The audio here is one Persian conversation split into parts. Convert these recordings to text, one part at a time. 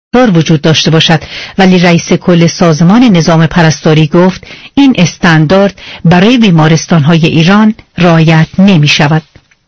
وجود داشته باشد، ولی رئیس کل سازمان نظام پرستاری گفت این استاندارد برای بیمارستان‌های ایران رعایت نمی‌شود.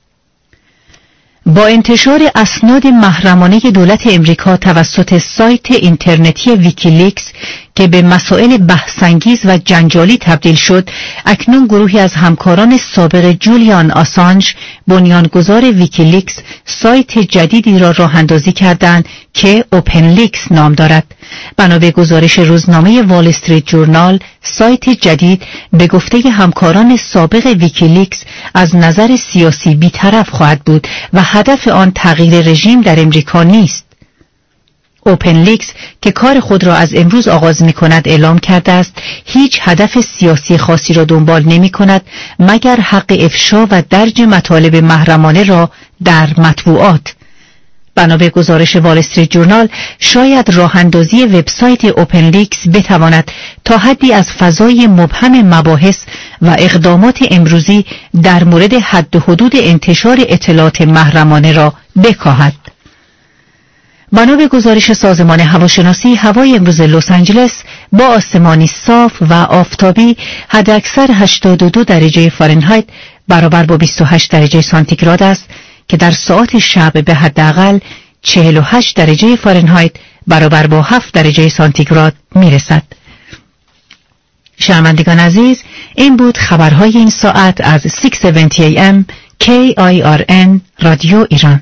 با انتشار اسناد محرمانه دولت امریکا توسط سایت اینترنتی ویکیلیکس که به مسائل بحث‌انگیز و جنجالی تبدیل شد، اکنون گروهی از همکاران سابق جولیان آسانژ، بنیانگذار ویکیلیکس، سایت جدیدی را راه اندازی کردند که اوپنلیکس نام دارد. بنا به گزارش روزنامه وال استریت جورنال، سایت جدید به گفته همکاران سابق ویکیلیکس از نظر سیاسی بی‌طرف خواهد بود و هدف آن تغییر رژیم در امریکا نیست. اوپنلیکس که کار خود را از امروز آغاز می کند اعلام کرده است هیچ هدف سیاسی خاصی را دنبال نمی کند مگر حق افشا و درج مطالب محرمانه را در مطبوعات. بنا به گزارش وال استریت جورنال، شاید راه اندازی وبسایت اوپنلیکس بتواند تا حدی از فضای مبهم مباحث و اقدامات امروزی در مورد حد و حدود انتشار اطلاعات محرمانه را بکاهد. بنا به گزارش سازمان هواشناسی، هوای امروز لس آنجلس با آسمانی صاف و آفتابی حداکثر 82 درجه فارنهایت برابر با 28 درجه سانتیگراد است که در ساعات شب به حداقل 48 درجه فارنهایت برابر با 7 درجه سانتیگراد میرسد. شنوندگان عزیز، این بود خبرهای این ساعت از 670 AM KIRN رادیو ایران.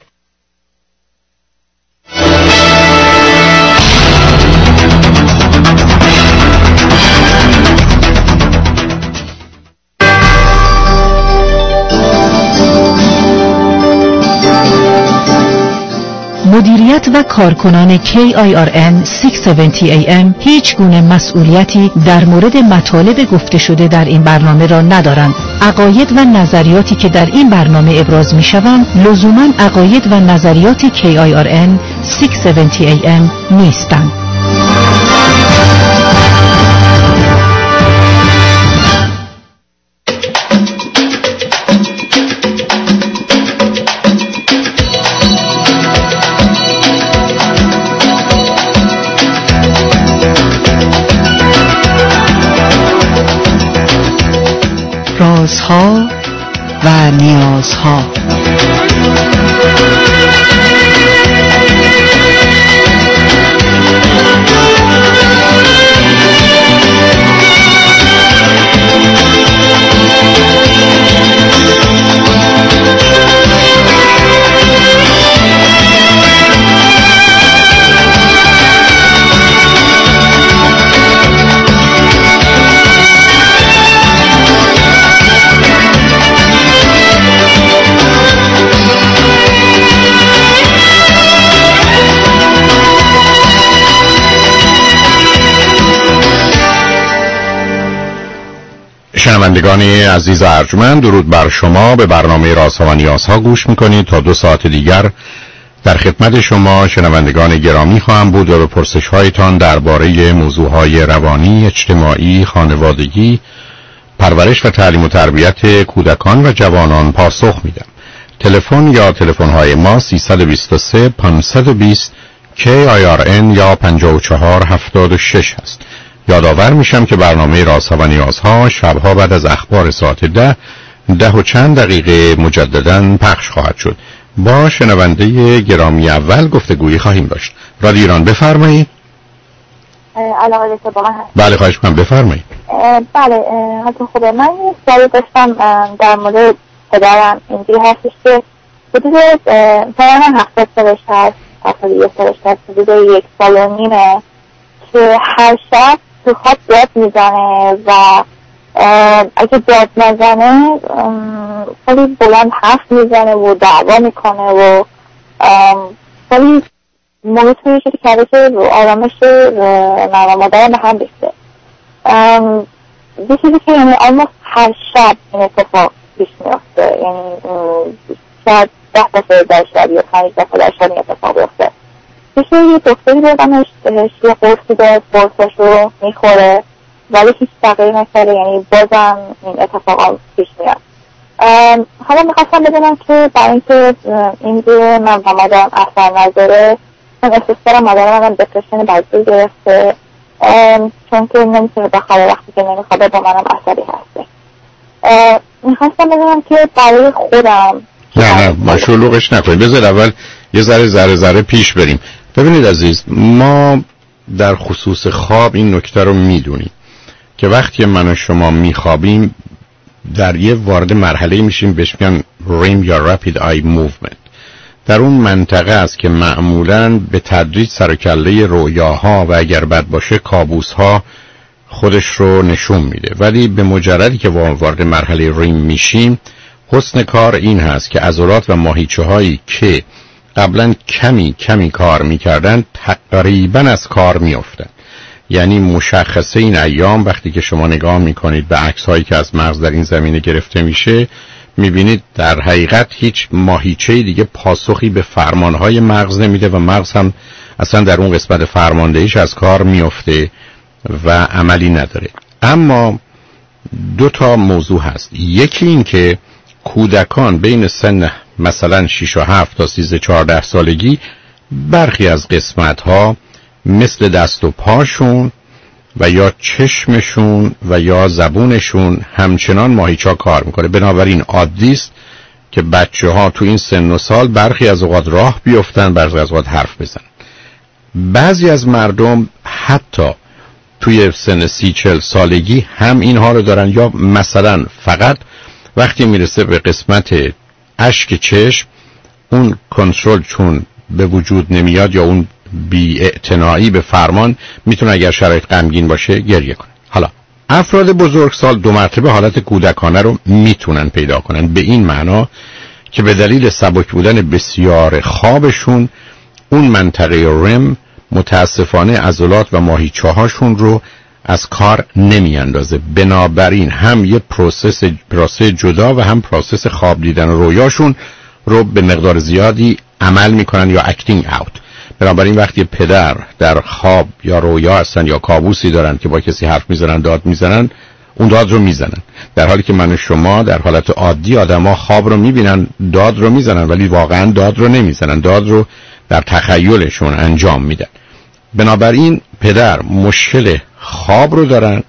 مدیریت و کارکنان KIRN 670 AM هیچ گونه مسئولیتی در مورد مطالب گفته شده در این برنامه را ندارند. عقاید و نظریاتی که در این برنامه ابراز می شوند لزوماً عقاید و نظریات KIRN 670 AM نیستند. رازها و نیازها. شنوندگان عزیز ارجمند، درود بر شما. به برنامه رازها و نیازها گوش میکنید. تا 2 ساعت دیگر در خدمت شما شنوندگان گرامی خواهم بود و به پرسش هایتان درباره موضوعهای روانی، اجتماعی، خانوادگی، پرورش و تعلیم و تربیت کودکان و جوانان پاسخ میدم. تلفن یا تلفن های ما 323 520 KIRN یا 5476 هست. یادآور میشم که برنامه رازها و نیازها شبها بعد از اخبار ساعت 10 و چند دقیقه مجدداً پخش خواهد شد. با شنونده گرامی اول گفتگویی خواهیم داشت. رادیو ایران، بفرمایید. علاقه داشته با من هست. بله، خواهش می‌کنم، بفرمایید. بله، حالتون خوبه؟ من یه سوالی داشتم در مورد پدرم. اینجوری هستش که حدود پدرم 70 سالش هست، 71 سالش هست، حدود 1 سال و نیمه که هر شب تو خواب داد میزنه و اگه داد نزنه خیلی بلند حرف میزنه و دعوا میکنه و خیلی موقع توی شده کرده که آرامش نوع مادرم هم بسته. یه چیزی که یعنی almost هر شب این اتفاق پیش میافته، یعنی شاید 10 دفعه در شب یا 5 دفعه در شب این اتفاق بیافته. یه دکتری بردمش یه قرصی داد، قرصش رو میخوره ولی هیچ تغییر نکرده، یعنی بازم این اتفاقا پیش میاد. حالا میخواستم بدونم که برای اینکه این روی من و مادرم اثر نذاره من احساس کردم مادرم هم دپرشن بدجور گرفته، چون که نمیتونه بخوابه، وقتی که نمیخوابه با منم عصبی هسته. میخواستم بدونم که برای خودم نه شلوغش نکنید، بذار اول یه ذره پیش بریم. ببینید عزیز، ما در خصوص خواب این نکته رو میدونیم که وقتی من و شما میخوابیم در یه وارد مرحله میشیم بهش میگن REM یا Rapid Eye Movement. در اون منطقه است که معمولاً به تدریج سر و کله رویاها و اگر بد باشه کابوسها خودش رو نشون میده. ولی به مجردی که وارد مرحله REM میشیم، حسن کار این هست که عضلات و ماهیچه هایی که قبلا کمی کار میکردن تقریبا از کار میافتن. یعنی مشخصه این ایام وقتی که شما نگاه میکنید به عکس هایی که از مغز در این زمینه گرفته میشه، میبینید در حقیقت هیچ ماهیچه دیگه پاسخی به فرمانهای مغز نمیده و مغز هم اصلا در اون قسمت فرماندهیش از کار میفته و عملی نداره. اما دو تا موضوع هست. یکی این که کودکان بین سن مثلا 6 و 7 تا 13-14 سالگی برخی از قسمت‌ها مثل دست و پاشون و یا چشمشون و یا زبونشون همچنان ماهیچه کار میکنه. بنابراین عادی است که بچه‌ها تو این سن و سال برخی از اوقات راه بیفتن، برخی از اوقات حرف بزنن. بعضی از مردم حتی توی سن 30-40 سالگی هم اینها رو دارن، یا مثلا فقط وقتی میرسه به قسمت اشک چشم اون کنترل چون به وجود نمیاد یا اون بی‌اعتنایی به فرمان، میتونه اگر شرایط غمگین باشه گریه کنه. حالا افراد بزرگسال 2 مرتبه حالت کودکانه رو میتونن پیدا کنن، به این معنا که به دلیل سبک بودن بسیار خوابشون اون منطقه رم متاسفانه عضلات و ماهیچه هاشون رو از کار نمی اندازه. بنابراین هم یه پروسه جدا و هم پروسس خواب دیدن و رویاشون رو به مقدار زیادی عمل میکنن یا اکتینگ اوت. بنابراین وقتی پدر در خواب یا رویا هستن یا کابوسی دارن که با کسی حرف میزنن، داد میزنن، اون داد رو میزنن، در حالی که من و شما در حالت عادی آدما خواب رو میبینن، داد رو میزنن، ولی واقعا داد رو نمیزنن، داد رو در تخیلشون انجام میدن. بنابراین پدر مشکل خواب رو دارن،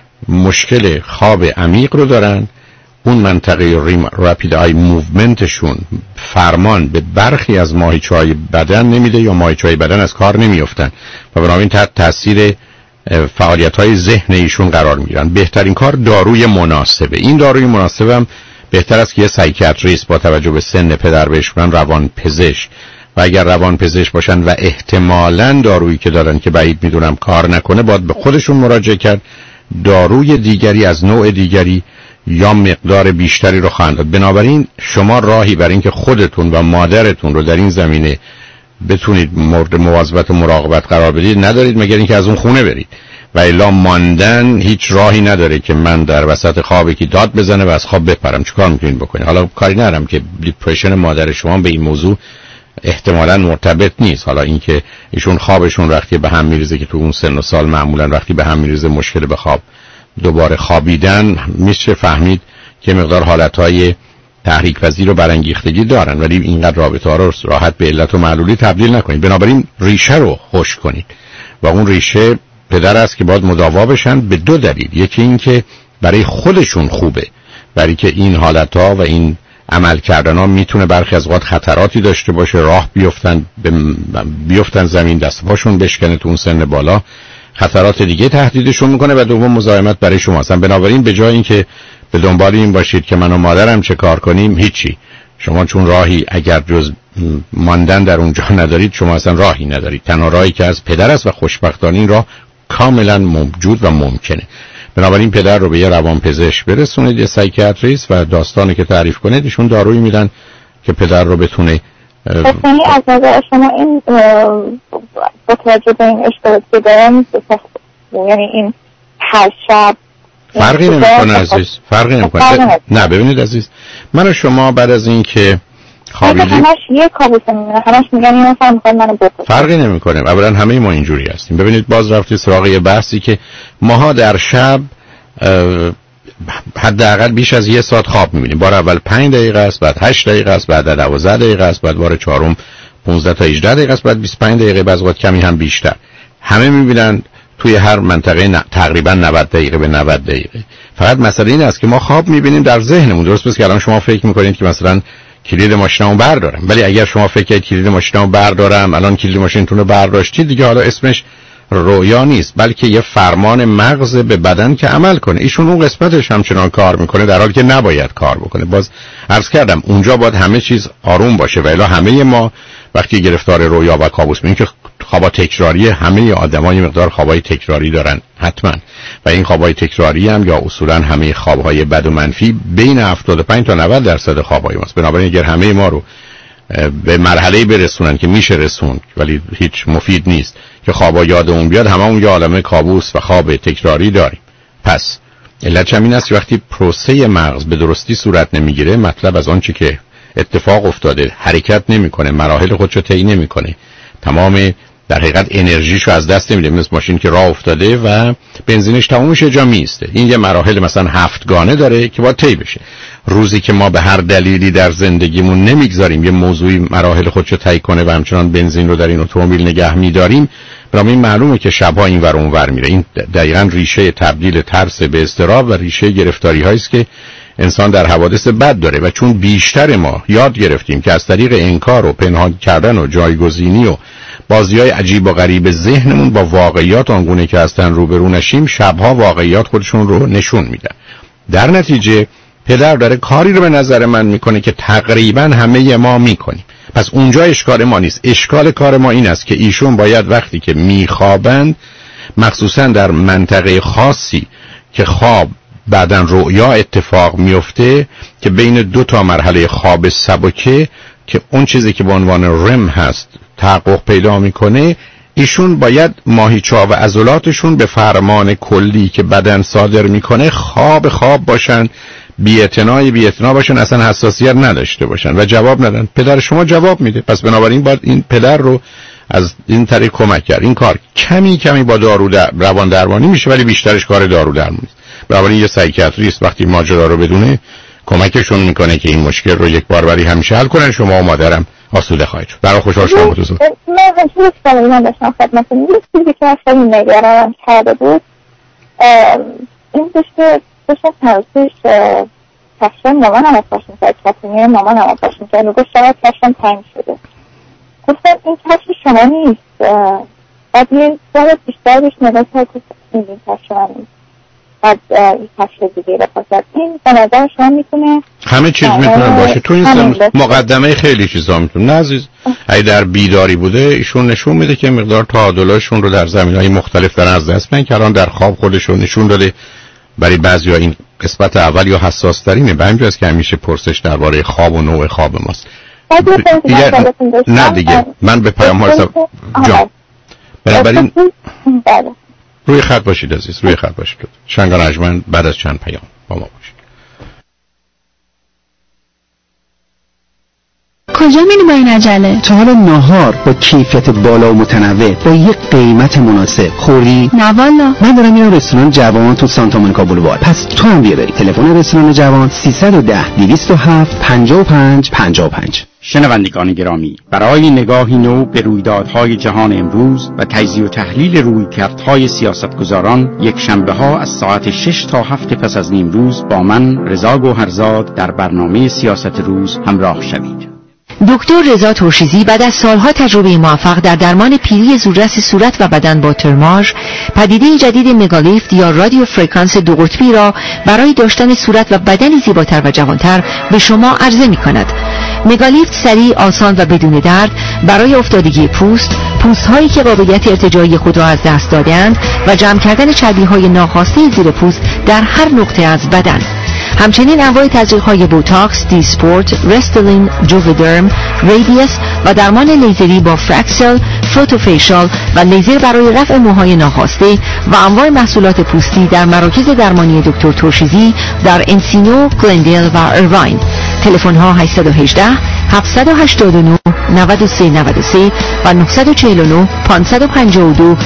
مشکل خواب عمیق رو دارن، اون منطقه رپید آی موومنتشون فرمان به برخی از ماهیچه‌های بدن نمیده یا ماهیچه‌های بدن از کار نمیافتن و بنابراین تحت تاثیر فعالیت‌های ذهن ایشون قرار میگیرن. بهترین کار داروی مناسبه. این داروی مناسب هم بهتر است که یه سایکیاتریست با توجه به سن پدر بهش بگن روان پزشک، و اگر روان پزشک باشن و احتمالاً دارویی که دارن که بعید میدونم کار نکنه، باید به خودشون مراجعه کرد. داروی دیگری از نوع دیگری یا مقدار بیشتری رو خواهند داد. بنابراین شما راهی برای اینکه خودتون و مادرتون رو در این زمینه بتونید مورد مواظبت و مراقبت قرار بدید ندارید، مگر اینکه از اون خونه برید، و الا ماندن هیچ راهی نداره که من در وسط خوابی که داد بزنه و از خواب بپرم. چیکار میتونید بکنید؟ حالا کاری ندارم که دیپرشن مادر شما به این موضوع احتمالاً مرتبط نیست. حالا اینکه ایشون خوابشون وقتی به هم میریزه که تو اون سن و سال معمولاً وقتی به هم میریزه مشکل به خواب دوباره خوابیدن، میشه فهمید که مقدار حالتهای تحریک پذیر و برانگیختگی دارن، ولی اینقدر رابطه ها رو راحت به علت و معلولی تبدیل نکنید. بنابراین ریشه رو خشک کنید و اون ریشه پدر است که باید مداوا بشن به 2 دلیل. یکی این که برای خودشون خوبه، برای که این حالتها و این عمل کردن ها میتونه برخی از اوقات خطراتی داشته باشه، راه بیفتن زمین، دست پاشون بشکنه تو اون سن بالا، خطرات دیگه تهدیدشون میکنه، و دوم مزاحمت برای شما هستن. بنابراین به جای اینکه به دنبال این باشید که من و مادرم چه کار کنیم، هیچی. شما چون راهی اگر جز ماندن در اونجا ندارید، شما اصلا راهی ندارید. تنها راهی که از پدر است و خوشبختانه این راه کاملا موجود و ممکنه. بنابراین پدر رو به یه روانپزشک برسونید، یه سایکیاتریست، و داستانی که تعریف کنید ایشون دارویی میدن که پدر رو بتونه. یعنی از نظر شما این با توجه به این اشتراکی که دارم، یعنی این هر شب فرقی نمیکنه عزیز، فرقی نمیکنه. نه ببینید عزیز، من و شما بعد از این که خوابیدیم همش یه کابوس میمونه، همش میگن این مثلا میخواد منو بکشه. فرقی نمیکنه. اولا همه ما اینجوری هستیم. ببینید باز رفتی سراغ یه بحثی که ماها در شب حداقل بیش از 1 ساعت خواب میبینیم. بار اول 5 دقیقه است، بعد 8 دقیقه است، بعد 12 دقیقه است، بعد بار چهارم 15 تا 18 دقیقه است، بعد 25 دقیقه، بعضی وقت کمی هم بیشتر. همه می‌بینن توی هر منطقه تقریبا 90 دقیقه به 90 دقیقه. فقط مسئله این است که ما خواب می‌بینیم در ذهنمون. درست است که الان شما فکر می‌کنید که مثلا کلید ماشینمو بردارم، ولی اگر شما فکر کنید کلید ماشینمو بردارم، الان کلید ماشینتون رو برداشتید دیگه، حالا اسمش رویا نیست، بلکه یه فرمان مغز به بدن که عمل کنه. ایشون اون قسمتش همچنان کار میکنه در حالی که نباید کار بکنه. باز عرض کردم اونجا باید همه چیز آروم باشه، و الا همه ما وقتی گرفتار رویا و کابوس میشیم که خوابا تکراری، همه آدم‌ها یه مقدار خوابای تکراری دارن حتما، و این خوابای تکراری هم یا اصولا همه خوابهای بد و منفی بین 75 تا 90% خوابای ماست. بنابراین اگر همه ما رو به مرحله برسونن که میشه رسوند ولی هیچ مفید نیست که خوابا یادمون بیاد، هممون یه عالمه کابوس و خواب تکراری داریم. پس علت همین است که وقتی پروسه مغز به درستی صورت نمیگیره، مطلب از آنچه که اتفاق افتاده حرکت نمیکنه، مراحل خودشو طی نمیکنه، تمام در حقیقت انرژیشو از دست نمیده، مثل ماشین که راه افتاده و بنزینش تموم میشه جا میسته. این یه مراحل مثلا 7 گانه داره که باید طی بشه. روزی که ما به هر دلیلی در زندگیمون نمیگذاریم یه موضوعی مراحل خودشو طی کنه و همچنان بنزین رو در این اتومبیل نگه میداریم، برای معلومه که شبها این ور اون ور میره. این دقیقاً ریشه تبدیل ترس به اضطراب و ریشه گرفتاری هایی است که انسان در حوادث بد داره. و چون بیشتر ما یاد گرفتیم که از طریق انکار و پنهان کردن و جایگزینی و بازی‌های عجیب و غریب ذهنمون با واقعیات آنگونه که هستن روبرو نشیم، شبها واقعیات خودشون رو نشون میدن. در نتیجه پدر داره کاری رو به نظر من میکنه که تقریبا همه ما میکنیم. پس اونجا اشکال ما نیست. اشکال کار ما این است که ایشون باید وقتی که میخوابند، مخصوصا در منطقه خاصی که خواب بعدن رؤیا اتفاق میفته که بین 2 تا مرحله خواب سبکه که اون چیزی که به عنوان رم هست تحقق پیدا میکنه، ایشون باید ماهیچه‌ها و عضلاتشون به فرمان کلی که بدن صادر میکنه خواب باشن، بی‌اعتنا باشن، اصلا حساسیت نداشته باشن و جواب ندن. پدر شما جواب میده، پس بنابراین باید این پدر رو از این طریق کمک کرد. این کار کمی با روان درمانی میشه، ولی بیشترش کار دارو درمانی است. بنابراین یه سایکیاتریست وقتی ماجرا رو بدونه کمکشون میکنه که این مشکل رو یک بار برای همیشه حل کنن. شما و مادرم آسوده خواهید شد. برای خوشحال شما بودید. من هیچ کاری نداشتم خدمتتون. یه چیزی که اصلا نگرانم کرده بود این بود که تنظیمش کشم مامانم آفاش میکرد، کتونی مامانم آفاش میکرد، میگوشت شاید کشم تنگ شده. گفتم این کشم شما نیست. بعد یه سال بیشتر بیش نگاه کرد که این کشم من نیست. بعد این کشم دیگه بخواست. این به نظر شما میتونه همه چیز میتونن باشه تو این مقدمه خیلی چیزا میتونه. نه عزیز، اگه در بیداری بوده ایشون نشون میده که مقدار تعادلاشون رو در زمینهای مختلف دارن از دست میدن که الان در خواب خودشون نشون داده. برای بعضیا این قسمت اول یا حساس ترینه، به همین جاست که همیشه پرسش درباره خواب و نوع خواب ماست. نه دیگه من به پیام ها جان بنابراین روی خط باشید عزیز، روی خط باشید. شنگان اجمن بعد از چند پیام با ما باشید. کجا میری با این عجله؟ تا حالا ناهار با کیفیت بالا و متنوع با یک قیمت مناسب خوردی؟ نه والا. من دارم میرم رستوران جوان تو سانتا مونیکا بولوار. پس تو هم بیا بریم. تلفن رستوران جوان 310 207 55 55. شنوندگان گرامی، برای نگاهی نو به رویدادهای جهان امروز و تجزیه و تحلیل رویکردهای سیاستگزاران، یک شنبه ها از ساعت 6 تا 7 پس از نیم روز با من رضا گوهرزاد در برنامه سیاست روز همراه شوید. دکتر رضا ترشیزی بعد از سالها تجربه موفق در درمان پیری زودرس صورت و بدن با ترماژ، پدیده جدید مگالیفت یا رادیو فرکانس 2 قطبی را برای داشتن صورت و بدنی زیباتر و جوانتر به شما عرضه می کند. مگالیفت سریع، آسان و بدون درد برای افتادگی پوست هایی که قابلیت ارتجاعی خود را از دست دادند و جمع کردن چربی های ناخواسته زیر پوست در هر نقطه از بدن. همچنین انواع تزریق‌های بوتاکس، دیسپورت، رستلین، جوودرم، ریدیس و درمان لیزری با فرکسل، فوتوفیشال و لیزر برای رفع موهای ناخواسته و انواع محصولات پوستی در مراکز درمانی دکتر ترشیزی در انسینو، گلندیل و ایرواین. تلفن ها 818 789 9393 و 949 552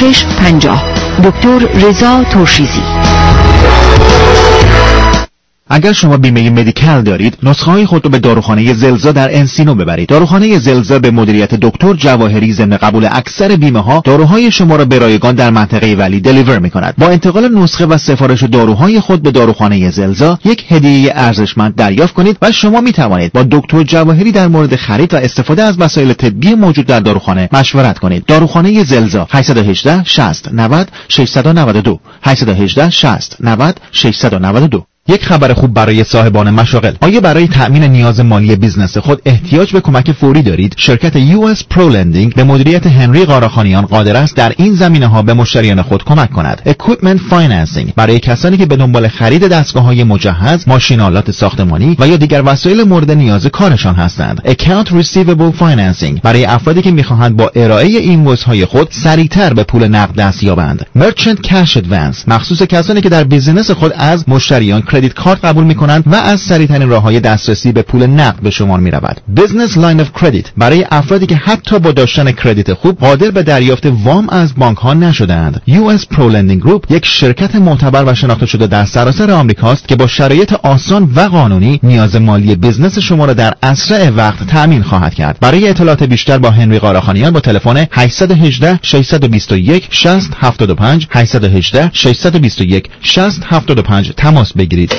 2650. دکتر رضا ترشیزی. اگر شما بیمه مدیکال دارید، نسخه‌های خود را به داروخانه زلزا در انسینو ببرید. داروخانه زلزا به مدیریت دکتر جواهری ضمن قبول اکثر بیمه‌ها داروهای شما را به رایگان در منطقه ولی دلیور می‌کند. با انتقال نسخه و سفارش داروهای خود به داروخانه زلزا، یک هدیه ارزشمند دریافت کنید و شما می‌توانید با دکتر جواهری در مورد خرید و استفاده از وسایل طبی موجود در داروخانه مشورت کنید. داروخانه زلزا 818 60 90 692 818 60 90 692. یک خبر خوب برای صاحبان مشاغل. آیا برای تأمین نیاز مالی بیزنس خود احتیاج به کمک فوری دارید؟ شرکت US Pro Lending به مدیریت هنری قاراخانیان قادر است در این زمینه‌ها به مشتریان خود کمک کند. Equipment Financing برای کسانی که به دنبال خرید دستگاه‌های مجهز، ماشین‌آلات ساختمانی و یا دیگر وسایل مورد نیاز کارشان هستند. Account Receivable Financing برای افرادی که می‌خواهند با ارائه اینوایس‌های خود سریعتر به پول نقد دست یابند. Merchant Cash Advance مخصوص کسانی که در بیزینس خود از مشتریان کردیت کارت قبول می‌کنند و از سریع‌ترین راه‌های دسترسی به پول نقد به شمار می‌رود. Business Line of Credit برای افرادی که حتی با داشتن کردیت خوب قادر به دریافت وام از بانک‌ها نشده‌اند. US Pro Lending Group یک شرکت معتبر و شناخته شده در سراسر آمریکاست که با شرایط آسان و قانونی نیاز مالی بیزنس شما را در اسرع وقت تأمین خواهد کرد. برای اطلاعات بیشتر با هنری قاراخانیان با تلفن 818 621 6075 818 621 6075 تماس بگیرید.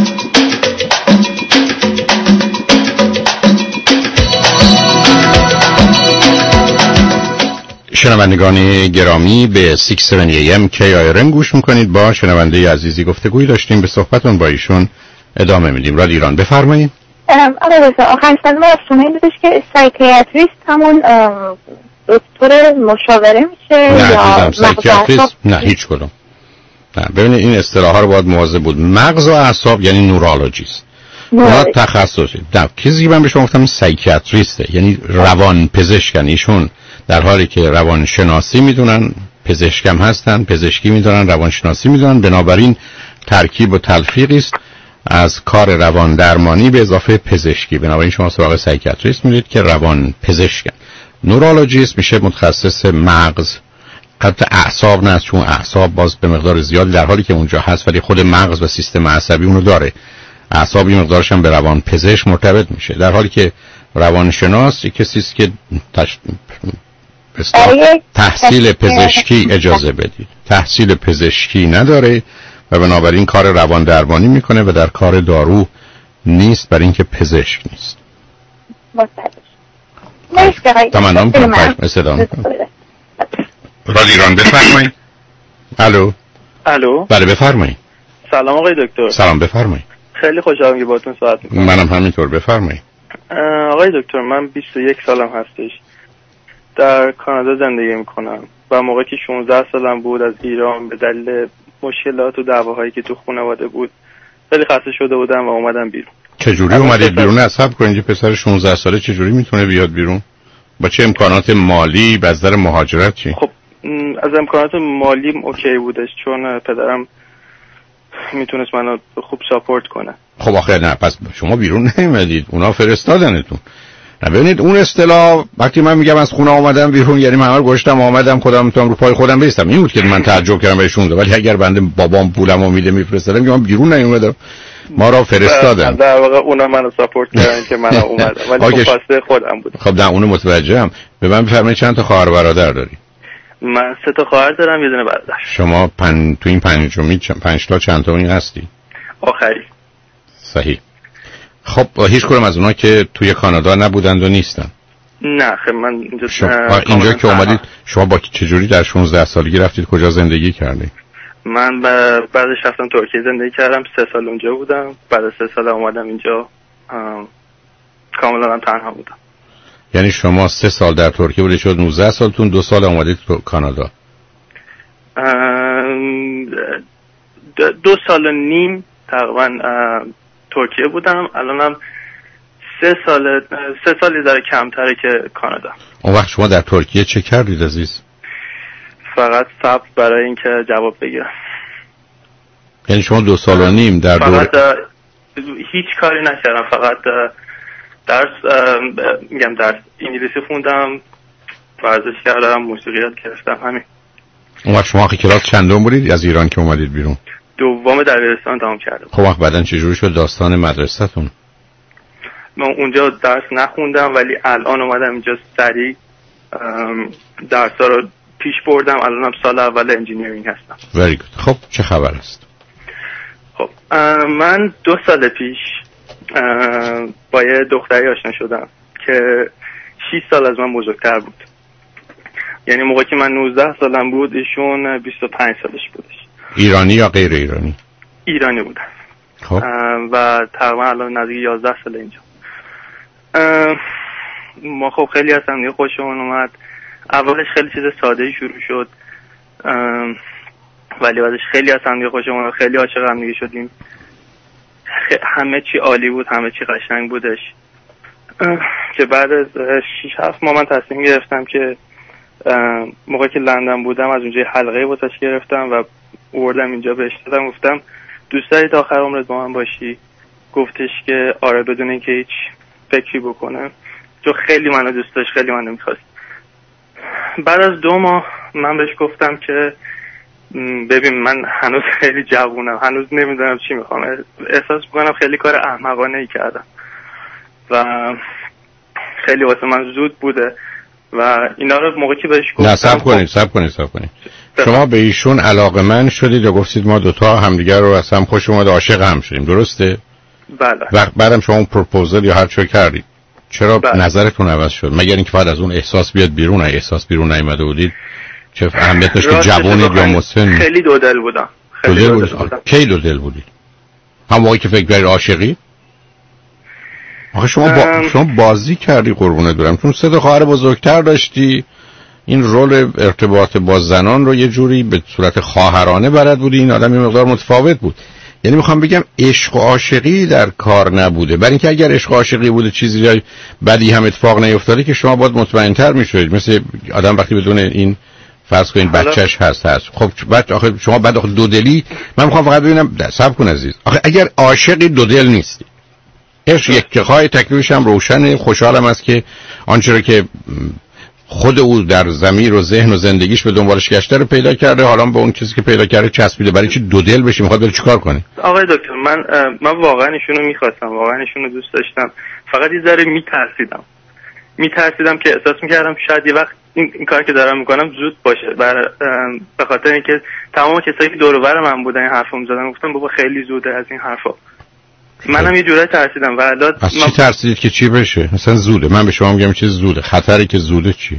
شنوندگان گرامی به 670 AM KIRM گوش میکنید. با شنونده عزیزی گفتگوی داشتیم، به صحبتون با ایشون ادامه میدیم. رادیو ایران بفرمایید. آقای رضا، آخر سال ما شما این بودش که سایکیاتریست همون دکتر مشاوره میشه یا سایکیاتریست؟ نه هیچ کدوم. نه ببینید این اصطلاحا رو باید مواظب بود. مغز و اعصاب یعنی نورولوژیست. اونا تخصصی. نه کسی من به شما گفتم سایکیاتریسته یعنی روان پزشکن. ایشون در حالی که روانشناسی میدونن، پزشکم هستن، پزشکی میدونن، روانشناسی میدونن، بنابراین ترکیب و تلفیقی است از کار روان درمانی به اضافه پزشکی. بنابراین شما سراغ سایکیاتریست میرید که روان پزشکن. نورولوژیست میشه متخصص مغز، حتی اعصاب نه، چون اعصاب باز به مقدار زیادی در حالی که اونجا هست ولی خود مغز و سیستم عصبی اونو داره. اعصابی مقدارش هم به روان پزشک مرتبط میشه، در حالی که روانشناس کسی است که تحصیل پزشکی اجازه بدید، تحصیل پزشکی نداره و بنابراین کار روان درمانی میکنه و در کار دارو نیست، برای اینکه پزشک نیست. تمام رادیو ایران بفرمایید. الو. بله بفرمایید. سلام آقای دکتر. سلام بفرمایید. خیلی خوشحالم که باهاتون صحبت میکنم. منم همینطور، بفرمایید. آقای دکتر من 21 سالم هستش، در کانادا زندگی میکنم و موقعی که 16 سالم بود از ایران به دلیل مشکلات و دعواهایی که تو خانواده بود خیلی خسته شده بودم و اومدم بیرون. چجوری اومدید بیرون؟ عصب کنید پسر 16 ساله چجوری میتونه بیاد بیرون؟ با چه امکانات مالی؟ به نظر مهاجرت چی؟ خب از امکانات مالی اوکی بودش، چون پدرم میتونست منو خوب ساپورت کنه. خب آخه نه، پس شما بیرون نمیدید، اونا فرستادنتون. ببینید اون اصطلاح وقتی من میگم از خونه آمدم بیرون یعنی من هر گشتم آمدم خودم میتونم رو پای خودم بیستم، این بود که من تعجب کردم بهشون. ولی اگر بنده بابام پولمو میده میفرستادم میگم من بیرون نیومدم، ما را فرستادن. در واقع اونا منو ساپورت کردن که من اومدم ولی خواسته خودم بود. خب نه اونو متوجهم. به من بفرمایید چند تا خواهر برادر داری؟ من 3 تا خواهر دارم، یه دونه برادر. شما تو این 5 تا چند تا هستی؟ آخری. صحیح. خب هیچ کدوم از اونا که توی کانادا نبودند و نیستن؟ نه خب من اینجا که اومدید شما با چجوری در 16 سالگی رفتید کجا زندگی کردید؟ من بعدش رفتم ترکیه زندگی کردم، 3 سال اونجا بودم، بعد از 3 سال اومدم اینجا کاملا تنها بودم. یعنی شما 3 سال در ترکیه بودید، شد 19 سالتون، 2 سال اومدید تو کانادا. 2 سال و نیم تقریبا ترکیه بودم، الانم 3 سالی داره کمتره که کانادا. اون وقت شما در ترکیه چه کردید عزیز؟ فقط ثبت برای اینکه جواب بگیرم. یعنی شما 2 سال و نیم در فقط هیچ کاری نکردم، فقط درس انگلیسی خوندم، ورزش کردم، موسیقی یاد گرفتم، همین. اون وقت شما آخه کلاس چندم بودید از ایران که اومدید بیرون؟ دوم دبیرستان تمام کرده بودم. خب وقت بعدن چجوری شد داستان مدرسه‌تون؟ من اونجا درس نخوندم ولی الان اومدم اینجا سریع درس‌ها رو پیش بردم. الانم سال اول انجینیرینگ هستم. very good. خب چه خبر است؟ خب من 2 سال پیش با یه دختری آشنا شدم که 6 سال از من بزرگتر بود. یعنی موقعی که من 19 سالم بود ایشون 25 سالش بودش. ایرانی یا غیر ایرانی؟ ایرانی بودن. خب و تقریبا الان نزدیک 11 سال اینجا. ما خب خیلی از هم دیگه خوشمون اومد. اولش خیلی چیز ساده‌ای شروع شد ولی بعدش خیلی از هم دیگه خوشمون اومد، خیلی عاشق هم دیگه شدیم. همه چی عالی بود، همه چی قشنگ بودش که بعد از 6-7 ماه من تصمیم گرفتم که موقعی که لندن بودم از اونجا حلقه واسش گرفتم و آوردم اینجا بهش دادم. گفتم دوست داری تا آخر عمرت با من باشی؟ گفتش که آره بدون اینکه هیچ فکری بکنم، چون خیلی منو دوست داشت، خیلی منو می‌خواست. بعد از 2 ماه من بهش گفتم که ببین من هنوز خیلی جوونم، هنوز نمیدونم چی میخوام، احساس میکنم خیلی کار احمقانه‌ای کردم و خیلی واسه من زود بوده و اینا رو موقعی که بهش گفتم. نه صبر کنید. شما به ایشون علاقه‌مند شدید یا گفتید ما دوتا همدیگر رو از هم خوش اومد عاشق هم شدیم، درسته؟ بله. وقت بعدم شما اون پروپوزال یا هر چه کردید چرا نظرتون عوض شد؟ مگر اینکه فقط از اون احساس بیاد بیرون؟ احساس بیرون نیامده بودید چه اهمیت داشت که جوونید یا مسن؟ خیلی دو دل بودم. کی دو دل بودید؟ هم موقعی که فکر کردید عاشقی؟ آخه شما بازی کردی قربونت برم، چون 3 خواهر بزرگتر داشتی، این رول ارتباط با زنان رو یه جوری به صورت خواهرانه بلد بودی. این آدم یه مقدار متفاوت بود. یعنی میخوام بگم عشق و عاشقی در کار نبوده، برای اینکه اگر عشق و عاشقی بوده چیزی بدی هم اتفاق نیفتاده که شما باید مطمئن‌تر میشید. مثل آدم وقتی بدون این فرض کنین بچهش هست. خب بعد آخه شما بعد آخه دو دلی، من میخوام فقط ببینم صبر کن عزیز، آخه اگر عاشقی دو دل نیستی، عشق یک جای تکلیفش هم روشنه. خوشحالم است که آنچه رو که خود او در ضمیر و ذهن و زندگیش به دنبالش گشته رو پیدا کرده، حالا به اون چیزی که پیدا کرده چسبیده. برای چی دو دل بشی؟ میخواد بره چیکار کنی؟ آقای دکتر من واقعا ایشونو میخواستم، واقعا ایشونو دوست داشتم، فقط یه ذره میترسیدم که احساس میکردم شاید یه وقت این کار که دارم میکنم زود باشه. به خاطر اینکه تمام کسایی که دور و بر من بودن این حرفو میزدن گفتم بابا خیلی زوده از این حرفا. منم یه جورایی ترسیدم. و از چی ترسیدید که چی بشه؟ مثلا زوده. من به شما میگم چیز زوده، خطری که زوده چیه؟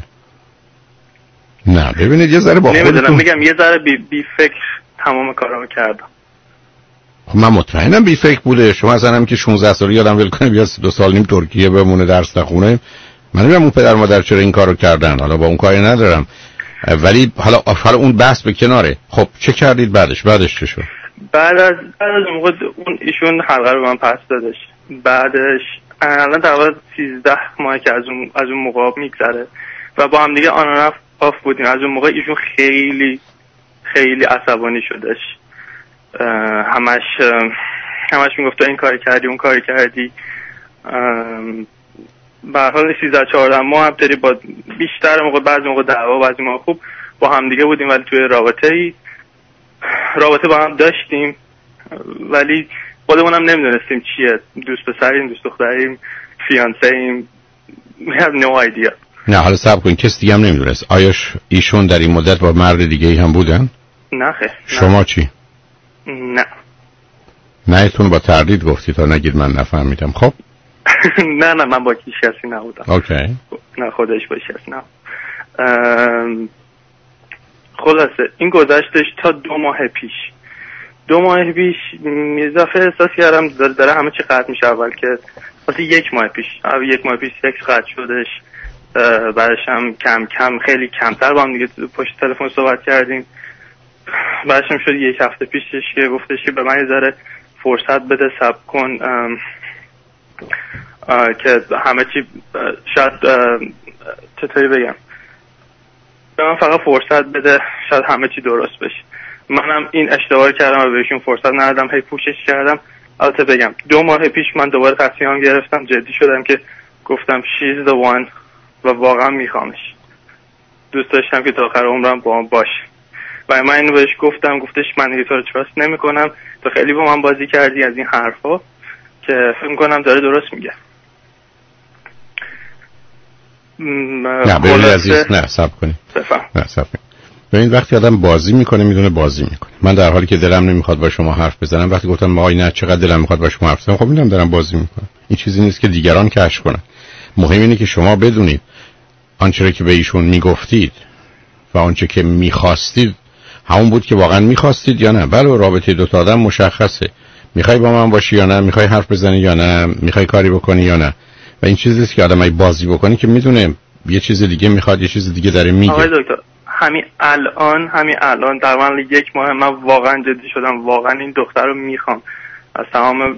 نه ببینید یه ذره با خودتون نمیدونم، میگم یه ذره بی فکر تمام کارامو کردم. من مطمئنم بی فکر بوده. شما اصلا هم که 16 سالی یادم ول کنه بیا 2 سال نیم ترکیه بمونه درس نخونه. من نمیدونم اون پدر مادر چرا این کارو کردن، حالا با اون کاری ندارم، ولی حالا اون بحث به کناره. خب چه کردید بعدش چه شد؟ بعد از موقع اون ایشون حلقه رو من پس دادش. بعدش الان تقریبا 13 ماه که از اون موقع میگذره و با هم دیگه آن آف بودیم. از اون موقع ایشون خیلی خیلی عصبانی شدش. همش میگفت تو این کاری کردی اون کاری کردی. به هر حال 13-14 ماه هم تری با بیشتر موقع بعضی موقع دعوا بعضی موقع خوب با هم دیگه بودیم، ولی توی رابطه با هم داشتیم ولی خودمون هم نمیدونستیم چیه، دوست پسریم دوست دختریم فیانسه‌ایم، we have no idea. نه حالا صبر کن، کس دیگه هم نمیدونست. آیا ایشون در این مدت با مرد دیگه ای هم بودن؟ نه خیر. شما چی؟ نه ایتون با تردید گفتی تا نگید من نفهمیدم. خب نه من با هیچ کسی نبودم. اوکی. نه خودش با کسی نه. خلاصه این گذشتش تا 2 ماه پیش یه دفعه احساس کردم داره همه چی قطع میشه. اول که واسه 1 ماه پیش سکس قطع شدش. بعدش هم کم کم خیلی کمتر با هم دیگه پشت تلفن صحبت کردیم. بعدش هم شد 1 هفته پیشش که گفتش که به من یه ذره فرصت بده، صبر کن که همه چی شاید چطوری بگم، به من فقط فرصت بده شاید همه چی درست بشه. منم این اشتباه کردم و بهشون فرصت ندادم، هی پوشش کردم. البته بگم 2 ماه پیش من دوباره تصمیم گرفتم، جدی شدم که گفتم she's the one و واقعا میخوامش. دوست داشتم که تا آخر عمرم با هم باشه و من اینو بهش گفتم، گفتش من دیگه تو رو تراست نمی‌کنم، تو خیلی با من بازی کردی از این حرفا که فکر می‌کنم داره درست میگه. نه ببینید عزیز، نه صبر کنید. نه صبر کنید. ببینید وقتی آدم بازی میکنه میدونه بازی میکنه. من در حالی که دلم نمیخواد با شما حرف بزنم، وقتی گفتم آقای نه چقدر دلم میخواد با شما حرف بزنم، خب میدونم دارم بازی میکنم. این چیزی نیست که دیگران کشف کنن. مهم اینه که شما بدونید آنچه که به ایشون میگفتید و آنچه که میخواستید همون بود که واقعا میخواستید یا نه. بله رابطه دو تا آدم مشخصه. میخوای با من باشی یا نه، میخوای حرف بزنی یا نه، میخوای کاری بکنی یا نه. و این چیزی است که آدمای بازی بکنی که میدونه یه چیز دیگه میخواد، یه چیز دیگه داره میگه. آقای دکتر همین الان در من 1 ماه من واقعا جدی شدم، واقعا این دختر رو میخوام، از تمام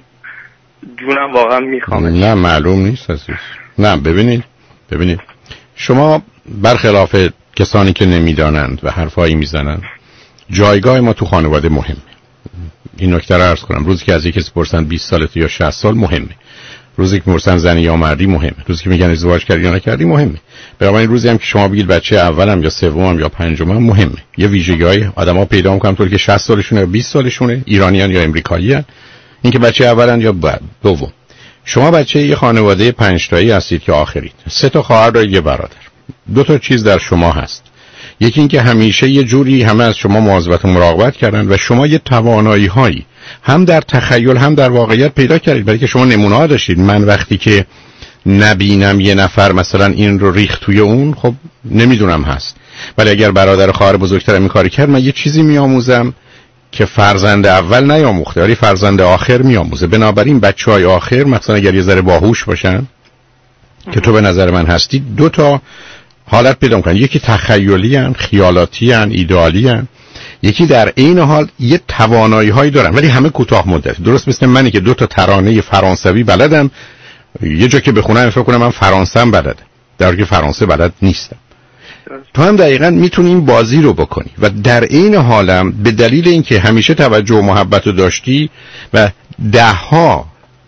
جونم واقعا میخوام. نه معلوم نیست عزیز. نه ببینید شما برخلاف کسانی که نمیدانند و حرفایی میزنند، جایگاه ما تو خانواده مهمه. این نکته رو عرض کنم. روزی که از یک کسی پرسن 20 سالته یا 60 سال مهمه. روزی که میپرسن زنی یا مردی مهمه. روزی که میگن ازدواج کردی یا نکردی مهمه. بنابراین روزی هم که شما بگید بچه اولم یا سومم یا پنجمم مهمه. یه ویژگی‌های آدم‌ها پیدا می‌کنن طوری که 60 سالشونه یا 20 سالشونه، ایرانیان یا امریکاییان، این که بچه اولن یا دوم. شما بچه یه خانواده 5 تایی هستید که آخرید. 3 تا خواهر دارید، یه برادر. 2 تا چیز در شما هست. یکی این که همیشه یه جوری همه از شما مواظبت و مراقبت کردن و شما یه توانایی‌هایی هم در تخیل هم در واقعیت پیدا کردید، برای که شما نمونه‌ها داشتید. من وقتی که نبینم یه نفر مثلا این رو ریخت توی اون، خب نمیدونم هست، ولی اگر برادر خواهر بزرگترم این کاری کرد، من یه چیزی میآموزم که فرزند اول نیاموخته ولی فرزند آخر میآموزه. بنابراین بچهای آخر مثلا اگر یه ذره باهوش باشن که تو به نظر من هستی، 2 تا حالت پیدا می‌کنن. یکی تخیلی ان، خیالاتی ان، ایدئالی ان. یکی در این حال یه توانایی‌هایی دارن ولی همه کوتاه مدت. درست مثل منی که 2 تا ترانه فرانسوی بلدم، یه جا که بخونم فکر کنم من فرانسه بلدم در حالی که فرانسه بلد نیستم. تو هم دقیقاً میتونی این بازی رو بکنی و در این حالم به دلیل اینکه همیشه توجه و محبت رو داشتی و 10,000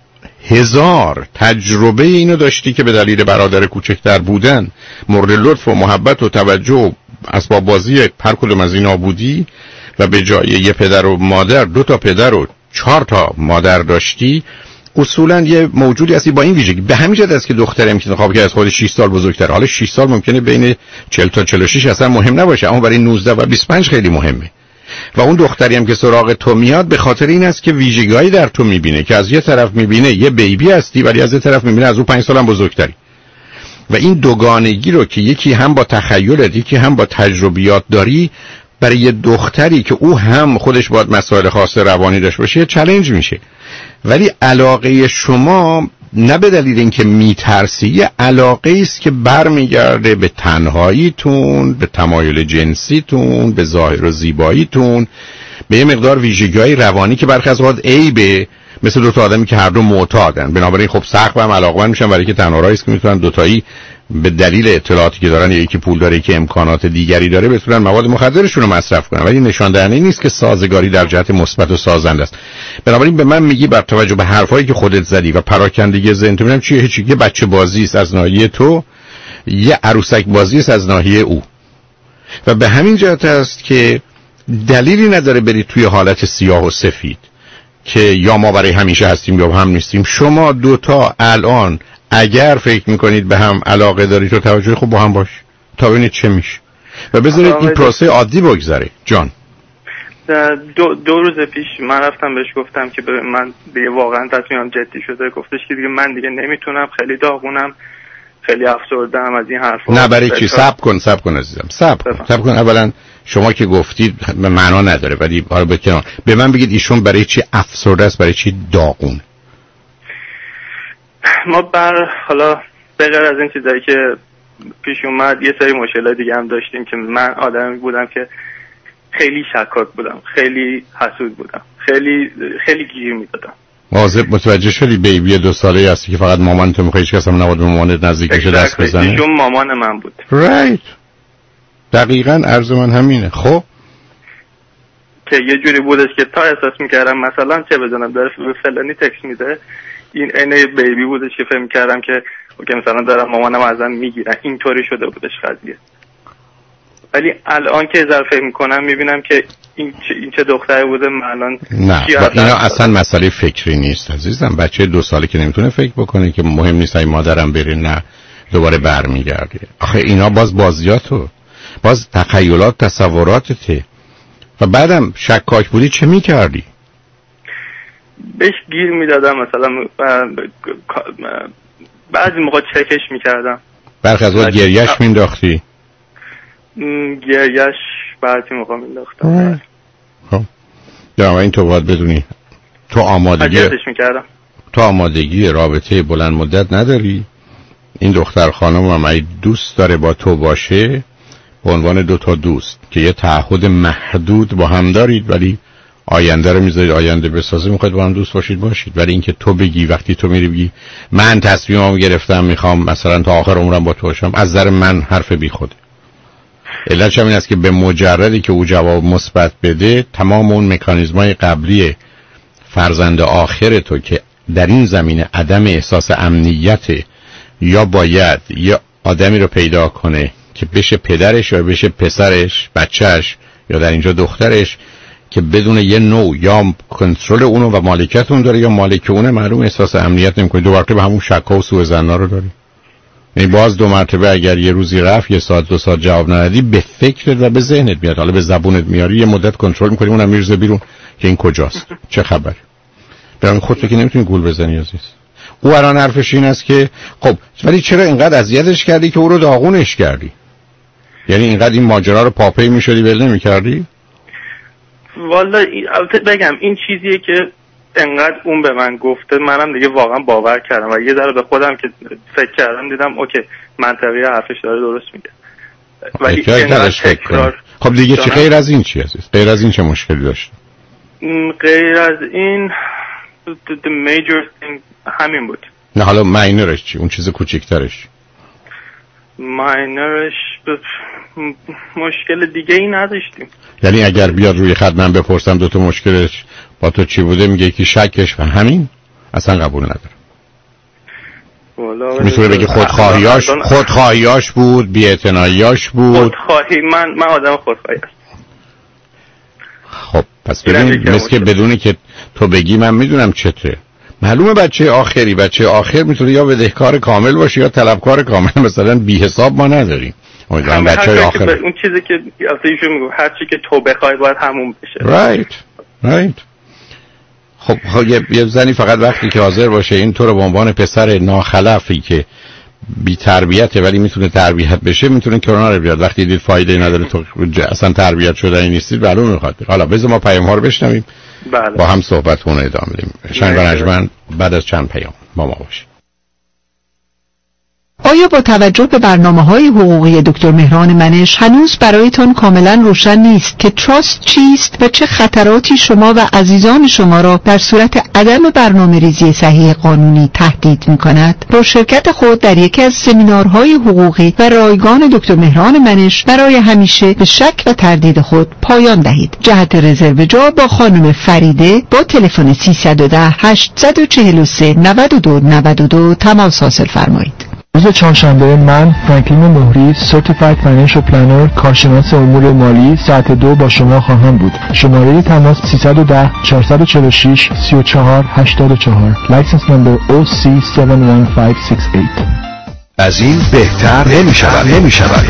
تجربه اینو داشتی که به دلیل برادر کوچکتر بودن مورد لطف و محبت و توجه و اسباب بازی هر کدوم از اینا بودی و به جای یه پدر و مادر 2 تا پدر و 4 تا مادر داشتی، اصولا یه موجودی هستی با این ویژگی. به همین جهت است که دخترم که خوابه که از خود 6 سال بزرگتره. حالا 6 سال ممکنه بین 40 تا 46 اصلا مهم نباشه، اما برای 19 و 25 خیلی مهمه. و اون دختری هم که سراغ تو میاد به خاطر این است که ویژگی‌هایی در تو میبینه که از یه طرف میبینه یه بیبی هستی ولی از یه طرف میبینه از اون 5 سالم بزرگتری. و این دوگانگی رو که یکی هم با تخیلت یکی هم با تجربیات داری، برای یه دختری که او هم خودش باید مسائل خاص روانی داشته باشه چالش میشه. ولی علاقه شما نه به دلیل اینکه میترسی، یه علاقه است که برمیگرده به تنهاییتون، به تمایل جنسیتون، به ظاهر و زیباییتون، به یه مقدار ویژگی‌های روانی که برخی از اوقات عیبه، مثل 2 تا آدمی که هر دو معتادن. بنابراین خب سخت هم علاقه‌مند میشن برای که تنها راهی است که میتونن دوتایی به دلیل اطلاعاتی که دارن، یکی پول داره یکی امکانات دیگری داره، بتونن مواد مخدرشون رو مصرف کنن، ولی نشان دهنده نیست که سازگاری در جهت مثبت و سازنده است. بنابراین به من میگی بر توجه به حرفایی که خودت زدی و پراکندگی ذهن تو، میگم چیه؟ هیچی. یه بچه بازی است از ناحیه تو، یه عروسک بازی است از ناحیه او. و به همین جهت است که دلیلی نداره بری توی حالت سیاه و سفید که یا ما برای همیشه هستیم یا هم نیستیم. شما 2 تا الان اگر فکر میکنید به هم علاقه دارید و توجه خوب با هم باش تا ببینید چه میشه و بذارید این پروسه عادی بگذره. جان 2 روز پیش من رفتم بهش گفتم که من دیگه واقعا تصمیمم جدی شده. گفتش که دیگه من دیگه نمیتونم، خیلی داغونم، خیلی افسرده‌ام از این حرفا. نه برای چی؟ صبر کن عزیزم، صبر کن. اولا شما که گفتید به معنا نداره، ولی حالا بکنم به من بگید ایشون برای چی افسرده است، برای چی داغون؟ ما حالا به غیر از این چیزایی که پیش اومد یه سری مشکلات دیگه هم داشتیم که من آدمی بودم که خیلی شکاک بودم، خیلی حسود بودم، خیلی گیر میدادم. واضح متوجه شدی بیبی 2 ساله هستی که فقط مامان تو میخوای، هیچ کس هم نباید به مامانت نزدیکش دست بزنه. ایشون مامان من بود. رایت. دقیقاً عرض من همینه. خب که یه جوری بودش که تا احساس میکردم مثلا چه بدونم داره فلانی تکس میده، این عین بیبی بودش که فهم کردم که مثلا دارم مامانم ازم میگیرن. اینطوری شده بودش قضیه. ولی الان که ذره فکر میکنم میبینم که این چه دختری بوده. من الان نه اینا اصلا مسئله فکری نیست عزیزم. بچه 2 ساله که نمیتونه فکر بکنه که مهم نیست ای مادرم بره نه دوباره برمیگرده. آخه اینا باز بازیاتو، باز تخیلات، تصوراتته. و بعدم شکاک بودی چه میکردی؟ بهش گیر میدادم، مثلا بعضی موقع چکش میکردم. برخی از وقت گریهش مینداختی؟ گریهش بعضی موقع مینداختم. خب یا این تو باید بدونی تو آمادگی رابطه بلند مدت نداری. این دختر خانم هم اگه دوست داره با تو باشه به عنوان 2 تا دوست که یه تعهد محدود با هم دارید ولی آینده رو میذارید آینده بسازه، میخواید با هم دوست باشید. ولی اینکه تو بگی وقتی تو میری بگی من تصمیمم گرفتم میخوام مثلا تا آخر عمرم با تو باشم، از نظر من حرف بیخوده. علتش این است که به مجردی که او جواب مثبت بده تمام اون مکانیزمای قبلی فرزند آخر تو که در این زمینه عدم احساس امنیت یا باید یه آدمی رو پیدا کنه که بشه پدرش یا بشه پسرش، بچهش یا در اینجا دخترش که بدون یه نوع یا کنترل اونو و مالکیت اون داره یا مالک اونه، معلوم احساس امنیت نمیکنه. 2 مرتبه همون شکا و سوء ظنا رو داری. یعنی باز 2 مرتبه اگر یه روزی رفت 1 ساعت 2 ساعت جواب ندادی به فکرت و به ذهنت میاد، حالا به زبونت میاری یه مدت کنترل میکنی اونم میرزه بیرون که این کجاست چه خبره. برای خودت که نمیتونی گول بزنی عزیز. او الان حرفش این است که خب ولی چرا اینقدر اذیتش کردی که او رو داغونش کردی؟ یعنی اینقدر این ماجرا رو پاپی میشدی ول نمیکردی؟ والا بگم این چیزیه که انقدر اون به من گفته منم دیگه واقعا باور کردم و یه ذره به خودم که فکر کردم دیدم اوکی منطقی حرفش داره درست میگه. ولی انقدر تکرار. خب دیگه چی غیر از این چی عزیز؟ غیر از این چه مشکلی داشت؟ غیر از این the major thing همین بود. نه حالا ماینرش چی؟ اون چیز کوچیکترش؟ ماینرش مشکل دیگه ای نداشتیم. یعنی اگر بیاد روی خط من بپرسم 2 تا مشکلش با تو چی بوده میگه یکی شکش و همین، اصلا قبول ندارم. میتونه بگه خودخواهیاش بود، بی‌اعتناییاش بود. خودخواهی من آدم خودخواهی هستم. خب پس ببین مثل که بدونی که تو بگی من میدونم چته. معلومه بچه آخر میتونه یا بدهکار کامل باشه یا طلبکار کامل. مثلا بی حساب ما نداریم. امیدوارم بچه‌های آخر اون چیزی که ایشون میگه هر چی که تو بخوای باید همون بشه. رایت. خب یه زنی فقط وقتی که حاضر باشه این تو رو به عنوان پسر ناخلفی که بی تربیته ولی میتونه تربیت بشه میتونه کنار بیاد. وقتی دید فایده نداره تو اصلا تربیت شدنی نیستید معلوم میخواد. حالا بذار ما پیام ها رو بشنویم. بله. با هم صحبتمون ادامه بدیم. شنگ و نجمن بعد از چند پیام با ما باشید. آیا با توجه به برنامه‌های حقوقی دکتر مهران منش هنوز برایتان کاملا روشن نیست که تراست چیست و چه خطراتی شما و عزیزان شما را در صورت عدم برنامه‌ریزی صحیح قانونی تهدید می‌کند؟ با شرکت خود در یکی از سمینارهای حقوقی و رایگان دکتر مهران منش برای همیشه به شک و تردید خود پایان دهید. جهت رزرو جا با خانم فریده با تلفن 310 843 9292 تماس حاصل فرمایید. روز چهارشنبه من فرانکلین مهری سرتیفاید فینانشل پلنر کارشناس امور مالی ساعت 2 با شما خواهم بود. شماره تماس 310 446 34 84 لایسنس نمبر OC71568. از این بهتر نمی‌شود.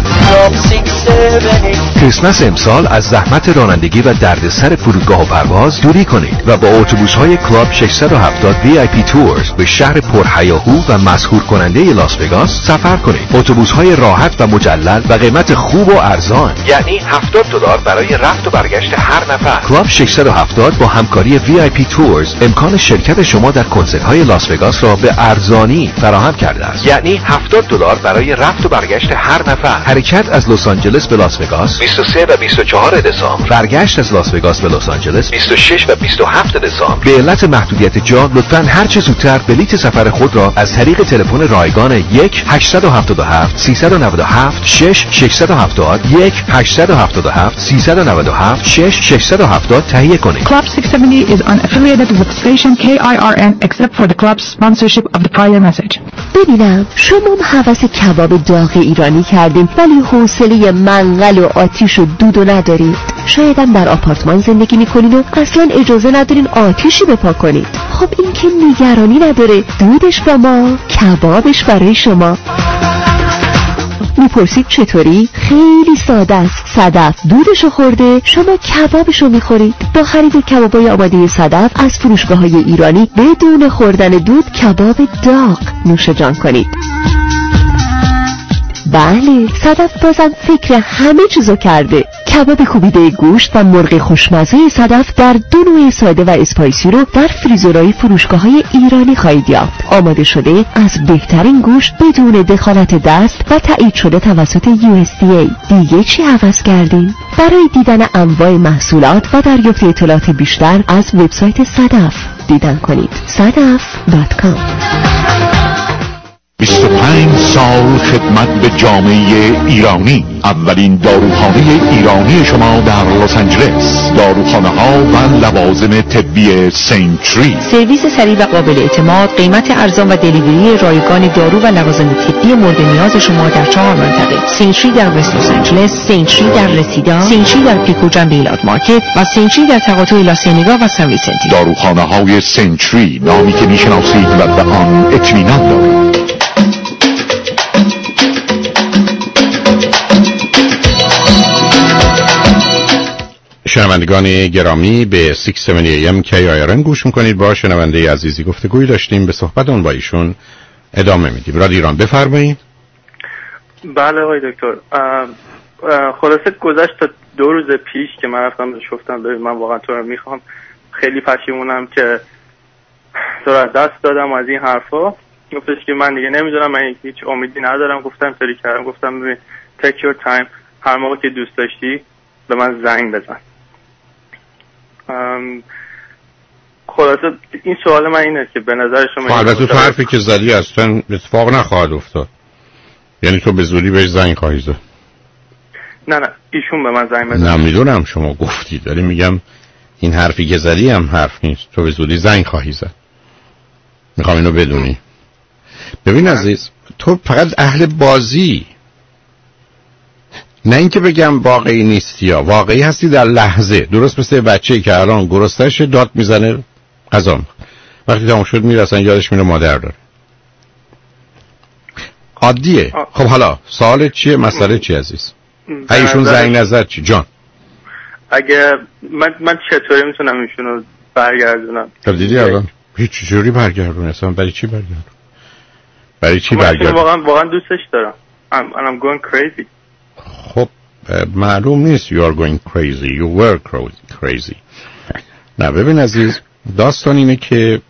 کریسمس امسال از زحمت رانندگی و دردسر فرودگاه و پرواز دوری کنید و با اتوبوس‌های کلاب 670 VIP تورز به شهر پرهیاهو و مسحور کننده لاس وگاس سفر کنید. اتوبوس‌های راحت و مجلل و قیمت خوب و ارزان، یعنی $70 برای رفت و برگشت هر نفر. کلاب 670 با همکاری VIP تورز امکان شرکت شما در کنسرت‌های لاس وگاس را به ارزانی فراهم کرده است، یعنی $70 برای رفت و برگشت هر نفر. حرکت از لس آنجلس به لاس وگاس 23 و 24 دسامبر، برگشت از لاس وگاس به لس آنجلس 26 و 27 دسامبر. به علت محدودیت جا لطفاً هر چه زودتر بلیط سفر خود را از طریق تلفن رایگان 1 877 397 6 670 1 877 397 6 670 تهیه کنید. Club 670 is unaffiliated with station KIRN except for the club's sponsorship of the prior message. ببینم شما هوس کباب داغ ایرانی کردیم ولی حوصله منقل و آتیش و دودو ندارید. شایدم در آپارتمان زندگی میکنین و اصلا اجازه ندارین آتیشی بپا کنید. خب این که نگرانی نداره، دودش با ما، کبابش برای شما. میپرسید چطوری؟ خیلی ساده است. صدف دودشو خورده، شما کبابشو میخورید. با خرید کبابای آماده صدف از فروشگاه‌های ایرانی بدون خوردن دود کباب داغ نوش جان کنید. بله، صدف بازم فکر همه چیزو کرده. کباب کوبیده گوشت و مرغ خوشمزه صدف در 2 نوع ساده و اسپایسی رو در فریزرهای فروشگاه‌های ایرانی خواهید یافت. آماده شده از بهترین گوشت بدون دخالت دست و تایید شده توسط USDA. دیگه چی عوض کردین؟ برای دیدن انواع محصولات و دریافت اطلاعات بیشتر از وبسایت صدف دیدن کنید. sadaf.com. 25 سال خدمت به جامعه ایرانی. اولین داروخانه ایرانی شما در لس آنجلس. داروخانه ها و لوازم طبی سنچری. سرویس سریع و قابل اعتماد، قیمت ارزان و دلیوری رایگان دارو و لوازم طبی مورد نیاز شما در 4 منطقه: سنچری در وست لس آنجلس، سنچری در رسیدا، سنچری در پیکو جنب ایلات مارکت و سنچری در تقاطع لاسینیگا و سن ویسنتی. داروخانه های سنچری، نامی که میشناسید و به آن اطمینان دارید. شنوندگان گرامی، به 670 AM KIRN گوش میکنید. با شنونده عزیزی گفتگوی داشتیم، به صحبت اون با ایشون ادامه میدیم. رادیو ایران، بفرمایید. بله آقای دکتر، خلاصه گذشت تا 2 روز پیش که من رفتم بهش گفتم ببین من واقعا تو رو میخوام، خیلی پشیمونم که تو رو از دست دادم از این حرفا. گفتش که من دیگه نمیدونم، من هیچ امیدی ندارم. گفتم سری کردم، گفتم ببین take your time، هر موقع که دوست داشتی به من زنگ بزن. خلاصه این سوال من اینه که به نظر شما البته تو حرفی که زدی اصلا اتفاق نخواهد افتاد، یعنی تو به زودی بهش زنگ خواهی زد. نه ایشون به من زنگ بزن. نمیدونم، شما گفتی، داری میگم این حرفی که زدی هم حرف نیست، تو به زودی زنگ خواهی زد. میخوام اینو بدونی. ببین عزیز، تو فقط اهل بازی، نه اینکه بگم واقعی نیستی، یا واقعی هستی در لحظه. درست مثل بچه‌ای که الان گرسنه‌شه داد میزنه غذا میخوره، وقتی تموم شد میره اصلا یادش میره مادر داره. عادیه. خب حالا سوال چیه؟ مسئله چیه عزیز؟ ایشون زنگ نزد چی جان؟ اگه من چطوری میتونم ایشونو برگردونم؟ خب دیدی الان هیچ جوری برگردون، اصلا برای چی برگردون؟ برای چی برگردون؟ واقعا دوستش دارم. I'm going crazy. خب معلوم نیست you are going crazy, you were crazy. نه ببین عزیز، داستان اینه که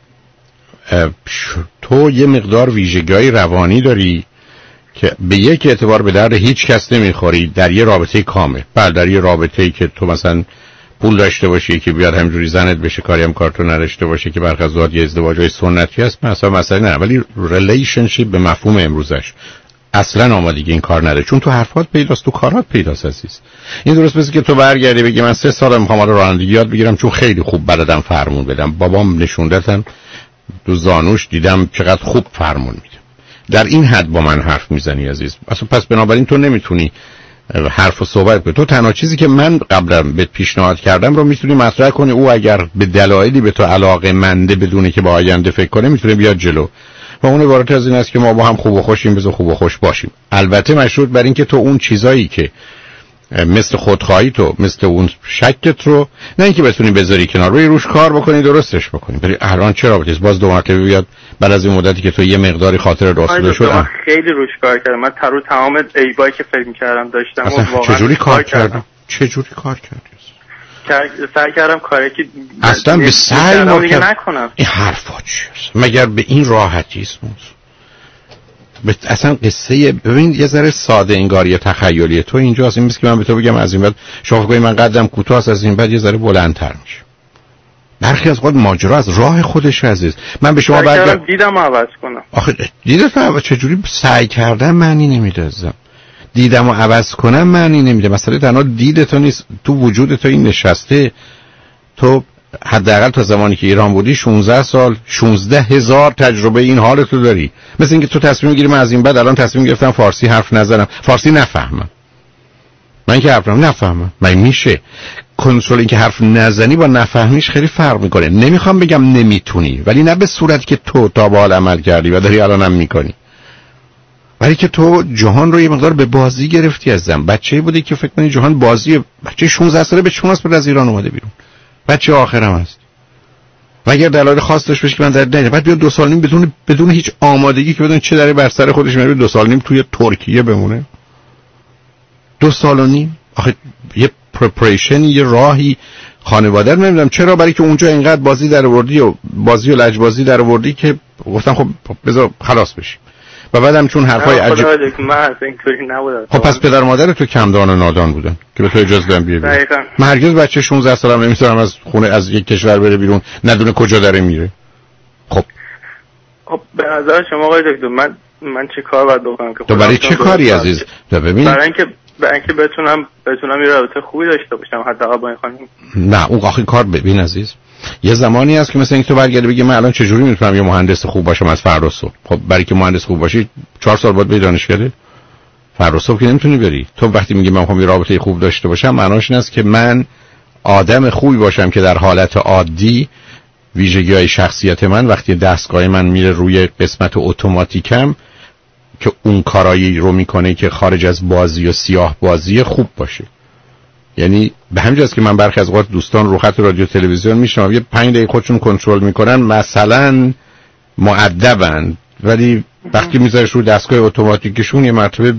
تو یه مقدار ویژگی‌های روانی داری که به یک اعتبار به درد هیچ کس نمیخوری در یه رابطه کامل. بله، در یه رابطه‌ای که تو مثلا پول داشته باشی که بیاد همینجوری زنت بشه، کاری هم کارتون نداشته باشه که برخلاف یه ازدواجای سنتی هست، مثلا مسئله نه، ولی ریلیشنشیپ به مفهوم امروزش اصلا آمادگی این کار نداره، چون تو حرفات پیداست، تو کارات پیداست عزیز. این درست مثل که تو برگردی بگی من 3 سال میخوام رانندگی یاد بگیرم چون خیلی خوب بلدم فرمون بدم، بابام نشوندتن تو زانوش دیدم چقدر خوب فرمون میده. در این حد با من حرف میزنی عزیز. اصلا پس بنابراین تو نمیتونی حرف و صحبت کنی. تو تنها چیزی که من قبلا بهت پیشنهاد کردم رو میتونی مطرح کنی، او اگر به دلایلی به تو علاقه منده بدونه که با آینده فکر کنه میتونه بیاد جلو. و اون عبارت از این است که ما با هم خوب و خوشیم، بذار خوب و خوش باشیم. البته مشروط بر این که تو اون چیزایی که مثل خودخواهی تو، مثل اون شکت رو، نه اینکه بتونی بذاری کنار، روش کار بکنی، درستش بکنی. ولی الان چرا باز 2 مرتبه بیاد بعد از این مدتی که تو یه مقداری خاطر راسته شد؟ من خیلی روش کار کردم. من تمام ایبایی که فکر می‌کردم داشتم واقعا چجوری کار کردم؟ چجوری کار کردی؟ سعی کردم کاری که اصلا به سعی نکنم. این حرفا چیه؟ مگر به این راحتی است؟ اصلا قصه ببین یه ذره ساده انگاری تخیلی تو اینجاست. این میشه که من به تو بگم از این بعد شما فکر من قدم کوتاه است، از این بعد یه ذره بلندتر میشه. برخی از خود ماجرا از راه خودش عزیز. من به شما دیدم عوض کنم. آخه دیدت عوض چجوری سعی کردم معنی نمیده عزیزم. دیدم و عوض کنم معنی نمیده. مثلا تنها دید تو نیست، تو وجود تو این نشسته. تو حداقل تا زمانی که ایران بودی 16 سال 16,000 تجربه این حالتو داری. مثل اینکه تو تصمیم میگیری من از این بعد الان تصمیم گرفتم فارسی حرف نزنم، فارسی نفهمم. من که حرف نفهمم، من میشه کنترل این که حرف نزنی با نفهمیش خیلی فرق میکنه. نمیخوام بگم نمیتونی، ولی نه به صورتی که تو تا به حال عمل کردی و داری الانم میکنی، ولی که تو جهان رو یه مقدار به بازی گرفتی ازم. بچه‌ای بودی که فکر کنی جهان بازیه. بچه 16 ساله به چون است از ایران اومده بیرون، بچه آخرم هست. و اگر دلایل خاص داشت بشه که من در نمیره، بعد بیا 2 سال نیم بدون هیچ آمادگی که بدون چه داره بر سر خودش میاره 2 سال نیم توی ترکیه بمونه. 2 سال و نیم آخه یه پرپریشن، یه راهی خانواده رو نمیدونم چرا، برای که اونجا اینقدر بازی در آوردی و بازی و لجبازی در آوردی که گفتم خب بذار خلاص بشیم. و بعدم چون حرفای عجیب خب پس پدر مادر تو کمدان و نادان بودن که به تو اجازه دادن بیای بیرون. من هرگز بچه 16 سالم نمیذارم از خونه از یک کشور بره بیرون ندونه کجا داره میره. خب به نظر شما آقای دکتر من چه کار باید بکنم که تو برای چه کاری عزیز؟ ببین برای اینکه بتونم یه رابطه خوبی داشته باشم حداقل با این خانم. نه اون آخه کار ببین عزیز، یه زمانی هست که مثلا اینکه تو برگردی بگی من الان چجوری میتونم یه مهندس خوب باشم از فردا صبح. خب برای که مهندس خوب باشی 4 سال باید بری دانشکده، فردا صبح که نمیتونی بری. تو وقتی میگی من میخوام یه رابطه خوب داشته باشم، معناش این است که من آدم خوبی باشم که در حالت عادی ویژگی‌های شخصیت من وقتی دستگاه من میره روی قسمت اتوماتیکم که اون کارایی رو میکنه که خارج از بازی و سیاه بازی خوب باشه. یعنی به همین جاست که من برخی از اوقات دوستان رو خط رادیو تلویزیون میشنم یه 5 دقیقه خودشون کنترل میکنن، مثلا مؤدبن، ولی وقتی میذارش رو دستگاه اتوماتیکشون یه مرتبه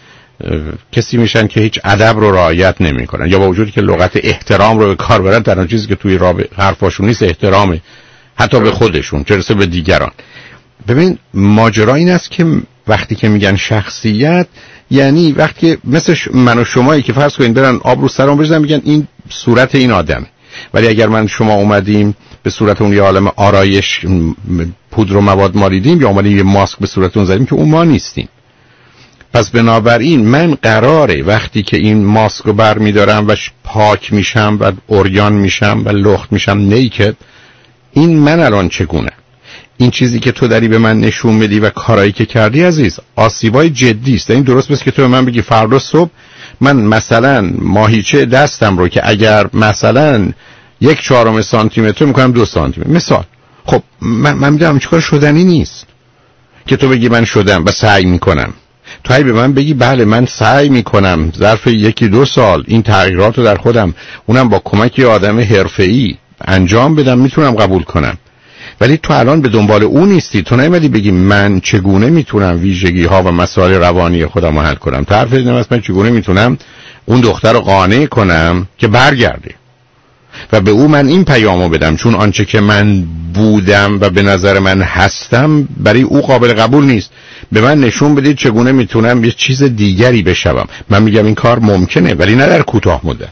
کسی میشن که هیچ ادب رو رعایت نمیکنن، یا با وجودی که لغت احترام رو به کار برن، تنها چیزی که توی حرفاشون نیست احترامه، حتی به خودشون چه برسه به دیگران. ببین ماجرا این است که وقتی که میگن شخصیت، یعنی وقتی مثل من و شمایی که فرض کنین برن آب رو سرم بریزن میگن این صورت این آدمه، ولی اگر من شما اومدیم به صورت اون یه عالم آرایش پودر و مواد مالیدیم یا اومدیم یه ماسک به صورت اون زدیم که اون ما نیستیم. پس بنابراین من قراره وقتی که این ماسک رو بر میدارم و پاک میشم و عریان میشم و لخت میشم نیکد، این من الان چگونه؟ این چیزی که تو داری به من نشون بدی و کارایی که کردی عزیز آسیبای جدی است. این درست بس که تو به من بگی فردا صبح من مثلا ماهیچه دستم رو که اگر مثلا 1/4 سانتیمتر میکنم 2 سانتیمتر مثال، خب من میدونم چیکار شدنی نیست که تو بگی من شدم و سعی میکنم. تو هی به من بگی بله من سعی میکنم ظرف 1-2 سال این تغییرات رو در خودم اونم با کمک یه آدم حرفه‌ای انجام بدم، میتونم قبول کنم. ولی تو الان به دنبال اون نیستی. تو نمیدی بگی من چگونه میتونم ویژگی ها و مسائل روانی خودم رو حل کنم. تو حرف اینه من چگونه میتونم اون دختر رو قانع کنم که برگرده و به او من این پیامو بدم، چون آنچه که من بودم و به نظر من هستم برای او قابل قبول نیست. به من نشون بدید چگونه میتونم یه چیز دیگری بشوم. من میگم این کار ممکنه ولی نه در کوتاه مدت.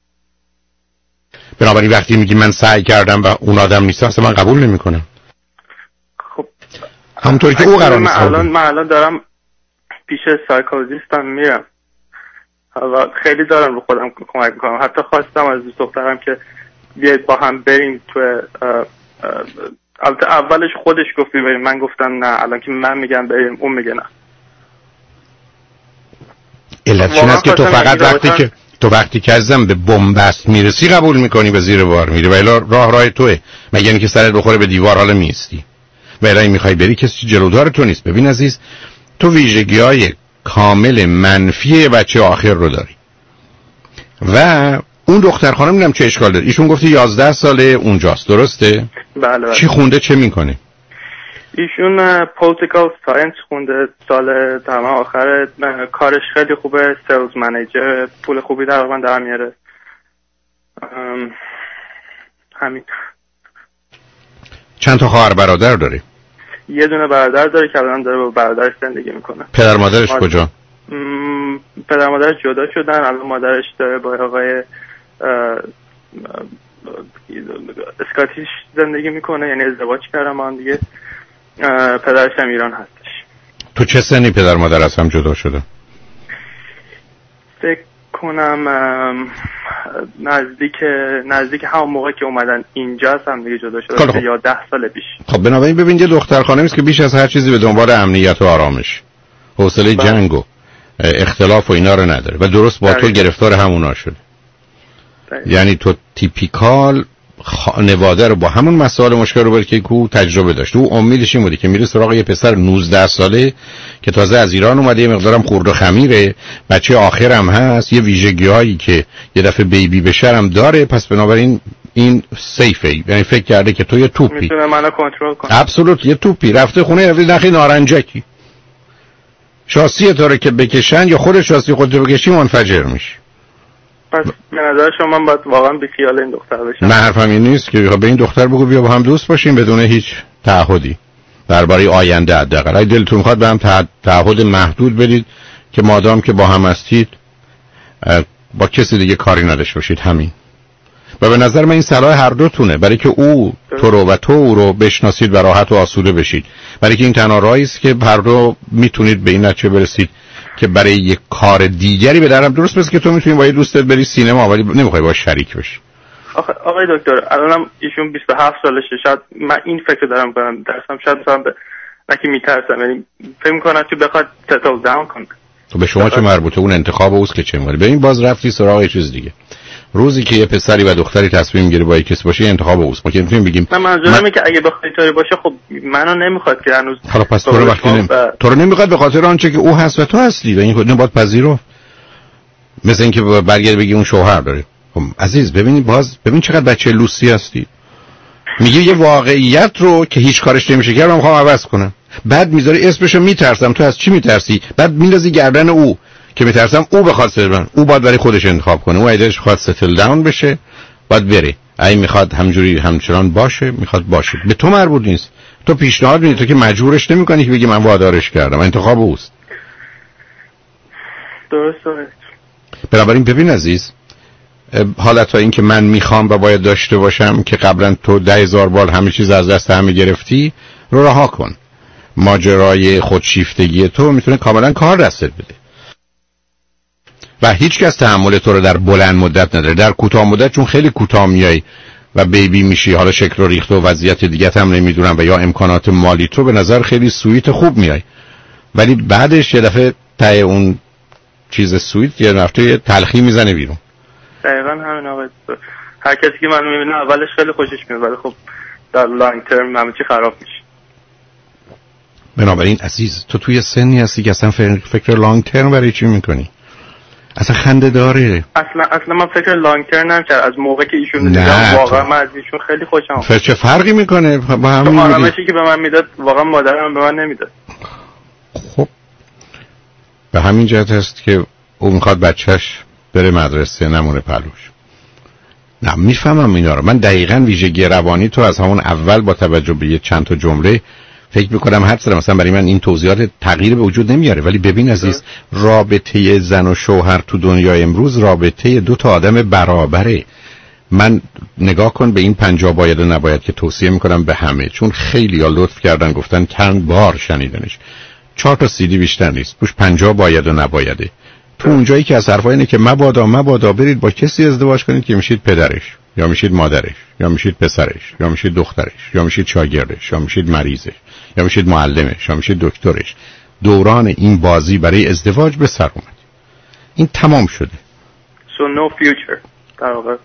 بنابراین وقتی میگی من سعی کردم و اون آدم نیست اصلا من قبول نمیکنم. خب همونطوری که او قرار نیست. من الان دارم پیش سایکولوژیستم میرم و خیلی دارم رو خودم کمک میکنم. حتی خواستم از دوست دخترم که بیاید با هم بریم تو البته اولش خودش گفت بریم، من گفتم نه، الان که من میگم بریم اون میگه نه. علتش این است که تو وقتی که ازم به بنبست میرسی قبول میکنی و زیر بار میری و الا راه توه، مگه اینکه سرت بخوره به دیوار حالا میستی و الا میخوای بری کسی جلودار تو نیست. ببین عزیز، تو ویژگی‌های کامل منفی بچه آخر رو داری و اون دختر خانم نمیدونم چه اشکال داره. ایشون گفتی 11 ساله اونجاست، درسته؟ بله. چی خونده چه میکنه؟ ایشون پولیتیکال ساینس خونده، سال تمام آخر کارش خیلی خوبه، سیلز منیجر، پول خوبی در میاره. همین. چند تا خواهر برادر داره؟ یه دونه برادر داره که الان داره با برادرش زندگی میکنه. پدر مادرش کجا؟ پدر مادرش جدا شدن، الان مادرش داره با آقای اسکاتیش زندگی میکنه، یعنی ازدواج کردن با هم دیگه. پدرش هم ایران هستش. تو چه سنی پدر مادر از هم جدا شده؟ فکر کنم نزدیک همون موقع که اومدن اینجا هم دیگه جدا شده یا 10 سال پیش. خب بنابراین ببین یه دخترخانه است که بیش از هر چیزی به دنبال امنیت و آرامش، حوصله جنگ و اختلاف و اینا رو نداره و درست با تو گرفتار همونا شده. یعنی تو تیپیکال خانواده رو با همون مسائل مشکل رو برای که کو تجربه داشت. او امیدش این بوده که میره سراغ یه پسر 19 ساله که تازه از ایران اومده، یه مقدارم خورد و خمیره، بچه آخرم هست، یه ویژگی‌هایی که یه دفعه بیبی بشه هم داره، پس بنابراین این سیفه. یعنی فکر کرده که تو یه توپی میتونه منو کنترل کنه. ابسولوت یه توپی رفته خونه رفته نخی نارنجکی. شاسی تو رو که بکشن یا خود شاسی خودت بکشی منفجر میشه. پس به نظر شما من باید واقعا بیخیال این دختر بشم؟ من حرفم این نیست که به این دختر بگو بیا با هم دوست باشیم بدون هیچ تعهدی درباره آینده. حداقل اگه دلتون میخواد به هم تعهد محدود بدید که مادام که با هم هستید با کسی دیگه کاری نداشته باشید، همین. و به نظر من این صلاح هر دوتونه، برای که او تو رو و تو او رو بشناسید و راحت و آسوده بشید، برای که این تنها راهی است که هر دو میتونید به این نتیجه برسید که برای یک کار دیگری به درم درست مثل که تو میتونی با یه دوستت بری سینما ولی نمیخوای باهاش شریک بشی. آقای دکتر الانم ایشون 27 سالشه، شاید من این فکر دارم کنم درسم شاید مثلا نکی میترسم، یعنی فکر میکنم که بخواد ستل داون کنه. به شما چه مربوطه؟ اون انتخاب اوست که چه می‌کنه. ببین باز رفتی سراغ یه چیز دیگه. روزی که یه پسری و دختری تصمیم میگیره با یک کس باشه انتخاب اوست. ما که میتونیم بگیم من منظورم اینه که اگه بخواد طوری باشه خب منو نمیخواد که هنوز. حالا پس تو رو وقتی تو رو نمیخواد به خاطر آنچه که او هست و تو هستی و این خود نباید پذیرو. مثل اینکه برگرد بگی اون شوهر داره. خب عزیز ببین چقدر بچه لوسی هستی. میگه یه واقعیت رو که هیچ کارش نمیشه کرد من میخوام عوض کنم. بعد میذاری اسمشو میترسم. تو از چی میترسی؟ بعد میندازی گردن او که میترسم او بخواد ستل. او باید برای خودش انتخاب کنه. او ایدهش میخواد ستل داون بشه باید بره. اگه میخواد همجوری همچنان باشه میخواد باشه. به تو مربوط نیست. تو پیشنهاد میدی، تو که مجبورش نمیکنی که بگی من وادارش کردم. انتخاب اوست. درسته. بنابراین ببین عزیز، حالت این که من میخوام و باید داشته باشم که قبلا تو 10,000 بار همه چیز از دست همه گرفتی رو رها کن. ماجرای خودشیفتگی تو میتونه کاملا کار دستت بده و هیچ کس تحمل تو رو در بلند مدت نداره. در کوتاه مدت چون خیلی کوتاه میای و بیبی میشی، حالا شکل و ریخت و وضعیت دیگه هم نمیدونم و یا امکانات مالی تو به نظر خیلی سویت خوب میای، ولی بعدش یه دفعه ته اون چیز سویت یه نفته تلخی میزنه بیرون. دقیقاً همین آقای. هر کسی که منو میبینه اولش خیلی خوشش میاد ولی خب در لانگ ترم همه چی خراب میشه. بنابراین عزیز تو توی سنی هستی که اصلا فکر لانگ ترم برای چی میکنی؟ اصلا خنده داره. اصلا من فکر لانگ ترم نمی‌کردم. از موقع که ایشون دیدم واقعا من از ایشون خیلی خوشم اومد. چه فرقی میکنه با همین آرامشی که به من میداد واقعا مادرم به من نمیداد. خب به همین جهت هست که او میخواد بچهش بره مدرسه نمونه پلوش. نه میفهمم اینا رو. من دقیقاً ویژگی روانی تو از همون اول با توجه به چند تا جمله فکر میکنم حد زدم. مثلا برای من این توضیحات تغییر به وجود نمیاره، ولی ببین عزیز رابطه زن و شوهر تو دنیای امروز رابطه دو تا آدم برابره. من نگاه کن به این 50 باید و نباید که توصیه میکنم به همه، چون خیلی ها لطف کردن گفتن چند بار شنیدنش. 4 تا CD بیشتر نیست توش 50 باید و نبایده. تو اونجایی که از حرفا اینه که مبادا برید با کسی ازدواج کنید که میشید پدرش یا میشید مادرش یا میشید پسرش یا میشید دخترش یا میشید شاگردش یا میشید مریضش یا میشید معلمش یا میشید دکترش. دوران این بازی برای ازدواج به سر اومد. این تمام شده. So no future در واقع.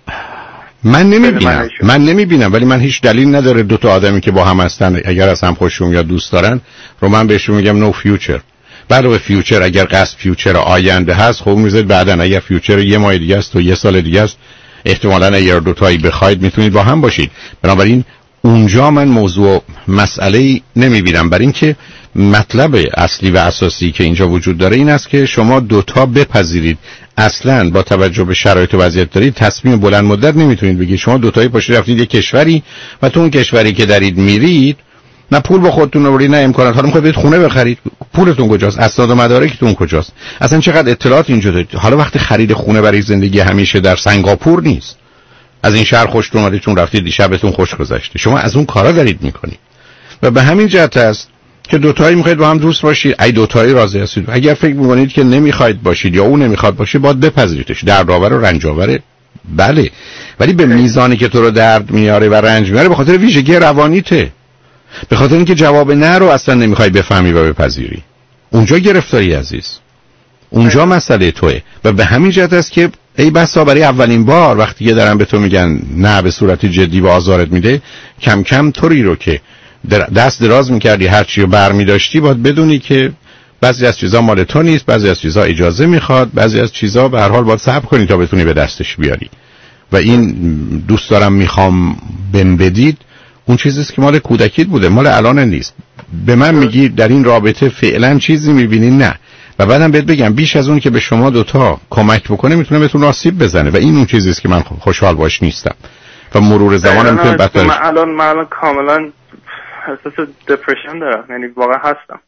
من نمیبینم ولی من هیچ دلیل نداره دو تا آدمی که با هم هستن اگر از هم خوششون یا دوست دارن رو من بهشون میگم نو فیوچر. برای فیوچر اگر قصد فیوچر آینده هست خب میذارید بعدن. اگر فیوچر یه ماه دیگه است و یه سال دیگه است احتمالاً اگر دو تایی بخواید میتونید با هم باشید. بنابراین اونجا من موضوع مسئله نمیبینم، برای اینکه مطلب اصلی و اساسی که اینجا وجود داره این است که شما دوتا بپذیرید اصلاً با توجه به شرایط و وضعیت دارید تصمیم بلند مدت نمیتونید بگیرید. شما دوتایی پاشید رفتید یه کشوری و تو اون کشوری که دارید میرید نه پول با خودتون آورید نه امکانات. حالا میخواید برید خونه بخرید، پولتون کجاست؟ اسناد و مدارکتون کجاست؟ اصلا چقدر اطلاعات اینجا دارید؟ حالا وقتی خرید خونه برای زندگی همیشه در سنگاپور نیست. از این شهر خوشتون اومده چون رفتید دیشبتون خوش گذشته. شما از اون کارا دارید میکنید و به همین جهت است که دوتایی میخواید با هم دوست باشید. ای دوتایی راضی هستید. اگر فکر میکنید که نمیخواید باشید یا اون نمیخواد باشه باید بپذیریدش. دردآور و رنج‌آور بله، ولی به میزانی که تو رو درد میاره و رنج میاره به خاطر ویژگی روانیته، به خاطر اینکه جواب نه رو اصلا نمیخوای بفهمی و بپذیری. اونجا گرفتاری عزیز، اونجا مسئله توئه. و به همین جهت است که ای بسا برای اولین بار وقتی که دارن به تو میگن نه به صورت جدی و آزارت میده، کم کم طوری رو که دست دراز میکردی هر چی رو برمیداشتی، باید بدونی که بعضی از چیزا مال تو نیست، بعضی از چیزا اجازه میخواد، بعضی از چیزا به هر حال باید صبر کنی تا بتونی به دستش بیاری. و این دوست دارم میخوام بهم بدید اون چیزیست که مال کودکیت بوده، مال الان نیست. به من میگی در این رابطه فعلا چیزی میبینی؟ نه. و بعدم بهت بگم بیش از اون که به شما دوتا کمک بکنه میتونه بهتون آسیب بزنه و این اون چیزیست که من خوشحال باش نیستم و مرور زمان میتونه بدترش. من الان کاملا احساس دپرشن دارم، یعنی واقعا هستم،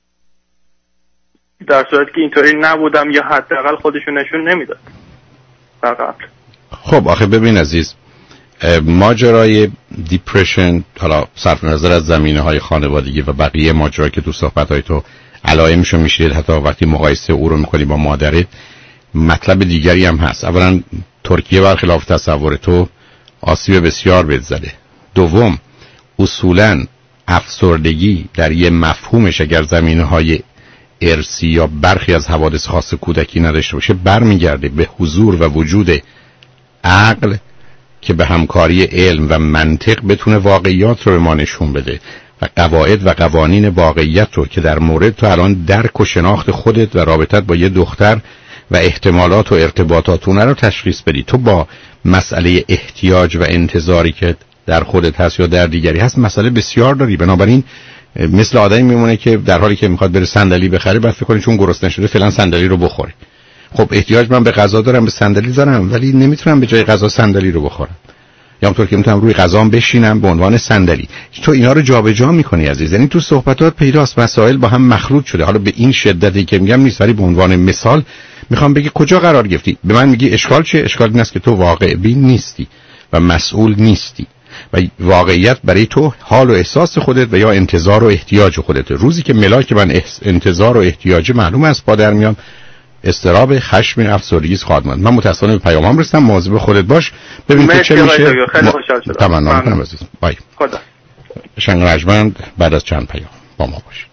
در صورتی که اینطوری نبودم یا حداقل خودشون نشون نمیداد در قبل. خب آخه ببین عزیز، ماجرای دیپرشن، حالا صرف نظر از زمینه‌های خانوادگی و بقیه ماجرایی که تو صحبت‌های تو علائمشو میشید، حتی وقتی مقایسه او رو میکنی با مادرت، مطلب دیگری هم هست. اولا ترکیه برخلاف تصور تو آسیب بسیار بهت زده. دوم اصولاً افسردگی در یه مفهومش اگر زمینه‌های ارثی یا برخی از حوادث خاص کودکی نداشته باشه، برمیگرده به حضور و وجود عقل که به همکاری علم و منطق بتونه واقعیات رو به ما نشون بده و قواعد و قوانین واقعیت رو که در مورد تو الان درک و شناخت خودت و رابطت با یه دختر و احتمالات و ارتباطاتونه رو تشخیص بدی. تو با مسئله احتیاج و انتظاری که در خودت هست یا در دیگری هست مسئله بسیار داری. بنابراین مثل آدمی میمونه که در حالی که میخواد بره صندلی بخره بعد فکر کنه چون گرسنه شده فعلا صندلی رو بخوره. خب احتیاج من به غذا دارم، به صندلی دارم، ولی نمیتونم به جای غذا صندلی رو بخورم، یا اونطور که میتونم روی غذام بشینم به عنوان صندلی. تو اینا رو جابجا میکنی عزیز، یعنی تو صحبتات پیداست مسائل با هم مخلوط شده. حالا به این شدتی که میگم نیست، ولی به عنوان مثال میخوام بگی کجا قرار گرفتی. به من میگی اشکال چیه؟ اشکال این است که تو واقع بین نیستی و مسئول نیستی و واقعیت برای تو حال و احساس خودت و یا انتظار و احتیاج خودت. روزی که ملاک من انتظار و احتیاج معلوم است با در میام، اضطراب، خشم، افسردگی خواهد ماند. من متأسفانه به پیامم رسیدم، مواظب خودت باش ببین که چه میشه. خیلی خوشحال شدم. تمنا میکنم عزیز. بای. خدا. شنگ رجمند بعد از چند پیام با ما باش.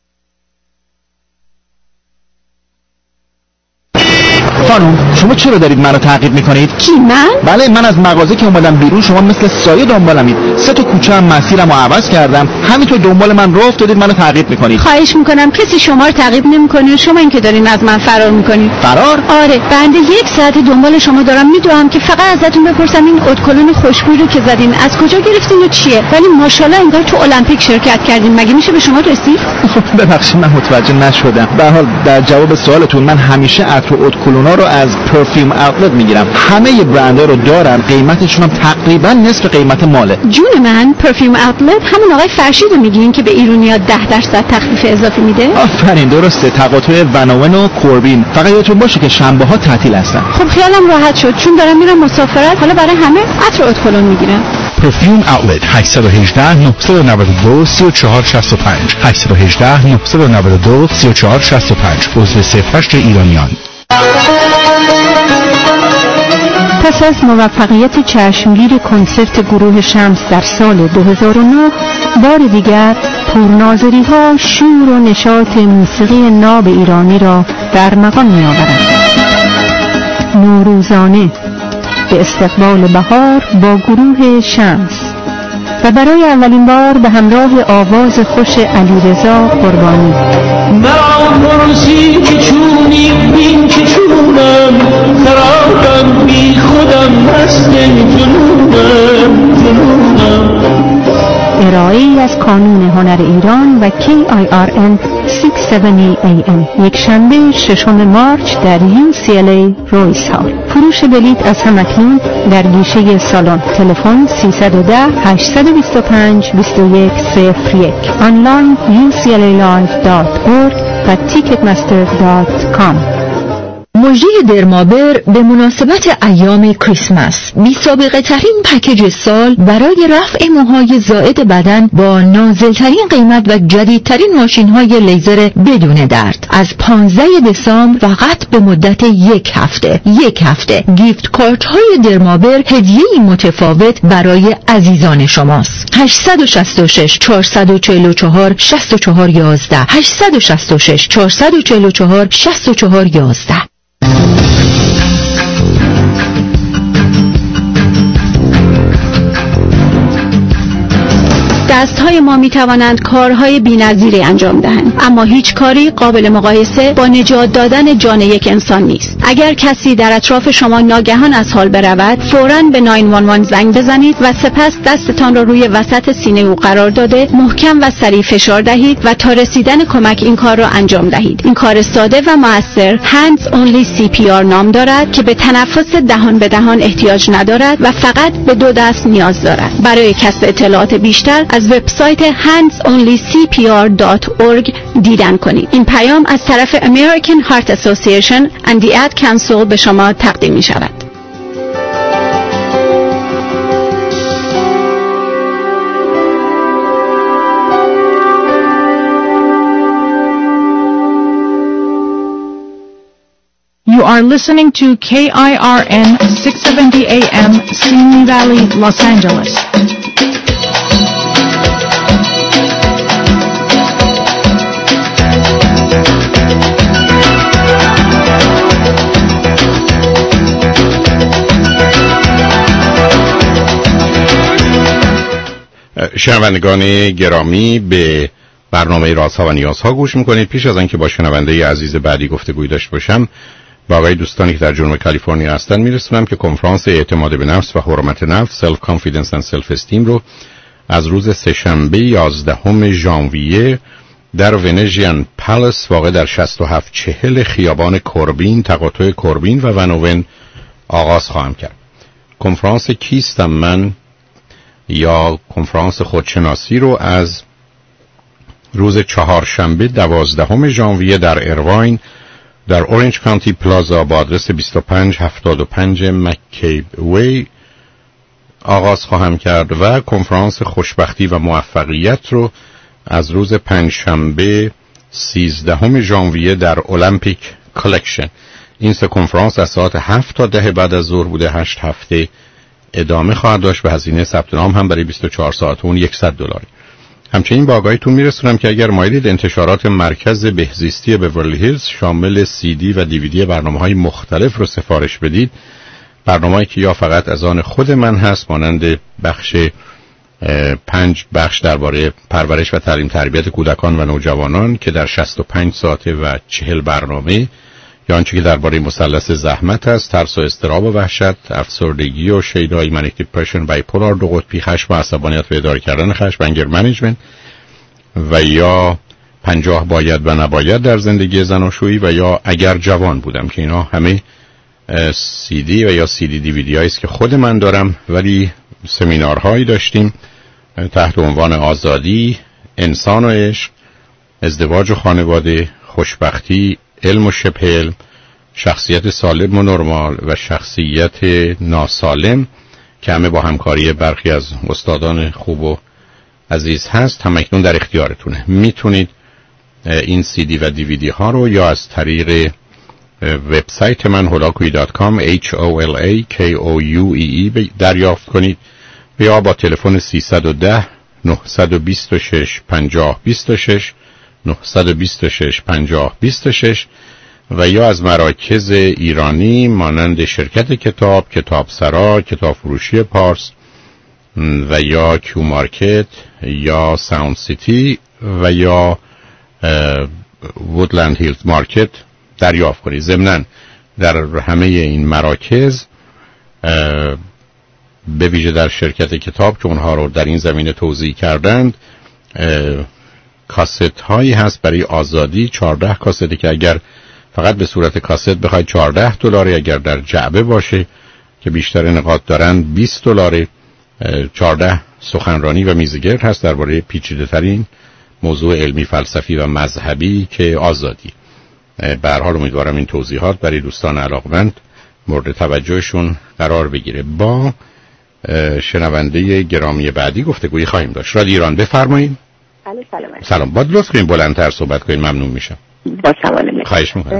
خانم شما چرا دارید منو تعقیب میکنید؟ کی من؟ بله من از مغازه که اومدم بیرون شما مثل سایه دنبالمید. 3 تا کوچه هم مسیرمو عوض کردم، همینطور دنبال من راه افتادید منو تعقیب میکنید. خواهش میکنم کسی شما رو تعقیب نمیکنه، شما این که دارین از من فرار میکنید. فرار؟ آره بنده 1 ساعت دنبال شما دارم میدوام که فقط ازتون بپرسم این ادکلون خوشبوی رو که زدین از کجا گرفتین و چیه؟ ولی ماشاءالله انگار تو المپیک شرکت کردین، مگه میشه به شما رسید؟ ببخشید من متوجه نشدم. به هر حال در جواب سوالتون من همیشه عطر ادکلونا رو از پرفیوم اوتلت میگیرم. همه برندها رو دارن، قیمتشون هم تقریبا نصف قیمت ماله. جون من پرفیوم اوتلت همون آقای فرشید رو میگین که به ایرونیا 10% تخفیف اضافی میده؟ آفرین درسته، تقاطع ونوون و کوربین. فقط یادتون باشه که شنبه ها تعطیل هستن. خب خیالم راحت شد چون دارم میرم مسافرت، حالا برای همه عطر ادکلون میگیرم. پرفیوم اوتلت 818 992 3465 818 992 3465 عضو 08 ایرانیان. پس از موفقیت چشمگیر کنسرت گروه شمس در سال 2009 بار دیگر پرناظری ها شور و نشاط موسیقی ناب ایرانی را در مقام می آورند. نوروزانه به استقبال بهار با گروه شمس و برای اولین بار به همراه آواز خوش علیرضا قربانی. مرا پرسی که چونی بین که چونم خرابم بی خودم مست جنونم ارائه‌ای از کانون هنر ایران و KIRN 670 AM یک شنبه 6 مارچ در UCLA رویس هال. فروش بلیط از همکنون در گیشه سالن. تلفن 310 825 2101 آنلاین uclalive.org و ticketmaster.com. مژده درمابر به مناسبت ایام کریسمس بی سابقه ترین پکیج سال برای رفع موهای زائد بدن با نازلترین قیمت و جدیدترین ماشین های لیزر بدون درد از 15 دسامبر فقط به مدت یک هفته گیفت کارت های درمابر هدیه‌ای متفاوت برای عزیزان شماست. 866 444 6411 866 444 6411. دستهای ما می توانند کارهای بی‌نظیری انجام دهند، اما هیچ کاری قابل مقایسه با نجات دادن جان یک انسان نیست. اگر کسی در اطراف شما ناگهان از حال برود، فوراً به 911 زنگ بزنید و سپس دستتان را روی وسط سینه او قرار داده محکم و سریع فشار دهید و تا رسیدن کمک این کار را انجام دهید. این کار ساده و مؤثر Hands Only CPR نام دارد که به تنفس دهان به دهان احتیاج ندارد و فقط به 2 دست نیاز دارد. برای کسب اطلاعات بیشتر از وبسایت handsonlycpr.org دیدن کنید. این پیام از طرف American Heart Association and the Ad Council به شما تقدیم می شود. You are listening to KIRN 670 AM, Simi Valley, Los Angeles. شنوندگان گرامی، به برنامه رازها و نیازها گوش میکنید. پیش از آنکه با شنونده عزیز بعدی گفتگوی داشته باشم، با آقای دوستانی که در جنوب کالیفرنیا هستن میرسونم که کنفرانس اعتماد به نفس و حرمت نفس Self Confidence and Self Esteem رو از روز سه‌شنبه 11 ژانویه در ونژین پالاس واقع در 6740 خیابان کوربین، تقاطع کوربین و ونوون آغاز خواهم کرد. کنفرانس کیستم من یا کنفرانس خودشناسی رو از روز چهارشنبه 12 ژانویه در ایرواین در اورنج کانتی پلازا با آدرس 2575 مککیب وی آغاز خواهم کرد و کنفرانس خوشبختی و موفقیت رو از روز پنجشنبه 13 ژانویه در المپیک کلکشن. این سه کنفرانس از ساعت 7 تا 10 بعد از ظهر بوده. 8 هفته ادامه خواهد داشت و هزینه ثبت نام هم برای 24 ساعت اون $100. همچنین با آگاهیتون میرسونم که اگر مایلید انتشارات مرکز بهزیستی بورلی هیلز شامل CD و DVD برنامه‌های مختلف رو سفارش بدید، برنامه‌ای که یا فقط از آن خود من هست مانند بخش 5 بخش درباره پرورش و تعلیم تربیت کودکان و نوجوانان که در 65 ساعته و 40 برنامه، یا آنچه که درباره مثلث زحمت است، ترس و اضطراب و وحشت، افسردگی و شیدایی، منیک دیپرشن، بایپولار، دو قطبی، خشم و عصبانیت و اداره کردن خشم، انگر منیجمنت، و یا 50 باید و نباید در زندگی زناشویی، و یا اگر جوان بودم، که اینا همه CD و یا CD DVD هایی است که خود من دارم. ولی سمینارهایی داشتیم تحت عنوان آزادی، انسان و عشق، ازدواج و خانواده، خوشبختی، علم و شبه علم، شخصیت سالم و نرمال و شخصیت ناسالم، که همه با همکاری برخی از استادان خوب و عزیز هست، هم اکنون در اختیارتونه. میتونید این CD و DVD ها رو یا از طریق وبسایت من holakoui.com HOLAKOUEE دریافت کنید، یا با تلفن 310 926 5026 926 5026 و یا از مراکز ایرانی مانند شرکت کتاب، کتابسرا، کتاب فروشی پارس و یا کیو مارکت یا ساوند سیتی و یا وودلند هیلز مارکت دریافت کنید. ضمناً در همه این مراکز به ویژه در شرکت کتاب که اونها رو در این زمینه توضیح کردند، کاست هایی هست برای آزادی، 14 کاسته که اگر فقط به صورت کاست بخواید $14، اگر در جعبه باشه که بیشتر نقاط دارن $20. 14 سخنرانی و میزگرد هست درباره پیچیده ترین موضوع علمی، فلسفی و مذهبی که آزادی. به هر حال امیدوارم این توضیحات برای دوستان علاقمند مورد توجهشون قرار بگیره. با شنونده گرامی بعدی گفتگویی خواهیم داشت. رادیو ایران بفرمایید. سلام. با لطف کنید بلندتر صحبت کنید، ممنون میشم. با سوال خواهش میکنم.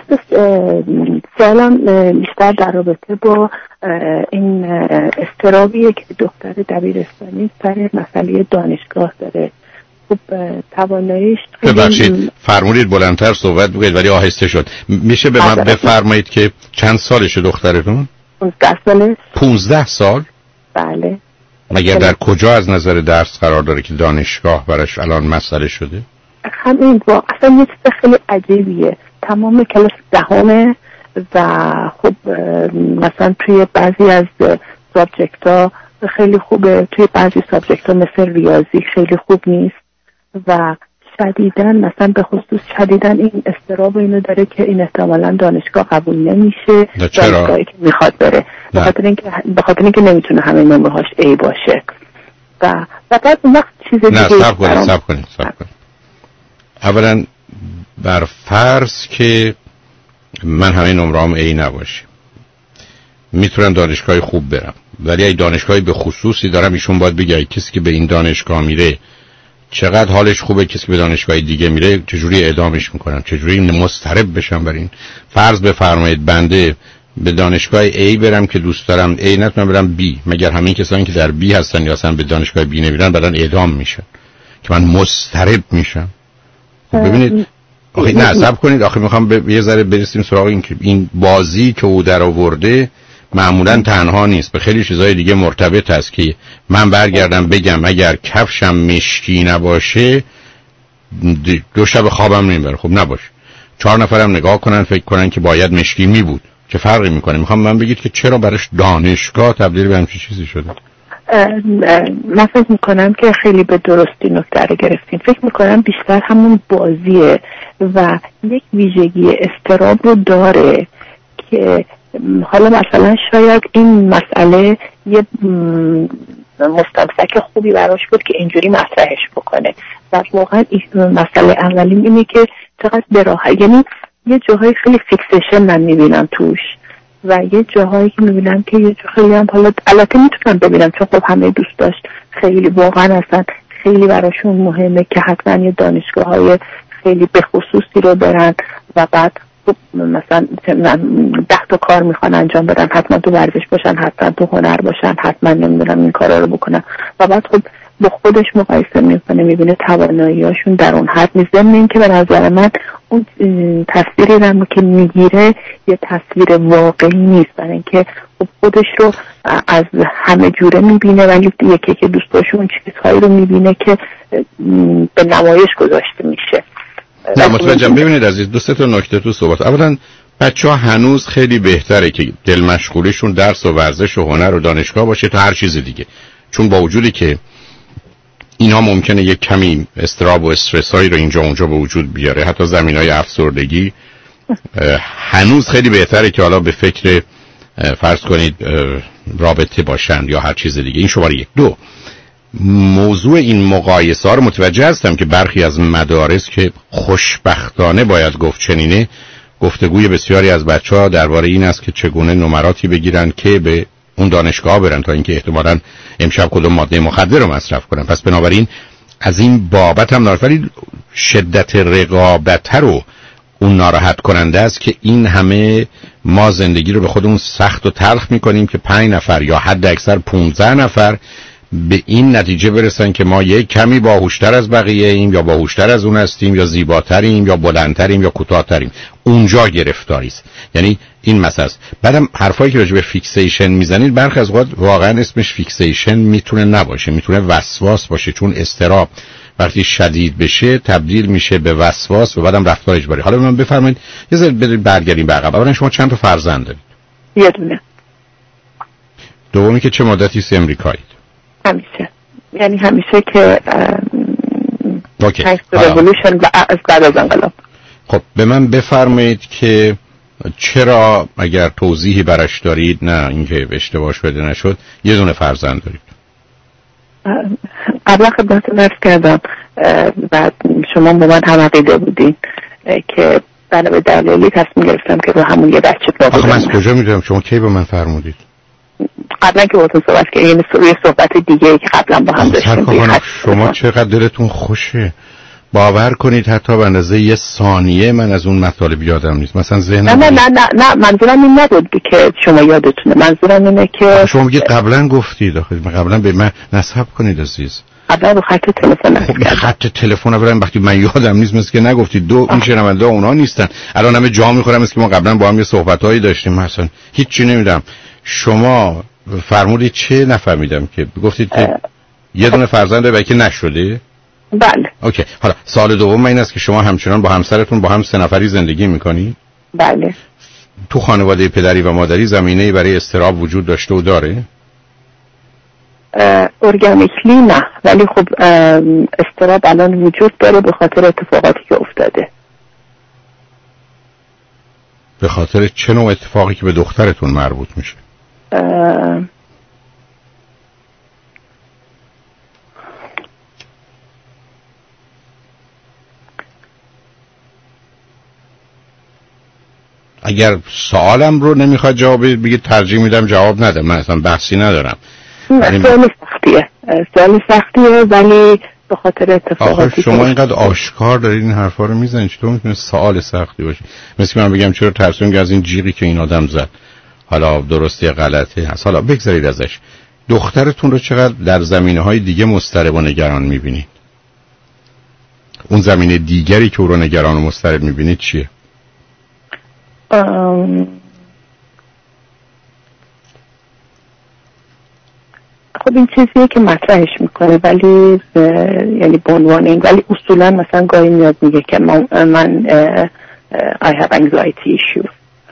سوالم بیشتر در رابطه با این اضطرابیه که دختر دبیرستانی سر مسئله دانشگاه داره. خب تواناییش ببخشید فرمودید بلندتر صحبت بکنید ولی آهسته شد. میشه به من بفرمایید که چند سالشه دخترتون؟ 15 ساله. 15 سال؟ بله. مگر در کجا از نظر درس قرار داره که دانشگاه براش الان مسئله شده؟ همین اصلا یه چیز خیلی عجیبیه. تمام کلاس دهمه و خب مثلا توی بعضی از سابجکت ها خیلی خوبه، توی بعضی سابجکت ها مثل ریاضی خیلی خوب نیست و شدیدن مثلا به خصوص شدیدن این اضطراب اینو داره که این احتمالاً دانشگاه قبول نمیشه، دانشگاهی که میخواد بره به خاطر اینکه نمیتونه همه نمرهاش A باشه و بعد اون وقت چیز دیگه. نه صبر کنید. اولا بر فرض که من همه نمرهام A نباشه میتونم دانشگاه خوب برم، ولی اگه دانشگاهی به خصوصی دارم ایشون باید بگه کسی که به این دانشگاه میره چقدر حالش خوبه، کسی که به دانشگاه دیگه میره چجوری اعدامش میکنن، چجوری مضطرب بشم بر این. فرض بفرمایید بنده به دانشگاه A برم که دوست دارم A نتونم برم B، مگر همین کسانی که در B هستن یا اصلا به دانشگاه B نمیرن بعدن اعدام میشن که من مضطرب میشم؟ ببینید آخه نه صبر کنید، آخه میخوام یه ذره برسیم سراغ این که این بازی که او در آورده معمولا تنها نیست، به خیلی چیزای دیگه مرتبط است که من برگردم بگم اگر کفشم مشکی نباشه 2 شب خوابم نمیبره. خب نباشه 4 نفرم نگاه کنن فکر کنن که باید مشکی می بود، چه فرقی میکنه؟ میخوام من بگید که چرا براش دانشگاه تبدیل به همچین چیزی شده. من فکر میکنم که خیلی به درستی نکته رو گرفتین. فکر میکنم بیشتر همون بازیه و یک ویژگی اضطراب رو داره که حالا مثلا شاید این مسئله یه مستمسک خوبی براش بود که اینجوری مطرحش بکنه و واقعا مسئله اولی اینه که چقدر براحت، یعنی یه جاهای خیلی فیکسیشن من میبینم توش و یه جاهایی که میبینم که یه جا خیلی هم حالا البته میتونم ببینم چون خب همه دوست داشت خیلی واقعا اصلا خیلی براشون مهمه که حتما یه دانشگاه های خیلی به خصوصی رو برن و بعد خب مثلا 10 تا کار میخوان انجام بدن، حتما تو ورزش باشن، حتما تو هنر باشن، حتما نمیدونم این کارا رو بکنن و بعد خب با خودش مقایسه میکنه میبینه توانایی‌هاشون در اون حد نیست. ضمن این که به نظر من اون تصویری رو که میگیره یه تصویر واقعی نیست، برای اینکه خب خودش رو از همه جوره میبینه ولی یکی که دوست داشته اون چیزهایی رو میبینه که به نمایش گذاشته میشه. نه متوجهم. ببینید عزیز 2 تا نکته تو صحبت. اولا بچه‌ها هنوز خیلی بهتره که دل مشغولیشون درس و ورزش و هنر و دانشگاه باشه تا هر چیز دیگه، چون با وجودی که اینا ممکنه یک کمی استراب و استرسایی رو اینجا اونجا به وجود بیاره، حتی زمینهای افسردگی، هنوز خیلی بهتره که حالا به فکر فرض کنید رابطه باشن یا هر چیز دیگه. این شماره 1. 2 موضوع این مقایسه ها رو متوجه هستم که برخی از مدارس که خوشبختانه باید گفت چنینه، گفتگوی بسیاری از بچه‌ها درباره این است که چگونه نمراتی بگیرن که به اون دانشگاه برن تا اینکه احتمالاً امشب کدوم ماده مخدر رو مصرف کنن. پس بنابراین از این بابت هم ولی شدت رقابت رو اون ناراحت کننده است که این همه ما زندگی رو به خودمون سخت و تلخ میکنیم که 5 نفر یا حد اکثر 15 نفر به این نتیجه برسن که ما یک کمی باهوشتر از بقیه ایم یا باهوشتر از اون هستیم یا زیباتریم یا بلندتریم یا کوتاهتریم. اونجا گرفتاری است. یعنی این مسئله است. بعدم حرفایی که راجع به فیکسیشن میزنید برخی از اوقات واقعا اسمش فیکسیشن میتونه نباشه، میتونه وسواس باشه، چون اضطراب وقتی شدید بشه تبدیل میشه به وسواس و بعدم رفتار اجباری. حالا من بفرمایید یه ذره برگردیم به عقب. اولا شما چند تا فرزند دارید؟ یه دونه. دومی که چه مدتی است امریکایید؟ همیشه. یعنی همیشه که اوکی. رولوشن و از بعد از انقلاب. خب به من بفرمایید که چرا اگر توضیحی برش دارید، نه اینکه اشتباه شده نشد، یه دونه فرزند دارید؟ قبلا خدمتتون عرض کردم بعد شما با من هم عقیده بودین که بنا به دلایلی تصمیم گرفتم که رو همون یه بچه بابا من از کجا میدونم شما کی با من فرمودید؟ قبلا که باهاتون صحبت کردیم، یعنی روی صحبت دیگه که قبلا با هم داشتیم. شما چقدر دلتون خوشه، باور کنید حتی به اندازه یه ثانیه من از اون مطالب یادم نیست. مثلا ذهنم نه منظورم این نبود که شما یادتونه، منظورم اینه که شما میگید قبلا گفتید. قبلا به من نصب کنید عزیز. قبلا رو خط تلفن هست. خط تلفن برام وقتی من یادم نیست مثل که نگفتید. دو این شنونده اونا نیستن. الان همه جا میخورم مثل که ما قبلا با هم یه صحبتایی داشتیم. مثلا هیچ چی نمیدونم. شما فرمودید چه نفهمیدم که گفتید که یه دونه فرزند داره که نشده؟ بله. اوکی. حالا سوال دوم این است که شما همچنان با همسرتون با هم 3 نفری زندگی میکنید؟ بله. تو خانواده پدری و مادری زمینه‌ای برای اضطراب وجود داشته و داره؟ ارگانیکلی نه، ولی خب اضطراب الان وجود داره به خاطر اتفاقاتی که افتاده. به خاطر چه نوع اتفاقی که به دخترتون مربوط میشه؟ اگر سوالم رو نمیخواد جواب بگید ترجیح میدم جواب ندم، من اصلا بحثی ندارم. سوال سختیه ولی به خاطر اتفاقاتی شما اینقدر آشکار دارید این حرفا رو میزنید، چطور میتونه سوال سختی باشه؟ مثل من بگم چرا ترسونگ از این جیغی که این آدم زد، حالا درستی غلطی هست. حالا بگذارید ازش. دخترتون رو چقدر در زمینه‌های دیگه مضطرب و نگران میبینید؟ اون زمینه دیگری که او رو نگران و مضطرب میبینید چیه؟ خب این چیزیه که مطرحش میکنه ولی یعنی به عنوان این، ولی اصولا مثلا گاهی میاد میگه که من I have anxiety issue.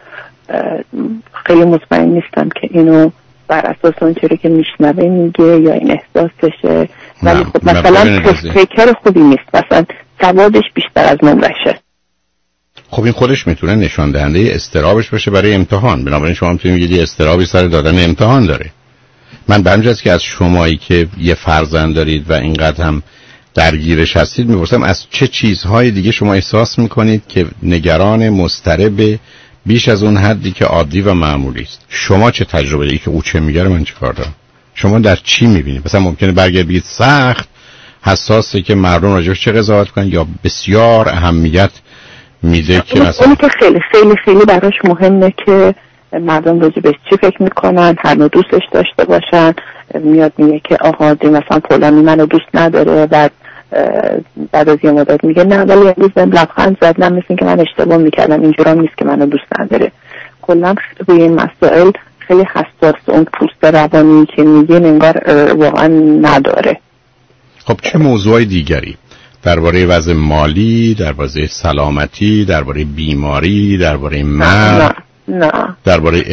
خیلی مطمئن نیستم که اینو بر اساس اونجوری که میشنوه میگه یا این احساسشه، ولی خب مثلا فکر خوبی نیست، مثلا سوادش بیشتر از نمرشه. خب این خودش میتونه نشان دهنده اضطرابش باشه برای امتحان. بنابراین شما میتونید بگید یه اضطرابی سر دادن امتحان داره. من به همجاست که از شمایی که یه فرزند دارید و اینقدر هم درگیرش هستید میپرسم از چه چیزهای دیگه شما احساس میکنید که نگران، مضطرب بیش از اون حدی که عادی و معمولی است؟ شما چه تجربه دارید که او چه میگه من چیکار دارم؟ شما در چی میبینید؟ مثلا ممکنه برگردید بگید سخت حساسه که مردم راجعش چه قضاوت کنن، یا بسیار اهمیت میده که مثلا اون که خیلی خیلی خیلی براش مهمه که مردم راجعش چی فکر میکنن، هر نوع دوستش داشته باشن. میاد میگه که آقا دی مثلا فلانی منو دوست نداره، بعد از یه مدت میگه نه ولی امروز بهم لبخند زد، نه مثل که من اشتباه میکردم، اینجورام نیست که منو دوست نداره. کلا روی این مسائل خیلی حساس، اون پوست روانی که میگه انگار واقعا نداره. خب چه موضوعای دیگری درباره وضع مالی، درباره سلامتی، درباره بیماری، درباره مرگ؟ نه درباره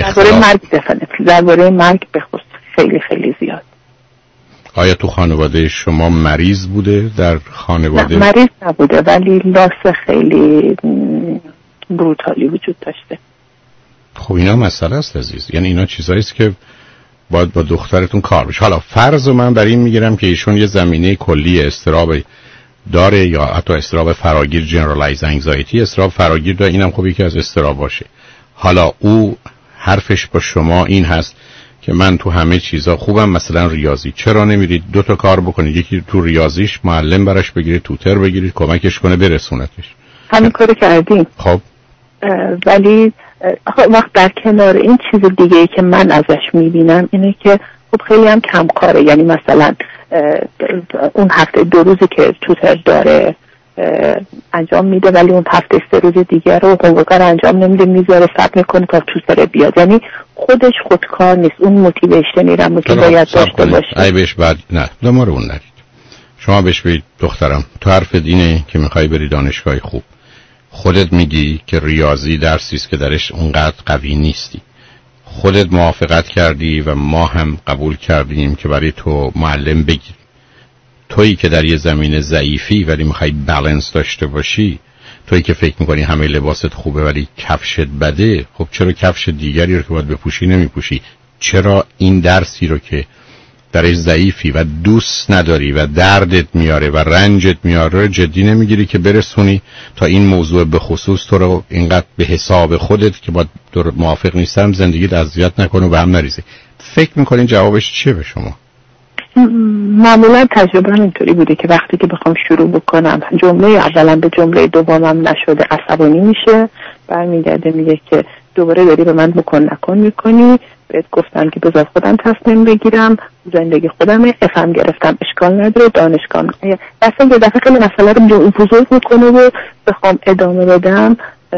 مرگ به خصوص خیلی خیلی زیاد. آیا تو خانواده شما مریض بوده؟ در خانواده نه مریض نبوده ولی لاس خیلی بروتالی وجود داشته. خب اینا مسئله است عزیز، یعنی اینا چیزایی است که باید با دخترتون کار بشه. حالا فرض من بر این میگیرم که ایشون یه زمینه کلی اضطراب داره یا حتی اضطراب فراگیر، جنرالایز انگزایتی، اضطراب فراگیر داره، اینم خب یکی از اضطراب باشه. حالا او حرفش با شما این هست که من تو همه چیزا خوبم، مثلا ریاضی، چرا نمیرید 2 تا کار بکنید، یکی تو ریاضیش معلم براش بگیرید، توتر بگیرید، کمکش کنه برسونتش. همین کارو کردیم. خب ولی وقت در کنار این چیز دیگه‌ای که من ازش میبینم اینه که خب خیلی هم کم کاره، یعنی مثلا اون هفته 2 روزی که توتر داره انجام میده ولی اون هفته 3 روز دیگه رو هومورک انجام نمیده، میذاره صبر میکنه تا توتر بیاد. یعنی خودش خودکار نیست، اون موتیویشنی رو که باید داشته باشه. ای بهش بعد نه دمار اون نرید. شما بهش بگید دخترم تو حرفت اینه که میخوای بری دانشگاه خوب، خودت میگی که ریاضی درسی است که درش اونقدر قوی نیستی، خودت موافقت کردی و ما هم قبول کردیم که برای تو معلم بگیری. تویی که در یه زمینه ضعیفی ولی میخوای بالانس داشته باشی، تویی که فکر میکنی همه لباست خوبه ولی کفشت بده، خب چرا کفش دیگری رو که باید بپوشی نمیپوشی؟ چرا این درسی رو که درش ضعیفی و دوست نداری و دردت میاره و رنجت میاره جدی نمیگیری که برسونی تا این موضوع به خصوص تو رو اینقدر به حساب خودت که با موافق نیستم زندگیت اذیت نکنه و هم نریزی. فکر میکنین جوابش چیه به شما؟ معمولا تجربه اینطوری بوده که وقتی که بخوام شروع بکنم جمله اولا به جمله دومم نشده عصبانی میشه، برمیگرده میگه که دوباره داری به من بکن نکن میکنی، بهت گفتم که بذار خودم تصمیم بگیرم، زندگی خودمه، افهم گرفتم اشکال نداره، دانشگاه اصلا یه دفعه خیلی مسئله رو بزرگ میکنه و بخوام ادامه بدم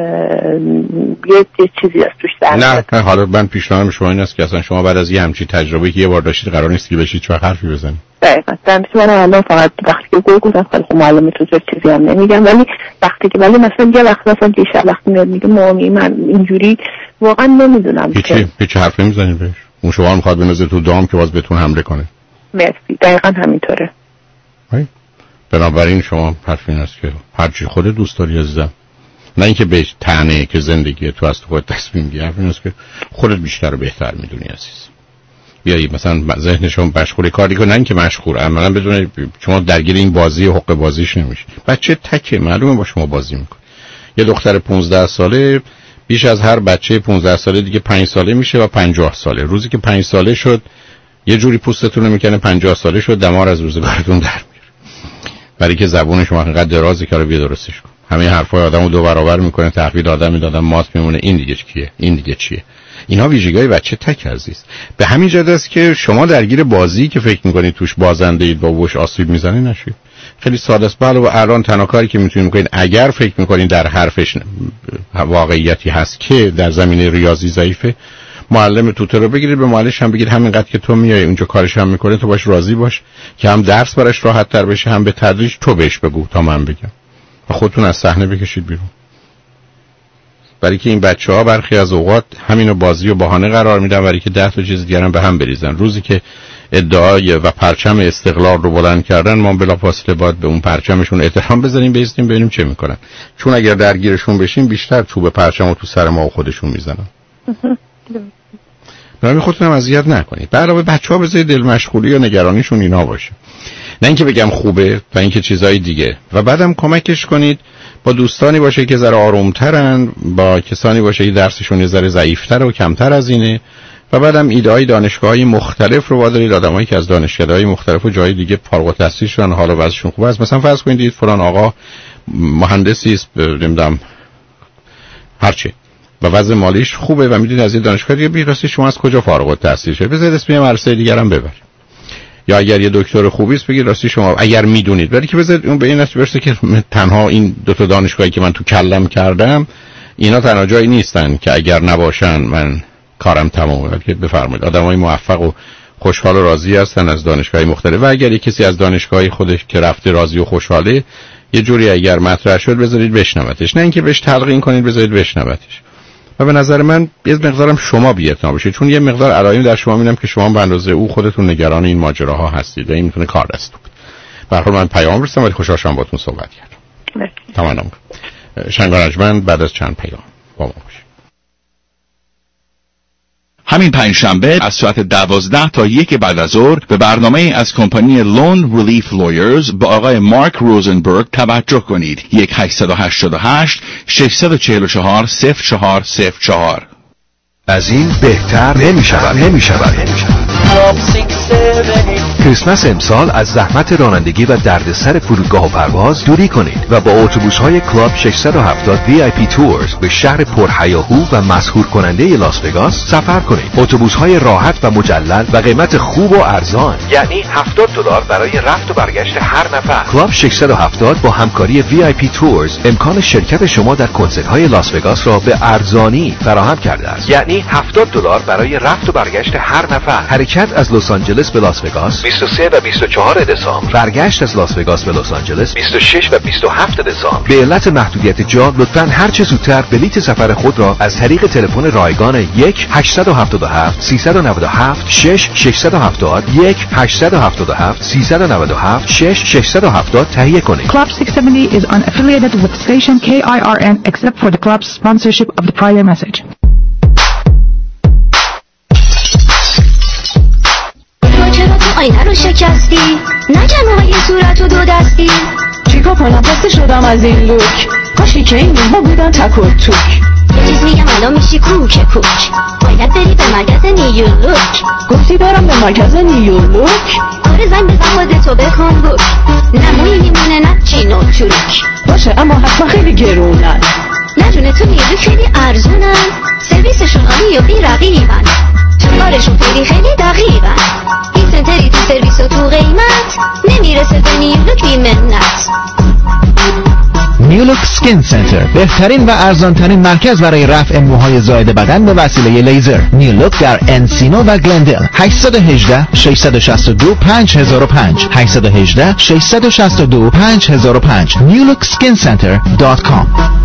یه چیزی از توش در نه حالا من پیشنهادم شما این است که اصلا شما بعد از یه همچین تجربه‌ای که یه بار داشتید قرار نیست که بشید چه حرفی بزنید. دقیقاً من الان فقط وقتی که گفتم خیلی خوب معلومه تو چیزی هم نمیگم، ولی وقتی که مثلا یه وقت مثلا دیشب وقتی میگه مامی من اینجوری واقعا نمیدونم هیچ حرف نمیزنید بهش. اون شما میخواد بنازه تو دام که باز بهتون حمله کنه. مرسی دقیقاً همینطوره. بنابراین شما حرف این است که هرچی خودت دوست داری عزیزم، نه اینکه بهش طعنه که زندگی تو از تو خودت تصمیم گیری، حرف این است که خودت بیشتر و بهتر میدونی عزیز. بیایی مثلا ذهنشون مشغول کاری کنه، نه اینکه مشغول عملا بدون شما درگیر این بازی و حق بازیش نمیشه. بچه تکه معلومه با شما بازی میکنه. یه دختر 15 ساله بیش از هر بچه 15 ساله دیگه 5 ساله میشه و 50 ساله. روزی که 5 ساله شد یه جوری پوستتون رو میکنه، 50 ساله شد دمار از روزگارتون در میاره. برای که زبون شما انقدر درازه که رو بیا درستش کن. همه حرفای آدمو دو برابر میکنه، تحویل آدم میدادن مات میمونه. این دیگه کیه؟ این دیگه چیه؟ اینا ویژگی‌های بچه تک عزیز. به همین جهت است که شما درگیر بازی که فکر میکنید توش بازنده اید با وش آسیب میزنه نشید. خیلی ساده است. و الان تنها کاری که میتونید بکنید اگر فکر میکنید در حرفش واقعیتی هست که در زمینه ریاضی ضعیفه، معلم توته رو بگیرید، به معلمش هم بگید همینقدر که تو میای اونجا کارش هم میکنه تو باش راضی باش که هم درس براش راحت تر بشه، هم به تدریج تو بهش بگو تا من بگم و خودتون از صحنه بکشید بیرون. برای که این بچه‌ها برخی از اوقات همینو بازی و بهانه قرار میدن برای که 10 تا چیز دیگه هم به هم بریزن. روزی که ادعای و پرچم استقلال رو بلند کردن، ما بلافاصله باید به اون پرچمشون احترام بذاریم، بیستیم ببینیم چه میکنن، چون اگر درگیرشون بشیم بیشتر چوب پرچمو تو سر ما و خودشون میزنن. نمی خودتونم اذیت نکنید. به علاوه بچه‌ها بذارید دل مشغولی و نگرانیشون اینا باشه، نه اینکه بگم خوبه و اینکه چیزای دیگه. و بعدم کمکش کنید با دوستانی باشه که ذره آرومترن، با کسانی باشه که درسشون یه ذره ضعیف‌تر و کمتر از اینه. و بعدم ایده‌های دانشگاه‌های مختلف رو وادارید آدمایی که از دانشگاه‌های مختلف و جای دیگه فارغ التحصیل شدن حالا وضعشون خوبه است، مثلا فرض کنید دید فلان آقا مهندسی است، نمیدونم هرچی و وضع مالیش خوبه و میدونید از این دانشگاه دیگه بی‌راستی شما از کجا فارغ التحصیل شدید، بذارید اسم یه مدرسه دیگه هم ببرید. یا اگر یه دکتر خوبی است بگید راستی شما اگر میدونید، ولی که بذارید اون به این نتیجه برسه که تنها این دو تا دانشگاهی که من تو کلم کردم اینا تنها جایی نیستن که اگر نباشن من کارم تمومه. که بفرمایید آدمای موفق و خوشحال و راضی هستن از دانشگاهی مختلف و اگر کسی از دانشگاهی خودش که رفته راضی و خوشحاله یه جوری اگر مطرح شد بذارید بشنوتش، نه اینکه بهش تلقین کنید، بذارید بشنوتش. و به نظر من یه مقدارم شما بی‌اعتنا باشید، چون یه مقدار علائم در شما میبینم که شما به اندازه او خودتون نگران این ماجراها هستید و این میتونه کار دست بود. به هر حال من پیام برسم ولی خوشحال شدم باهاتون صحبت کردم. تمام. شنگانجمن بعد از چند پیام با ما باشید. همین پنجشنبه از ساعت 12 تا 1 بعد از ظهر به برنامه از کمپانی لون ریلیف لویرز با آقای مارک روزنبرگ توجه کنید. 1-888-644-0404. از این بهتر نمی‌شود. کریسمس امسال از زحمت رانندگی و دردسر فرودگاه و پرواز دوری کنید و با اتوبوس‌های کلاب 670 VIP تورز به شهر پرهیاهو و مسحور کننده لاس وگاس سفر کنید. اتوبوس‌های راحت و مجلل و قیمت خوب و ارزان، یعنی $70 برای رفت و برگشت هر نفر. کلاب 670 با همکاری VIP تورز امکان شرکت شما در کنسرت‌های لاس وگاس را به ارزانی فراهم کرده است، یعنی $70 برای رفت و برگشت هر نفر. حرکت از لس آنجلس به لاس وگاس 23 و 24 دسامبر، برگشت از لاس وگاس به لس آنجلس 26 و 27 دسامبر. به علت محدودیت جا لطفاً هر چه زودتر بلیت سفر خود را از طریق تلفن رایگان 1-877-397-6-670 1-877-397-6-670 تهیه کنید. Club 670 is unaffiliated with station KIRN except for the club's sponsorship of the prior message. آینه رو شکستی، نگم موهای صورت و دو دستی. چیکار کنم خسته شدم از این لوک، کاشی که این ها بودن تک و توک. یه چیز میگم الان میشی کوک کوک، باید بری به مرکز نیولوک. گفتی برم به مرکز نیولوک؟ آره زن بزن خودتو بکن بوک، نموی میمونه نه چین و چروک. باشه اما حتما خیلی گرونن. نجونه تو نیولوک خیلی ارزونن، سرویسشون عالی و بی رقیبن، کارشون خیلی دقیقن. این سنتری تو سرویس و تو قیمت، نمیرسه به نیولوک بی منت. نیولوک سکین سنتر، بهترین و ارزانترین مرکز برای رفع موهای زائد بدن به وسیله لیزر. نیولوک در انسینو و گلندل. 818 662 5005 818 662 5005 newlookskincenter.com.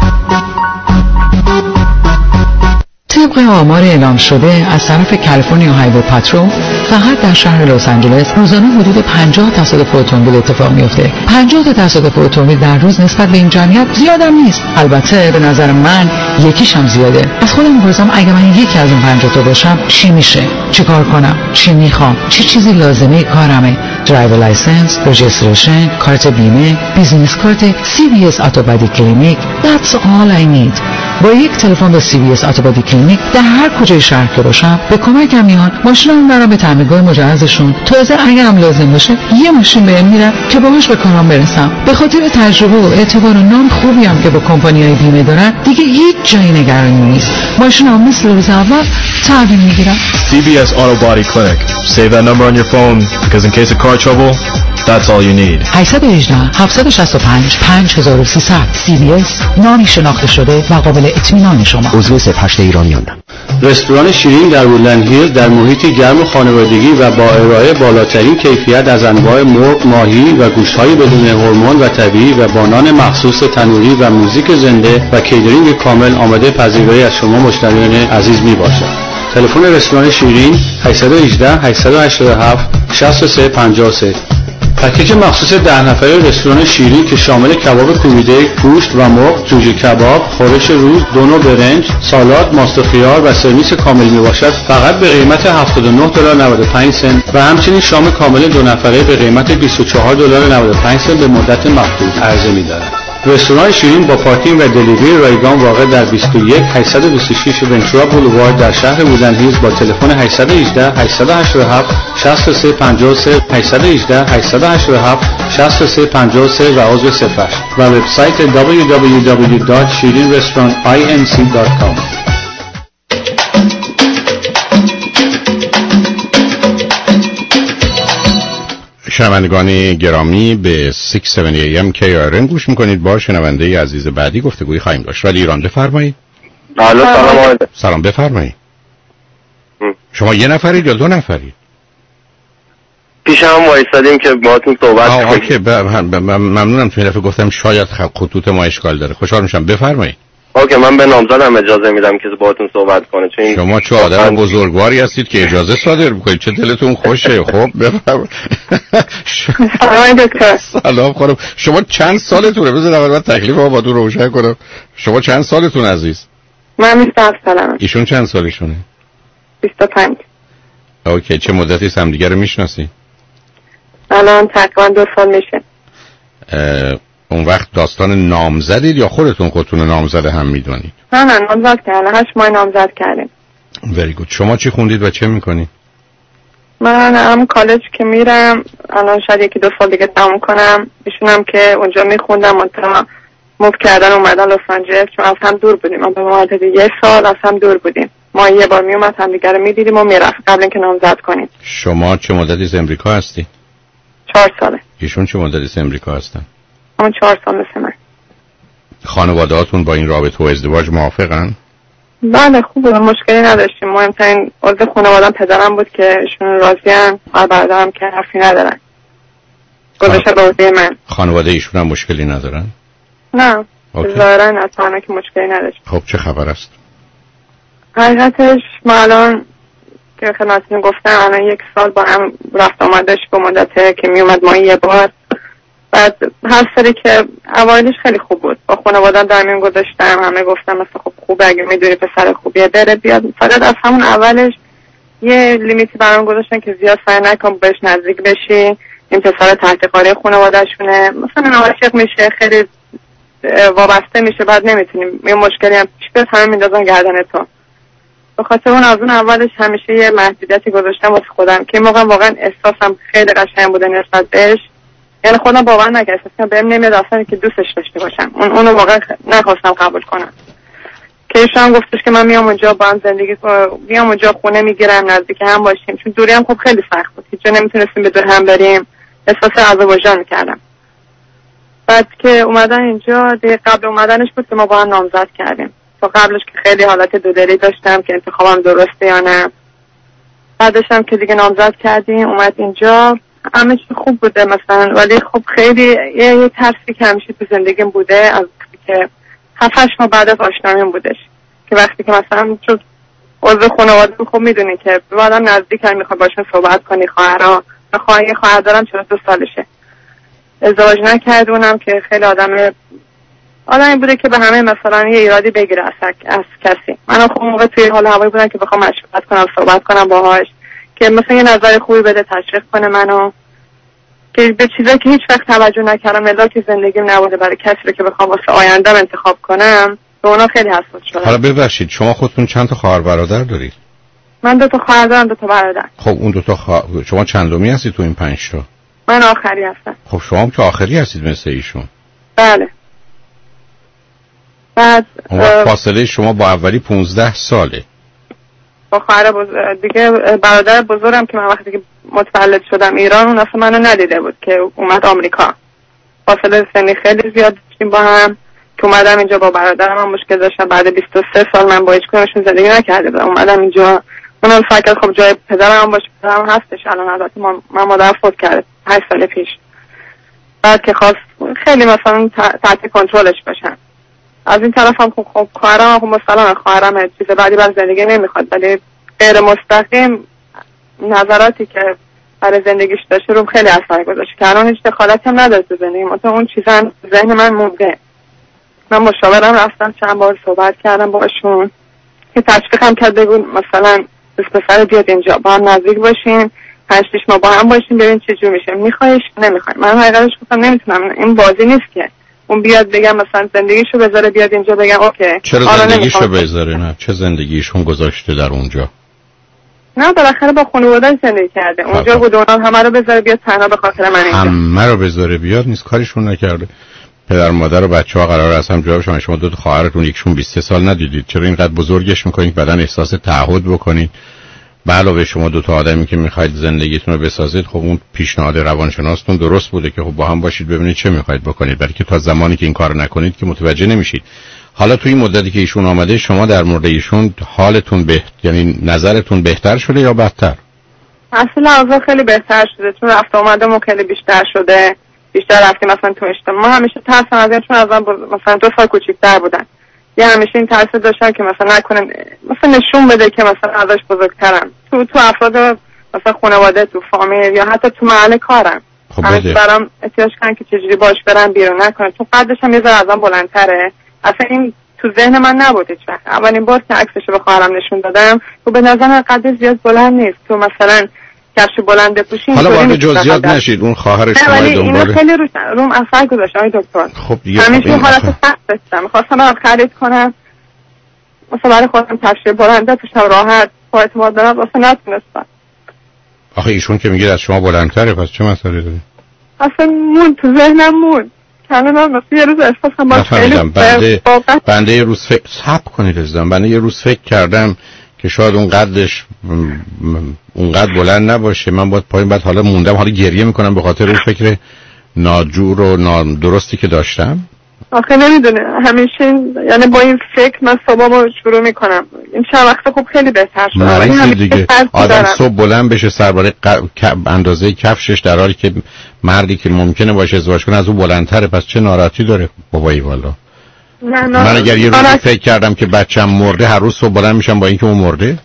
طبق آمار اعلام شده از طرف کالیفرنیا هایوی پاترول، فقط در شهر لس آنجلس روزانه حدود 50 تصادف اتومبیل اتفاق میفته. 50 تصادف اتومبیل در روز نسبت به این جمعیت زیادم نیست. البته به نظر من یکیش هم زیاده. از خودم میپرسم اگه من یکی از این 50 تا باشم چی میشه؟ چیکار کنم؟ چی میخوام؟ چه چیزی لازمه کارمه؟ درایور لایسنس، رجیستریشن، کارت بیمه، بیزینس کارت، CVS اتوبادی کلینیک. That's all I need. با یک تلفن به CVS اتوبادی کلینیک در هر کجای شهر که باشم به کمکم میان، ماشینم برام به تعمیرگاه مجهزشون. تازه اگرم لازم باشه یه ماشین بهم میدن که باهاش به کارام برسم. به خاطر تجربه و اعتبار و نام خوبی هم که با کمپانی‌های بیمه دارن، دیگه هیچ جایی نگرانی نیست. ماشینم مثل روز اول تعمیر میگیرم. CVS Auto Body Clinic. Save that number on your phone because in case of car trouble, that's all you need. 818 765 5300. CVS، نامی شناخته شده و قابل اطمینان شما. عضو سپهشت ایرانیان. رستوران شیرین در وودلند هیلز در محیطی گرم و خانوادگی و با ارائه بالاترین کیفیت از انواع مرغ، ماهی و گوشت‌های بدون هورمون و طبیعی و با نان مخصوص تنوری و موزیک زنده و کیترینگ کامل آماده پذیرایی از شما مشتریان عزیز میباشد. تلفن رستوران شیرین 818 887 6353. پکیج مخصوص 10 نفره رستوران شیرین که شامل کباب کوبیده، گوشت و مرغ، جوجه کباب، خورش روز، دو نوع برنج، سالاد، ماست و خیار و سرویس کامل میباشد فقط به قیمت $79.95 و همچنین شام کامل 2 نفره به قیمت $24.95 به مدت محدود عرضه می‌دارد. رستوران شیرین با پارکینگ و دلیوری رایگان واقع در 21 826 ونچورا بولوارد در شهر وودلند هیلز با تلفن 818 887 6353 818 887 6353 و عضو سپهشت و وبسایت www.shirinrestaurantinc.com. شنوندگان گرامی به 670 AM KRN گوش میکنید. با شنونده عزیز بعدی گفتگوی خواهیم داشت. رادیو ایران، بفرمایید. سلام. سلام، بفرمایید. شما یه نفرید یا 2 نفرید؟ پیش هم وایسادیم که باهاتون صحبت کنیم. ممنونم. تو این دفعه گفتم شاید خطوط ما اشکال داره. خوشحال میشم، بفرمایید. اوکی، من به نامزدم اجازه میدم که باهاتون صحبت کنه. چون شما چه آدم بزرگواری هستید که اجازه صادر میکنید. چه دلتون خوشه. خب بفرمایید. سلام دکتر. سلام خانم. شما چند سالتونه؟ بذار اول تکلیفمو با تو روشن کنم. شما چند سالتون عزیز؟ من 27 سالمه. ایشون چند سالشونه؟ 25. اوکی، چه مدتی همدیگه رو میشناسی؟ الان تقریبا 2 سال میشه. اون وقت داستان نامزدید یا خودتون نامزد هم میدونید؟ نه نامزد کردم. 8 ماه نامزد کردیم. وری گود. شما چی خوندید و چه میکنید؟ من هم کالج که میرم الان شاید 1-2 سال دیگه تموم کنم. ایشونم که اونجا میخوندم منتها موو کردن اومدن لس آنجلس چون از هم دور بودیم. ما به مدت 1 سال از هم دور بودیم. ما یه بار میومد هم دیگه رو میدیدیم و میرفت قبل اینکه نامزد کنیم. شما چه مدتی از امریکا هستی؟ 4 ساله. ایشون چه مدتی از امریکا هستن؟ همون 4 سال مثل من. خانواده‌هاتون با این رابطه و ازدواج موافقن؟ بله خوبه، مشکلی نداشتیم. مهمترین عضو خانواده‌ام پدرم بود که ایشون راضی‌ان، برادرم که حرفی ندارن. گذاشته به عهده من. خانواده ایشون هم مشکلی ندارن؟ نه. ظاهراً اصلا که مشکلی نداشت. خب چه خبر است؟ حقیقتش ما الان که خدمتتون گفتم الان 1 سال با هم رفت آمدش به مدته که میومد ما یه بار. بعد هر سری که اوایلش خیلی خوب بود. با خانواده‌ام در میون گذاشتم، همه گفتم مثلا خب خوبه اگه میدونی پسر خوبیه بره بیاد. فقط از همون اولش یه لیمیتی برام گذاشتن که زیاد سعی نکن بهش نزدیک بشی، این پسر تحت کاری خانواده‌شونه، مثلا عاشق میشه، خیلی وابسته میشه، بعد نمیتونیم یه مشکلی هم پیش بیاد همه میندازن گردن تو. به خاطر اون از اون اولش همیشه یه محدودیتی گذاشتم واسه خودم که این موقع واقعا احساسم خیلی قشنگ بوده نسبت بهش، یعنی خودم باور نکردم بهم نمیاد اصلا که دوستش داشته باشم، اونو واقعا نخواستم قبول کنم. که ایشون گفتش که من میام اونجا با هم زندگی کنم، میام اونجا خونه میگیرم، نزدیک هم باشیم، چون دوری هم خب خیلی سخت بود، هیچ جا نمیتونستیم به دور هم بریم، احساس عذاب میکردم. بعد که اومدن اینجا دیگه قبل اومدنش بود که ما با هم نامزد کردیم، تا قبلش که خیلی حالت دودلی داشتم که انتخابم درسته یا نه. بعدش هم که دیگه نامزد کردیم اومد اینجا، همه چی خوب بوده مثلا، ولی خب خیلی یه ترسی که همیشه تو زندگیم بوده از که 7-8 ماه بعد از آشناییم بودش، که وقتی که مثلا چون عضو خانواده خب میدونی که بعدم نزدیک هم میخوای باشون صحبت کنی، خواهر دارم 42 سالشه، ازدواج نکرد، اونم که خیلی آدمی بوده که به همه مثلا یه ایرادی بگیره از کسی. من خب موقع توی حال هوایی بودم که بخوام مشورت کنم، صحبت کنم باهاش که مثلا یه نظر خوبی بده، تشویق کنه منو، که به چیزایی که هیچ وقت توجه نکردم ملاک زندگیم نبوده برای کسی رو که بخوام واسه آینده‌ام انتخاب کنم، به اونا خیلی حساس شدم. حالا ببخشید شما خودتون چند تا خواهر برادر دارید؟ من 2 تا خواهر دارم، 2 تا برادر. خب اون 2 تا شما چندمی هستید تو این 5 تا؟ من آخری هستم. خب شما هم که آخری هستید مثل ایشون. بله. بعد فاصله شما با اولی 15 ساله. با خواهر دیگه برادر بزرگم که من وقتی که متولد شدم ایران، اون اصلا منو ندیده بود که اومد آمریکا. فاصله سنی خیلی زیاد داشتیم با هم. که اومدم اینجا با برادرم هم مشکل داشتم، بعد 23 سال من با هیچ کدومشون زندگی نکرده بودم. اومدم اینجا، اونم فکر خب جای پدرم باشه، پدرم هستش الان، البته من مادرم فوت کرده 8 سال پیش. بعد که خواست خیلی مثلا تحت کنترلش باشم. از این طرف هم خب خواهرم خب مثلا خواهرم چیز بعدی بر زندگی نمیخواد، ولی غیر مستقیم نظراتی که برای زندگیش داشته رو خیلی اثر گذاشت که الان هیچ دخالتی هم نداره تو زندگی، مثلا اون چیزا ذهن من مونده. من مشاورم رفتم، چند بار صحبت کردم باشون که تشویقم کرد بگو مثلا دوست پسر بیاد اینجا با هم نزدیک باشیم، 5-6 ماه با هم باشیم ببین چه جور میشه، میخوایش نمیخوای. من حقیقتش گفتم نمیتونم، این بازی نیست که اون بیاد بگم مثلا زندگیشو بذاره بیاد اینجا بگم اوکی. چرا زندگیشو بذاره؟ نه چه زندگیشون گذاشته در اونجا؟ نه بالاخره با خانواده زندگی کرده اونجا بود، اونا همه رو بذاره بیاد تنها به خاطر من اینجا. همه رو بذاره بیاد نیست، کاریشون نکرده. پدر مادر و بچه‌ها قرار است هم جواب شما 2 تا خواهرتون یکشون 23 سال ندیدید، چرا اینقدر بزرگش میکنید بعدن احساس تعهد بکنید؟ به علاوه شما 2 تا آدمی که میخواید زندگیتون رو بسازید، خب اون پیشنهاد روانشناستون درست بوده که خب با هم باشید ببینید چه میخواید بکنید، بلکه تا زمانی که این کارو نکنید که متوجه نمیشید. حالا توی مدتی که ایشون آمده شما در مورد ایشون حالتون یعنی نظرتون بهتر شده یا بدتر؟ اصلا اوضاع خیلی بهتر شده، چون رفت آمدمون خیلی بیشتر شده، بیشتر رفتیم مثلا تو اجتماع. ما همیشه ترسم از اینشون، از مثلا 2 سال کوچیک‌تر بودن، یا همیشه این ترس داشتم که مثلا نکنه مثلا نشون بده که مثلا ازش بزرگترم تو افراد مثلا خانواده، تو فامیل یا حتی تو محل کارم. خب همیشه برام احتیاج کردن که چجوری باش برم بیرون، نکنه چون قدش هم یه ذره ازم بلندتره. اصلا این تو ذهن من نبود هیچ وقت. اولین بار که عکسشو به خواهرم نشون دادم و به نظر من قدش زیاد بلند نیست، تو مثلا کفش بلند بپوشین. حالا وارد جزئیات نشید، اون خواهر شما دنبال خیلی روم اثر گذاشت آقای دکتر. خب دیگه همیشه حالت سخت داشتم، می‌خواستم برام خرید کنم مثلا برای خودم کفش بلند بپوشم راحت با اعتماد دارم، واسه نتونستم. آخه ایشون که میگه از شما بلندتره، پس چه مسئله داره؟ اصلا مون تو ذهنم مون کاملا، مثلا یه روز احساسم باش خیلی بنده یه روز فکر صبر کنید عزیزم، بنده یه روز فکر کردم که شاید اون قدش اونقدر بلند نباشه، من باید پایین، بعد حالا موندم، حالا گریه میکنم به خاطر اون فکر ناجور و نادرستی که داشتم. آخه نمیدونه همیشه یعنی با این فکر من صبحمو شروع میکنم، این چند وقت خب خیلی بهتر شد. مریض دیگه آدم صبح بلند بشه سرباره اندازه کفشش، در حالی که مردی که ممکنه باشه ازدواج کنه از اون بلندتره، پس چه ناراحتی داره بابایی والا؟ من اگر یه روزی فکر کردم که بچه‌م مرده، هر روز صبح بلند میشم با اینکه اون مرده؟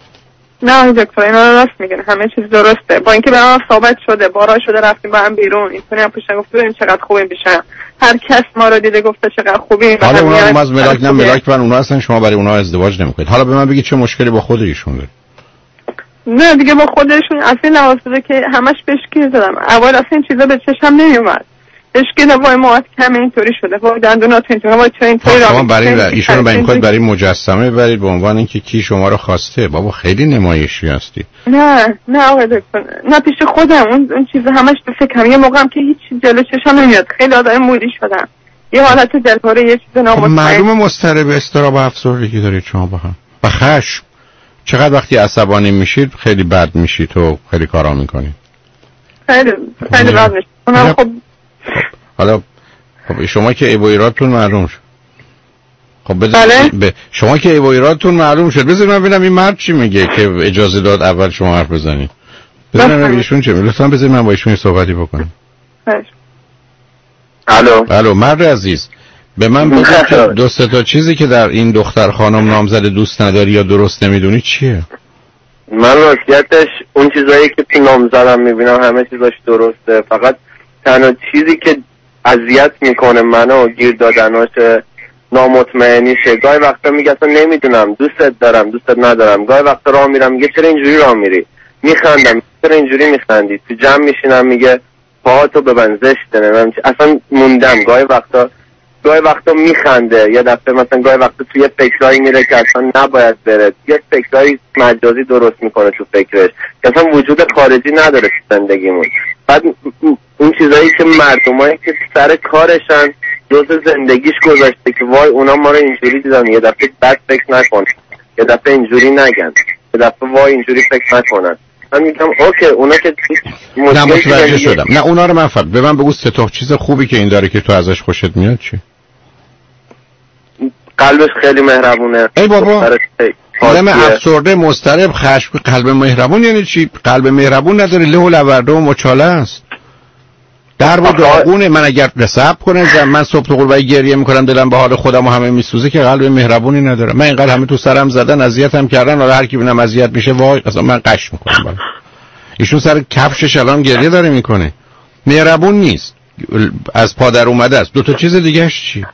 نه دکتر اینا راست میگن، همه چیز درسته. با اینکه به ما ثابت شده، بارا شده رفتیم با هم بیرون، اینطوری هم پوشن گفت ببین چقدر خوبیم میشن، هر کس ما رو دیده گفته چقدر خوبیم. حالا اونها از ملاک نه ملاک من اونها هستن، شما برای اونها ازدواج نمیکنید. حالا به من بگید چه مشکلی با خود ایشون داره؟ نه دیگه با خودشون اصلا لحاظ بوده که همش بشکیل دادم. اول اصلا این چیزا به چشم نمیومد. بشکیل وای موات کم اینطوری شده، وای دندونات اینطوری، وای چه اینطوری را. شما برای ایشون رو برای برای مجسمه برید به عنوان اینکه کی شما رو خواسته. بابا خیلی نمایشی هستی. نه آقای دکتر، نه پیش خودم اون چیزا همش به فکرم. یه موقعم که هیچ جلو چشم نمیاد، خیلی آدم موری شدم. یه حالت دلهوره، یه چیز نامطمئن. معلومه مضطرب استراب و افسردگی دارید شما با هم. و خشم. چقدر وقتی عصبانی میشید خیلی بد میشید و خیلی کارا میکنید. خیلی بد میشید. اونم خب حالا خب شما که ایبویراتون معلوم شد. خب بذارید شما که ایبویراتون معلوم شد. بذارید من ببینم این مرد چی میگه که اجازه داد اول شما حرف بزنید. بذارید ایشون چه میگه. لطفا بذارید من با ایشون صحبتی بکنم. الو مرد عزیز، به من بگو که دو سه تا چیزی که در این دختر خانم نامزد دوست نداری یا درست نمیدونی چیه؟ من راستیتش اون چیزایی که تو نامزدم میبینم همه چیزاش درسته، فقط تنها چیزی که اذیت میکنه منو گیر دادناش نامطمئنیشه. گاهی وقتا میگه اصلا نمیدونم دوستت دارم دوستت ندارم. گاهی وقتا راه میرم میگه چرا اینجوری راه میری، میخندم چرا اینجوری میخندی. تو جمع میشینم میگه پاهاتو ببند زشته. اصلا موندم. گاهی وقتا میخنده، یا دفعه مثلا گاهی وقتا توی فکرایی میره که اصلا نباید بره، یه فکرایی مجازی درست میکنه تو فکرش که اصلا وجود خارجی نداره تو زندگیمون. بعد اون چیزایی که مردمایی که سر کارشن جزء زندگیش گذاشته که وای اونا ما رو اینجوری دیدن، یه دفعه بد فکر نکن، یه دفعه اینجوری نگن، یه دفعه وای اینجوری فکر نکنن. من میگم اوکی اونا که نه متوجه شدم. نه اونا رو من فقط به من بگو سه تا چیز خوبی که این داره که تو ازش خوشت میاد چی؟ قلبش خیلی مهربونه. ای بابا آدم افسرده مضطرب خشم قلب مهربون یعنی چی؟ قلب مهربون نداره، له و لورده و مچاله است. درب و داغونه. من اگر صبر کنه من صبح تو قربای گریه میکنم دلم به حال خودم و همه میسوزه که قلب مهربونی ندارم. من اینقدر همه تو سرم زدن اذیتم کردن، حالا هر کی ببینم اذیت میشه وای اصلا من قش میکنم بالا. ایشون سر کفشش الان گریه داره میکنه، مهربون نیست، از پادر اومده است. دو تا چیز دیگه‌اش چی؟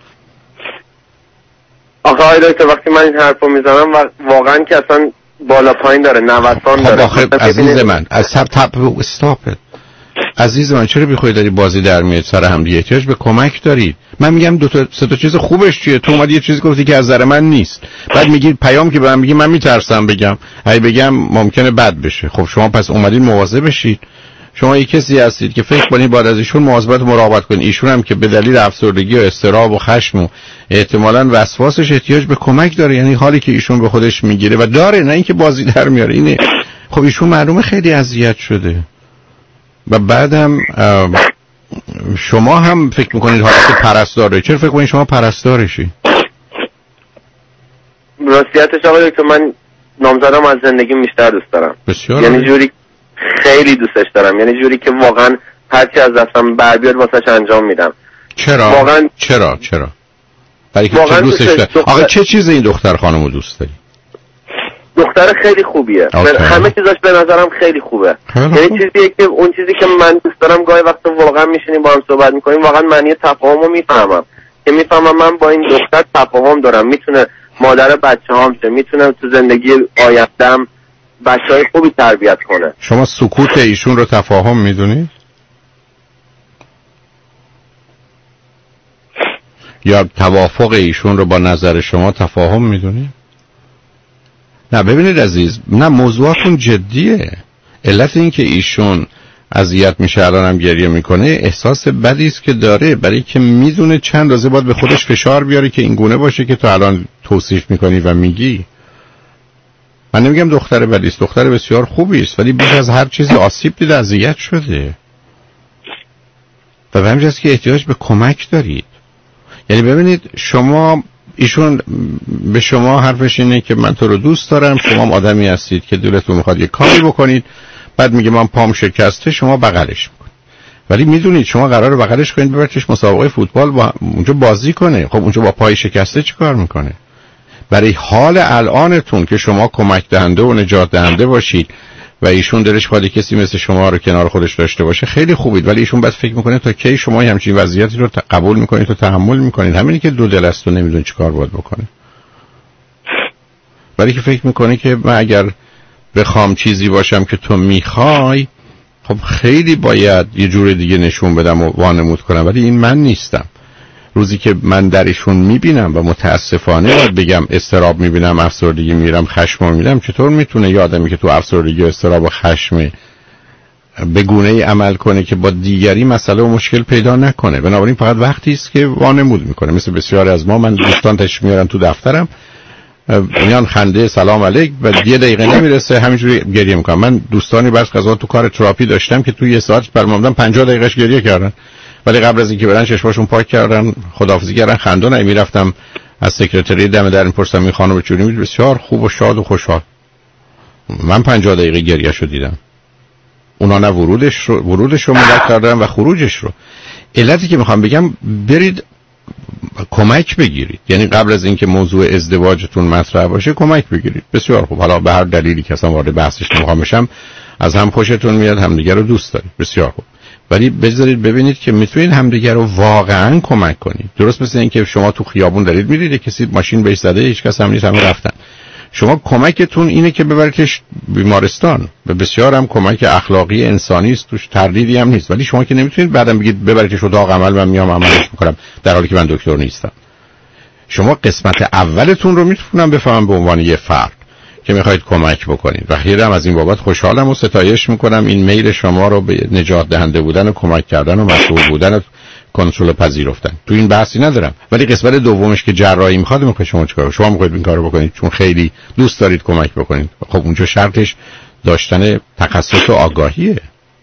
آقای دکتر وقتی من این حرفو میزنم واقعا که اصلا بالا پایین داره، نوسان داره. خب عزیز من از تپ استاپت عزیز من، چرا بیخوای داری بازی در میاد سر هم دیگه؟ احتیاج به کمک دارید. من میگم دو تا سه تا چیز خوبش چیه؟ تو اومدی یه چیزی گفتی که از نظر من نیست، بعد میگی پیام که به من میگی من میترسم بگم، اگه بگم ممکنه بد بشه. خب شما پس اومدین مواظب بشید. شما یک کسی هستید که فکر کنید بعد از ایشون مواظبت و مراقبت کنید. ایشون هم که به دلیل افسردگی و اضطراب و خشم و احتمالاً وسواسش احتیاج به کمک داره، یعنی حالی که ایشون به خودش میگیره و داره، نه اینکه بازی در میاره. اینه خب ایشون معلومه خیلی اذیت شده و بعدم شما هم فکر میکنید حالت پرستاره. چرا فکر کنید شما پرستارشی؟ راستیتش آقای دکتر من نامزدم از زندگی بیشتر دوست دارم. بسیار یعنی جوری خیلی دوستش دارم، یعنی جوری که واقعا هرچی از دستم بر بیاد واسش انجام میدم. چرا؟ واقعا چرا؟ برای که چه دوستش داری؟ آقا چه چیز این دختر خانمو دوست داری؟ دختر خیلی خوبیه. همه چیزاش به نظرم خیلی خوبه. یعنی چیزیه که اون چیزی که من دوست دارم گاهی وقتا واقعا میشینیم با هم صحبت میکنیم، واقعا معنی تفاهمو میفهمم که میفهمم من با این دختر تفاهم دارم، میتونه مادر بچه‌هام شه، میتونه تو زندگی آینده‌ام بچه‌های خوبی تربیت کنه. شما سکوت ایشون رو تفاهم میدونید؟ یا توافق ایشون رو با نظر شما تفاهم میدونید؟ نه ببینید عزیز، نه موضوعاتون جدیه. علت این که ایشون اذیت میشه الانم گریه میکنه احساس بدی است که داره، برای که میدونه چند روزه باید به خودش فشار بیاره که این گونه باشه که تو الان توصیف میکنی و میگی. من نمیگم دختر بدی است، دختر بسیار خوبی است، ولی بیش از هر چیزی آسیب دیده، اذیت شده و به همین جاست که احتیاج به کمک دارید. یعنی ببینید شما ایشون به شما حرفش اینه که من تو رو دوست دارم، شما هم آدمی هستید که دلتون میخواد یه کاری بکنید، بعد میگه من پام شکسته، شما بغلش میکنید، ولی میدونید شما قراره بغلش کنید ببرتش مسابقه فوتبال با اونجا بازی کنه. خب اونجا با پای شکسته چی کار میکنه؟ برای حال الانتون که شما کمک دهنده و نجات دهنده باشید و ایشون دلش خواهد کسی مثل شما رو کنار خودش داشته باشه خیلی خوبید، ولی ایشون بعد فکر میکنه تا کی شما همچین وضعیتی رو قبول میکنید و تحمل میکنید. همینی که دو دل است و نمیدونه چیکار باید بکنه، ولی که فکر میکنه که من اگر بخوام چیزی باشم که تو میخوای، خب خیلی باید یه جور دیگه نشون بدم و وانمود کنم، ولی این من نیستم. روزی که من درشون میبینم و متاسفانه باید بگم استراب میبینم، افسردگی میبینم، خشم میبینم، چطور میتونه یه آدمی که تو افسردگی و استراب و خشم به گونه‌ای عمل کنه که با دیگری مسئله و مشکل پیدا نکنه؟ بنابراین فقط وقتی است که وانمود میکنه. مثل بسیاری از ما، من دوستان تشریف میارن تو دفترم، میان خنده سلام علیک و 1 دقیقه نمیرسه همینجوری گریه میکنم. من دوستانی برش قضا تو کار تراپی داشتم که تو 1 ساعت برموندن 50 دقیقهش گریه کردن، ولی قبل از اینکه برن چشماشون پاک کردن، خداحافظی کردن، خندون. میرفتم از سکرتری دم در میپرسم این خانم چجوری؟ بسیار خوب و شاد و خوشحال. من 50 دقیقه گریه‌شو دیدم، اونا نه ورودش رو مدرک کردن و خروجش رو. علتی که میخوام بگم برید کمک بگیرید، یعنی قبل از اینکه موضوع ازدواجتون مطرح باشه کمک بگیرید. بسیار خوب، حالا به هر دلیلی که اصلا وارد بحثش نمیخوام بشم، از هم خوشتون میاد، همدیگه رو دوست دارید، بسیار خوب، ولی بذارید ببینید که میتونید همدیگه رو واقعا کمک کنید. درست مثل اینکه شما تو خیابون دارید میرید، کسی ماشین بهش زده، هیچ کس هم نیست، همه رفتن. شما کمکتون اینه که ببریدش بیمارستان، و بسیار هم کمک اخلاقی انسانی است، توش تردیدی هم نیست. ولی شما که نمیتونید بعدم بگید ببریدش اتاق عمل، من میام عملش میکنم، در حالی که من دکتر نیستم. شما قسمت اولتون رو میتونم بفهمم به عنوان یه فرد که میخواید کمک بکنید و خیلی هم از این بابت خوشحالم و ستایش میکنم این میل شما رو به نجات دهنده بودن و کمک کردن و مسئول بودن و کنترل پذیرفتن. تو این بحثی ندارم، ولی قسمت دومش که جراحی میخواد شما چیکار؟ شما میخواید این کارو بکنید چون خیلی دوست دارید کمک بکنید، خب اونجا شرطش داشتن تخصص و آگاهیه.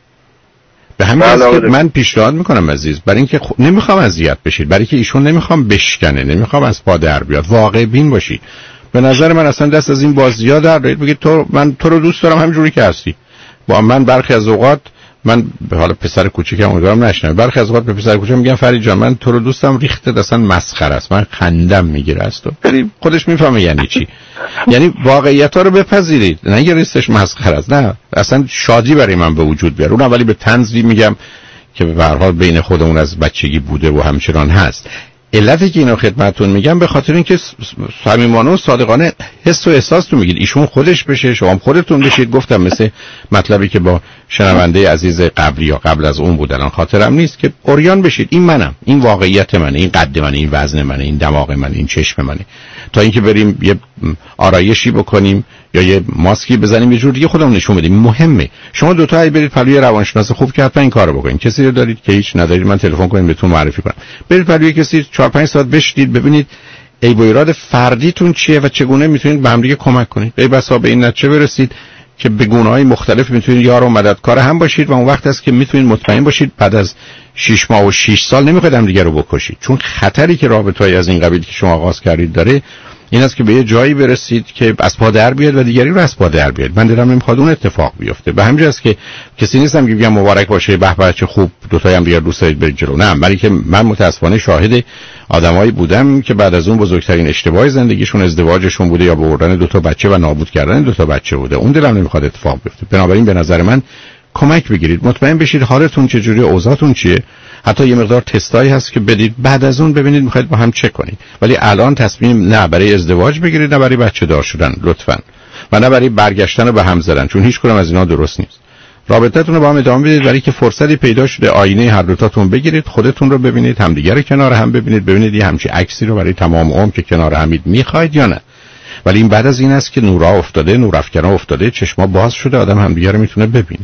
به همین جهت من پیشنهاد میکنم عزیز، برای اینکه نمیخوام اذیت بشید، برای اینکه ایشون نمیخوام بشکنه، نمیخوام از پا در بیاد، واقع بین باشید. به نظر من اصلا دست از این بازی‌ها در بیارید، بگید من تو رو دوست دارم همینجوری که هستی. با من برخی از اوقات، من به حال پسر کوچیکم امیدوارم نشنوه، برخی از اوقات به پسر کوچیکم میگم فرید جان من تو رو دوستم، ریخته اصلا مسخره است، من خندم میگیره است. ولی خودش میفهمه یعنی چی. یعنی واقعیت‌ها رو بپذیرید، نه یه ریستش مسخره است، نه اصلا شادی برای من به وجود بیاره. اون اولی به طنزی میگم که به هر حال بین خودمون از بچگی بوده و همچنان هست. علتی که اینو خدمتتون میگم به خاطر اینکه صمیمانه و صادقانه حس و احساستون میگید، ایشون خودش بشه، شما خودتون بشید. گفتم مثل مطلبی که با شنونده عزیز قبلی یا قبل از اون بود، الان خاطرم نیست، که اوریان بشید. این منم، این واقعیت منه، این قد منه، این وزن منه، این دماغ منه، این چشم منه. تا اینکه بریم یه آرایشی بکنیم یا یه ماسکی بزنیم یه جور دیگه خودمون نشون بدیم. مهمه شما دو تا برید پلوی روانشناس خوب که حتما این کارو بکنید. کسی رو دارید که هیچ ندارید، من تلفن کنید بهتون معرفی کنم. برید پلوی کسی 4-5 ساعت بشینید ببینید ای و ایراد فردیتون چیه و چگونه میتونید به هم دیگه کمک کنید. ای بسا به این نتیجه برسید که به گونه‌های مختلف میتونید یار و مددکار هم باشید و اون وقت است که میتونید مطمئن باشید بعد از 6 ماه و 6 سال نمیخواید هم دیگه رو بکشید. چون خطری که رابطه‌ای از این قبیل که شما آغاز کردید داره این است که به یه جایی برسید که از پا در بیاد و دیگری رو از پا در بیاد. من دلم نمیخواد اون اتفاق بیفته. به همین جاست که کسی نیستم که بگم مبارک باشه، به به چه خوب، دو تایی هم دیگه دوست دارید برید جلو. نه، ولی که من متاسفانه شاهد آدمایی بودم که بعد از اون بزرگترین اشتباه زندگیشون ازدواجشون بوده یا بردن 2 تا بچه و نابود کردن 2 تا بچه بوده. اون دلم نمیخواد اتفاق بیفته. بنابراین به نظر من کمک بگیرید، مطمئن بشید حالتون چجوری، اوضاعتون چیه. حتی یه مقدار تستایی هست که بدید، بعد از اون ببینید میخواید با هم چک کنید. ولی الان تصمیم نه برای ازدواج بگیرید، نه برای بچه دار شدن لطفاً، و نه برای برگشتن و به هم زدن، چون هیچ کدوم از اینا درست نیست. رابطتون رو با هم ادامه بدید، برای که فرصتی پیدا شده آینه هر دوتاتون بگیرید، خودتون رو ببینید، همدیگه رو کنار هم ببینید یه همچین عکسی رو برای تمام عمر که کنار همید میخواید یا نه. ولی این بعد از این است که نورا افتاده، نورافکنا افتاده، چشما باز شده، آدم همدیگه رو میتونه ببینه.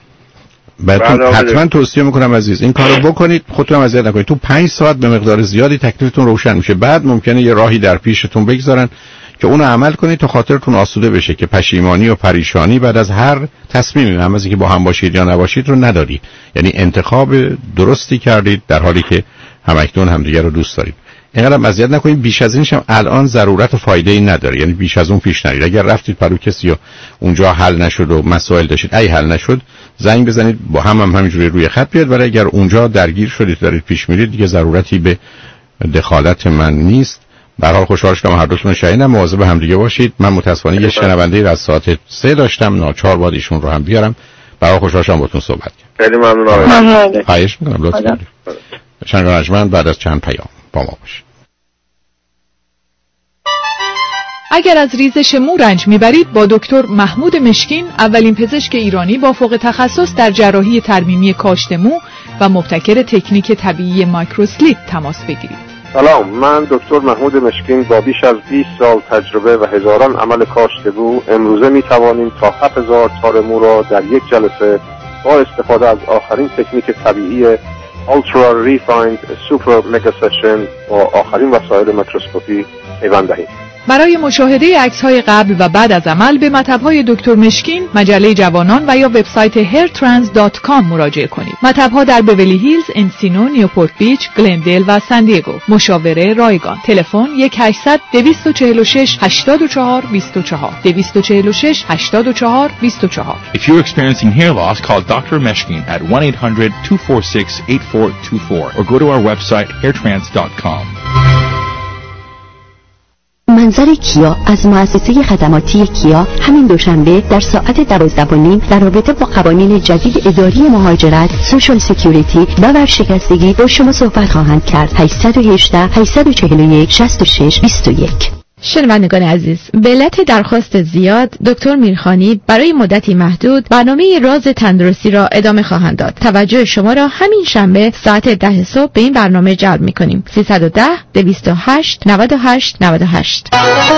بعد حتما توصیه میکنم عزیز این کارو بکنید، خودتون اذیت نکنید. تو 5 ساعت به مقدار زیادی تکلیفتون روشن میشه. بعد ممکنه یه راهی در پیشتون بگذارن که اونو عمل کنید تا خاطرتون آسوده بشه، که پشیمانی و پریشانی بعد از هر تصمیمی، هم از اینکه با هم باشید یا نباشید، رو نداری. یعنی انتخاب درستی کردید در حالی که همکنون همدیگه رو دوست دارید. اینقدر اذیت نکنید. بیش از اینش هم الان ضرورت و فایده ای نداره. یعنی بیش از اون پیش نرید. اگر رفتید پرو کسی و اونجا حل نشد و مسائل داشتید، ای حل نشد، زنگ بزنید با هم همینجوری روی خط بیاد. ولی اگر اونجا درگیر شدید دارید پیش میرید، دیگه ضرورتی به دخالت من نیست. به هر حال خوشحال شدم هر دوتون شاهدم، مواظب هم دیگه باشید. من متاسفانه یه شنونده از ساعت 3 داشتم، ناچار بود ایشون رو هم بیارم. به هر حال خوشحال شدم باهاتون صحبت کردم. خیلی ممنونم. خواهش می‌کنم لطفاً. شنوندگان بعد از چند پیام با ما باشید. اگر از ریزش مو رنج میبرید با دکتر محمود مشکین، اولین پزشک ایرانی با فوق تخصص در جراحی ترمیمی کاشت مو و مبتکر تکنیک طبیعی مایکروسلیپ تماس بگیرید. سلام، من دکتر محمود مشکین با بیش از 20 سال تجربه و هزاران عمل کاشت مو امروزه می توانیم تا 7000 تار مو را در یک جلسه با استفاده از آخرین تکنیک طبیعی Ultra Refined Super Mega Session با آخرین وسایل میکروسکوپی پیوند دهیم. برای مشاهده عکس‌های قبل و بعد از عمل به مطب‌های دکتر مشکین، مجله جوانان و یا وبسایت hairtrans.com مراجعه کنید. مطب‌ها در بیولی هیلز، انسینو، نیوپورت بیچ، گلندل و سان دیگو. مشاوره رایگان. تلفن 1-800-246-84-24 246-84-24. If you're experiencing hair loss, call Dr. Meshkin at 1-800-246-8424 or go to our website hairtrans.com. منظر کیا از مؤسسه خدماتی کیا همین دوشنبه در ساعت 12:30 در رابطه با قوانین جدید اداری مهاجرت، سوشال سکیوریتی و ورشکستگی با شما صحبت خواهند کرد. 818-841-6621. شنوندگان عزیز، به علت درخواست زیاد دکتر میرخانی برای مدتی محدود برنامه راز تندرستی را ادامه خواهند داد. توجه شما را همین شنبه ساعت 10 صبح به این برنامه جلب می‌کنیم. 310-228-98-98.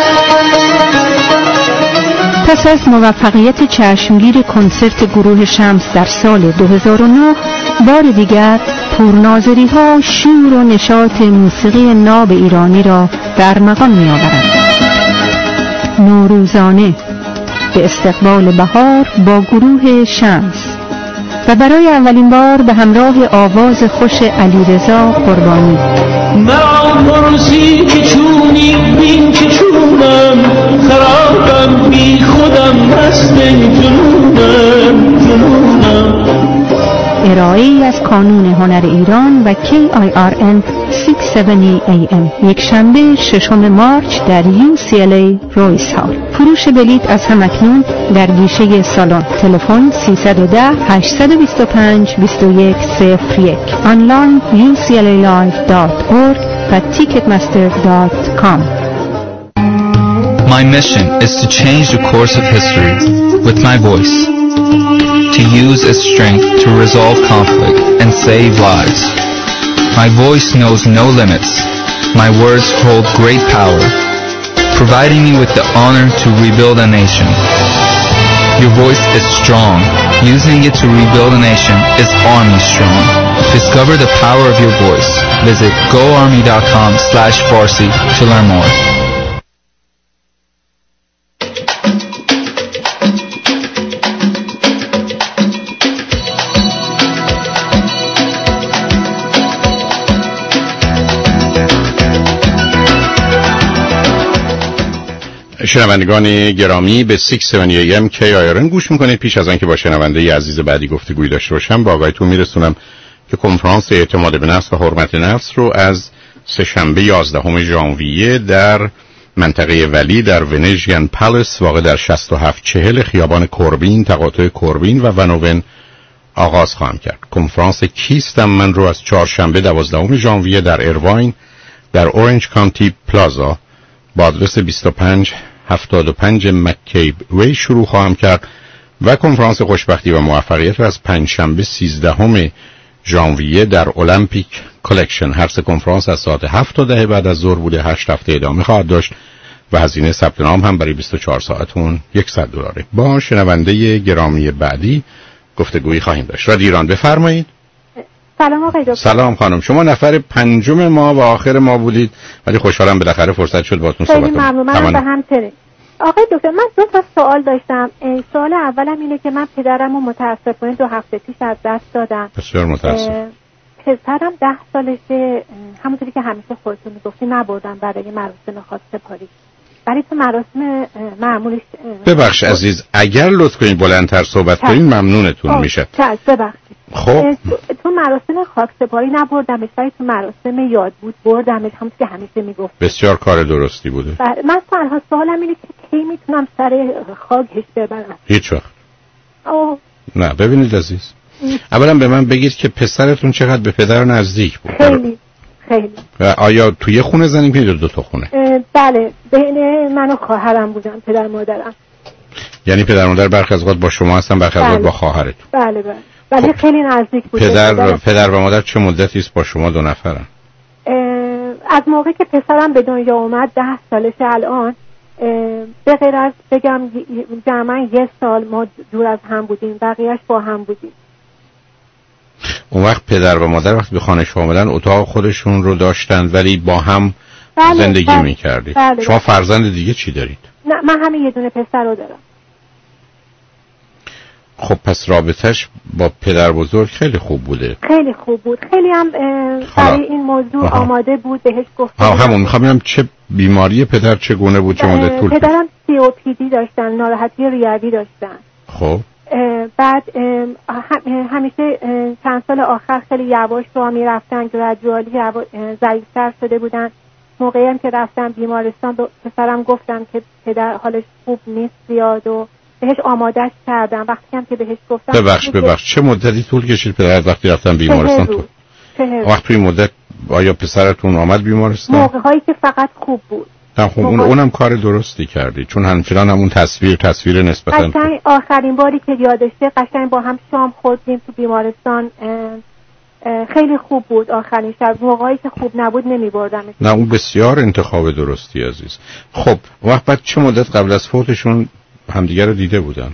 پس از موفقیت چشمگیر کنسرت گروه شمس در سال 2009، بار دیگر پرناظری ها شور و نشاط موسیقی ناب ایرانی را در مقام می آورند. نوروزانه به استقبال بهار با گروه شمس و برای اولین بار به همراه آواز خوش علیرضا قربانی. مرا پرسی که چونی بین که چونم، خرابم بی خودم مست جنونم. ارائه‌ای از کانون هنر ایران و KIRN 670 AM، یک شنبه 6 مارچ در UCLA رویس هال. فروش بلیط از همکنون در گیشه سالن. تلفن 310-825-2101. آنلاین uclalive.org و ticketmaster.com. My mission is to change the course of history with my voice, to use its strength to resolve conflict and save lives. My voice knows no limits. My words hold great power, providing me with the honor to rebuild a nation. Your voice is strong. Using it to rebuild a nation is Army Strong. Discover the power of your voice. Visit goarmy.com/Farsi to learn more. شنوندگان گرامی، به 670 AM KIRN گوش میکنید. پیش از آنکه با شنونده عزیز بعدی گفتگوی داشته باشم، با آگاهیتون میرسونم که کنفرانس اعتماد به نفس و حرمت نفس رو از سه‌شنبه 11 ژانویه در منطقه ولی در ونژین پالیس واقع در 6740 خیابان کوربین، تقاطع کوربین و ونوون آغاز خواهم کرد. کنفرانس کیستم من رو از چهارشنبه 12 ژانویه در ایرواین در اورنج کانتی پلازا با آدرس 2575 مکیب وی شروع خواهم کرد و کنفرانس خوشبختی و موفقیت رو از پنجشنبه 13 ژانویه در المپیک کلکشن. هر سه کنفرانس از ساعت 7 تا 10 بعد از ظهر بوده. 8 هفته ادامه خواهد داشت و هزینه ثبت نام هم برای 24 ساعتون $100. با شنونده گرامی بعدی گفتگویی خواهیم داشت. رادیو ایران، بفرمایید. سلام آقای دکتر. سلام خانم، شما نفر پنجم ما و آخر ما بودید، ولی خوشحالم بالاخره فرصت شد باهاتون صحبت کنم. خیلی ممنونم. به همطوره. آقای دکتر، من 2 تا سوال داشتم. سوال اولم اینه که من پدرمو متاسفانه 2 هفته پیش از دست دادم. بسیار متاسفم. پسرم 10 سالشه، همونطوری که همیشه خودتون میگفتی نبردم برای مراسم خاص سپاری. ولی تو مراسم معمولش ببخش عزیز، اگر لطف کنید بلندتر صحبت کنید ممنونتون میشه. ببخشید. خب تو مراسم خاک سپاری نبردمش، ولی تو مراسم یاد بود بردمش، همون که همیشه میگفت. بسیار کار درستی بوده. من تنها سوالم اینه که کی میتونم سر خاکش ببرم؟ هیچ وقت. نه ببینید عزیز، اولا به من بگید که پسرتون چقدر به پدر نزدیک بود. خیلی. آیا توی خونه زنی که دو تا خونه؟ بله، بین من و خواهرم بودم، پدر مادرم. یعنی پدر مادر برخی از اوقات با شما هستن، برخی از اوقات با خواهرتون. بله بله. ولی خیلی نزدیک بود. پدر و مادر چه مدتی است با شما دو نفرن؟ از موقعی که پسرم به دنیا اومد 10 سالشه الان، به غیر از بگم جمعاً 1 سال ما دور از هم بودیم، بقیهش با هم بودیم. اون وقت پدر و مادر وقتی به خانه شما آمدن اتاق خودشون رو داشتن ولی با هم زندگی می‌کردید. شما فرزند دیگه چی دارید؟ نه، من همین یه دونه پسر رو دارم. خب پس رابطش با پدر بزرگ خیلی خوب بوده. خیلی خوب بود. خیلی هم برای این موضوع آماده بود، بهش گفتم. همون میخوام ببینم چه بیماری پدر چگونه بود، چه مدت طول کشید؟ پدرم COPD داشتن، ناراحتی ریوی داشتن. خب بعد همیشه چند سال آخر خیلی یواش راه میرفتن، گرادوالی ضعیف‌تر شده بودن. موقعی هم که رفتم بیمارستان به پسرم گفتم که پدر حالش خوب نیست زیاد و بهش آمادهش کردم. وقتی هم که بهش گفتم ببخش چه مدتی طول کشید پدر وقتی رفتن بیمارستان؟ وقت توی مدت آیا پسرتون آمد بیمارستان؟ موقع‌هایی که فقط خوب بود. خب اونم کار درستی کردی، چون همچنان همون تصویر نسبتاً قشنگ آخرین باری که یادشه قشنگ با هم شام خوردیم تو بیمارستان. خیلی خوب بود. آخرین شب موقعی که خوب نبود نمی‌بردم. نه اون بسیار انتخاب درستی عزیز. خب وقت بعد چه مدت قبل از فوتشون همدیگه رو دیده بودن؟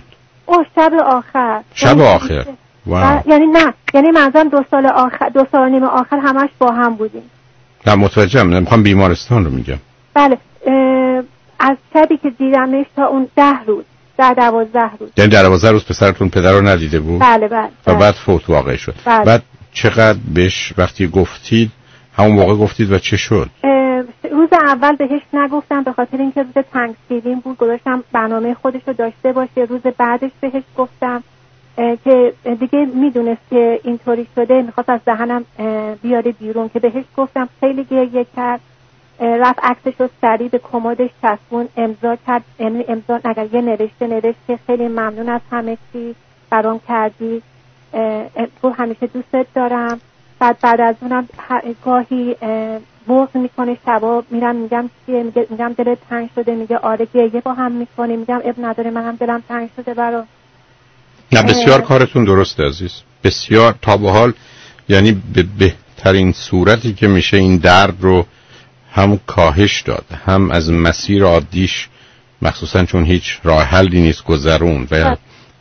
شب آخر. واو. یعنی منظورم 2 سال آخر، 2 سال و نیم آخر همش با هم بودیم. نه متوجهم، نمیخوام بیمارستان رو میگم. بله، از شبی که دیدمش تا اون 10 روز، 12 روز. یعنی 12 روز پسرتون پدر رو ندیده بود؟ بله. و بعد فوت واقع شد. بله. بعد چقدر بهش وقتی گفتید همون موقع گفتید و چه شد؟ روز اول بهش نگفتم به خاطر اینکه روز تانکسگیوینگ بود، گذاشتم برنامه خودش رو داشته باشه. روز بعدش بهش گفتم که دیگه میدونست که اینطوری شده، میخواست از دهنم بیاره بیرون، که بهش گفتم. خیلی گریه کرد، رفت عکسش رو سریع به کمدش چسبون، امضا کرد. یعنی امضا نگه یه نوشت که خیلی ممنون از همه چی برام کردی، تو همیشه دوستت دارم. بعد از اونم گاهی بغض میکنه، شبا میرم میگم چیه، میگم دلت تنگ شده، میگه آره گریه با هم میکنیم، میگم اب نداره منم دلم تنگ شده برا. نه بسیار کارتون درسته عزیز، بسیار تا به حال، یعنی به بهترین صورتی که میشه این درد رو هم کاهش داد، هم از مسیر عادیش مخصوصا چون هیچ راه حلی نیست گذرون و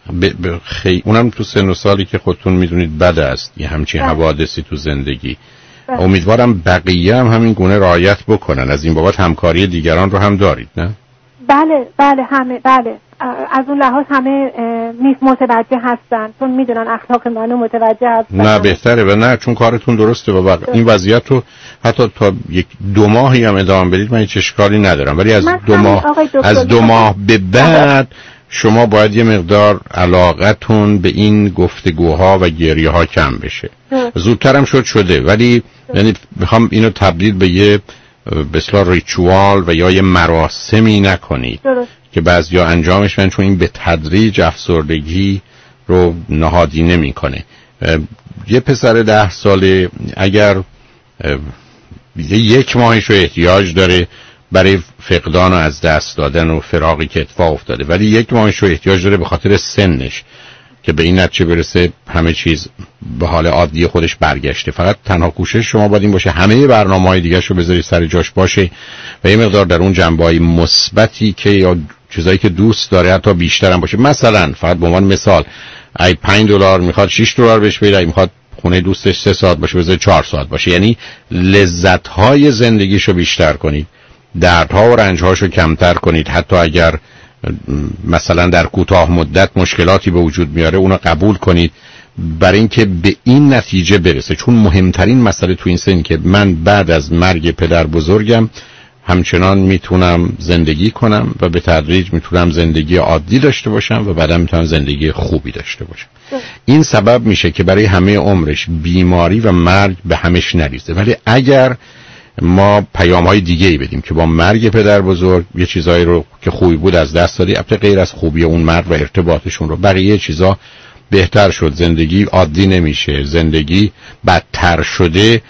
اونم تو سن و سالی که خودتون میدونید بد است یه همچین حوادثی تو زندگی. امیدوارم بقیه هم همین گونه رعایت بکنن. از این بابت همکاری دیگران رو هم دارید نه؟ بله همه، بله از اون لحاظ همه متوجه هستن، چون میدونن اخلاق منو متوجه هستن. نه بهتره و نه چون کارتون درسته و این وضعیت رو حتی تا 1-2 ماهی هم ادامه بدید من هیچ اشکالی ندارم، ولی از 2 ماه به بعد شما باید یه مقدار علاقتون به این گفتگوها و گریه ها کم بشه. زودتر هم شده، ولی یعنی میخوام اینو تبدیل به یه به اصطلاح ریچوال و یا یه مراسمی نکنید که بعضیا انجامش میدن، چون این به تدریج افسردگی رو نهادی نمیکنه. یه پسر 10 ساله اگر 1 ماهش رو احتیاج داره برای فقدان و از دست دادن و فراقی که اتفاق افتاده، ولی 1 ماهش رو احتیاج داره به خاطر سنش که به این نتیجه برسه همه چیز به حال عادی خودش برگشته. فقط تنها کوشش شما باید این باشه همه برنامه‌های دیگه‌ش رو بذاری سر جاش باشه و یه مقدار در اون جنبه‌های مثبتی که یا چیزایی که دوست داره حتی بیشتر هم باشه. مثلا فقط به عنوان مثال ای $5 میخواد $6 بهش بده، ای میخواد خونه دوستش 3 ساعت باشه بذاری 4 ساعت باشه. یعنی لذت‌های زندگیشو بیشتر کنید، دردها و رنج‌هاشو کمتر کنید. حتی اگر مثلا در کوتاه مدت مشکلاتی به وجود میاره اونو قبول کنید برای اینکه به این نتیجه برسه. چون مهمترین مسئله تو این سن که من بعد از مرگ پدر بزرگم همچنان میتونم زندگی کنم و به تدریج میتونم زندگی عادی داشته باشم و بعدا میتونم زندگی خوبی داشته باشم. این سبب میشه که برای همه عمرش بیماری و مرگ به همش نریزه. ولی اگر ما پیام‌های دیگه‌ای بدیم که با مرگ پدر بزرگ یه چیزایی رو که خوبی بود از دست دادی، البته غیر از خوبی اون مرد و ارتباطشون رو، بقیه چیزا بهتر شد، زندگی عادی نمیشه، زندگی بدتر شده،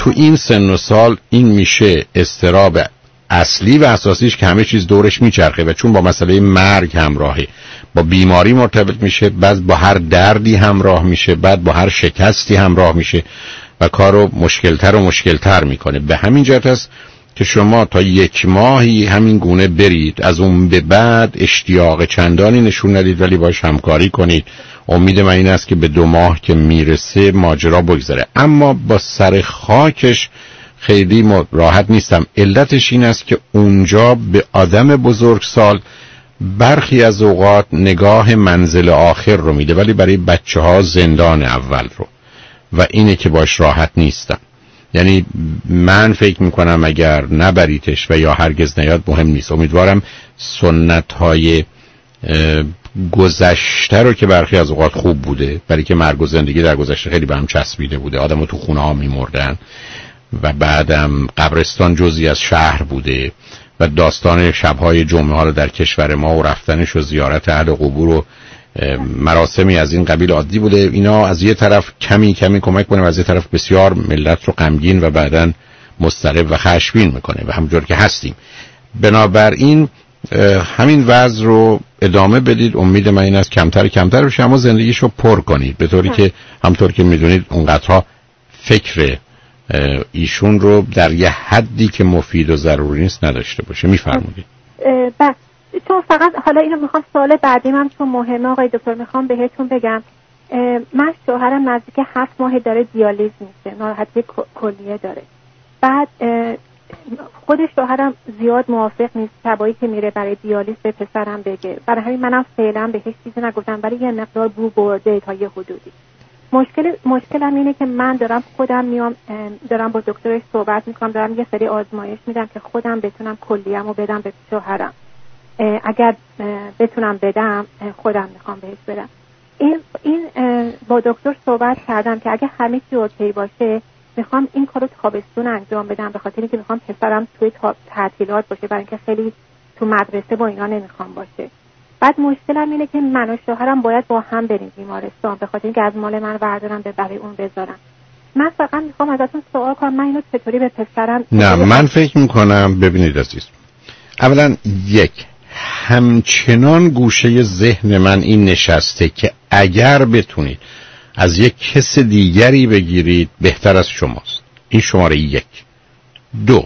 تو این سن و سال این میشه اضطراب اصلی و اساسیش که همه چیز دورش میچرخه و چون با مسئله مرگ همراهه، با بیماری مرتبط میشه، بعد با هر دردی همراه میشه، بعد با هر شکستی همراه میشه و کارو مشکلتر و مشکلتر میکنه. به همین جهت است که شما تا 1 ماهی همین گونه برید، از اون به بعد اشتیاق چندانی نشون ندید ولی باش همکاری کنید. امید من این است که به 2 ماه که میرسه ماجرا بگذره. اما با سر خاکش خیلی راحت نیستم. علتش این است که اونجا به آدم بزرگسال برخی از اوقات نگاه منزل آخر رو میده ولی برای بچه‌ها زندان اول رو، و اینه که باش راحت نیستم. یعنی من فکر میکنم اگر نبریتش و یا هرگز نیاد مهم نیست. امیدوارم سنت‌های گذشته رو که برخی از اوقات خوب بوده، برای که مرگ و زندگی در گذشته خیلی به هم چسبیده بوده، آدم‌ها تو خونه‌ها می‌مردن و بعدم قبرستان جزئی از شهر بوده و داستان شب‌های جمعه ها رو در کشور ما و رفتنش و زیارت اهل قبور و مراسمی از این قبیل عادی بوده. اینا از یه طرف کمی کمک کنه و از یه طرف بسیار ملت رو غمگین و بعداً مضطرب و خشمگین میکنه و همونجور که هستیم. بنابراین همین وضع رو ادامه بدید. امید من این است کمتر بشه اما زندگیشو پر کنید به طوری که همطور که میدونید اونقدرها فکر ایشون رو در یه حدی که مفید و ضروری نیست نداشته باشه. میفرمایید. بس چون فقط حالا اینو میخوام سوال بعدیم هم چون مهمه آقای دکتر میخوام بهتون بگم. من شوهرم نزدیک 7 ماه داره دیالیز میشه، ناراحتی کلیه داره. بعد خود شوهرم زیاد موافق نیست شبایی که میره برای دیالیز به پسرم بگه، برای همین منم فعلا به هیچ چیزی نگفتم ولی یه مقدار بو برده تا یه حدودی. مشکلم اینه که من دارم خودم میام دارم با دکترش صحبت میکنم، دارم یه سری آزمایش میدم که خودم بتونم کلیه‌مو بدم به شوهرم. اگر بتونم بدم خودم میخوام بهش بدم. این با دکتر صحبت کردم که اگه همه چی اوکی باشه میخوام این کارو تابستون انجام بدم، به خاطر اینکه میخوام پسرم توی تعطیلات باشه، برای اینکه خیلی تو مدرسه با اینا نمیخوام باشه. بعد مشکلم اینه که من و شوهرم باید با هم بریم بیمارستان، به خاطر اینکه از مال من بردارم به برای اون بذارم. من فقط میخوام ازتون سوال کنم من اینو چطوری به پسرم. نه من فکر میکنم ببینید عزیز، اولا همچنان گوشه ذهن من این نشسته که اگر بتونید از یک کس دیگری بگیرید بهتر از شماست. این شماره 1. 2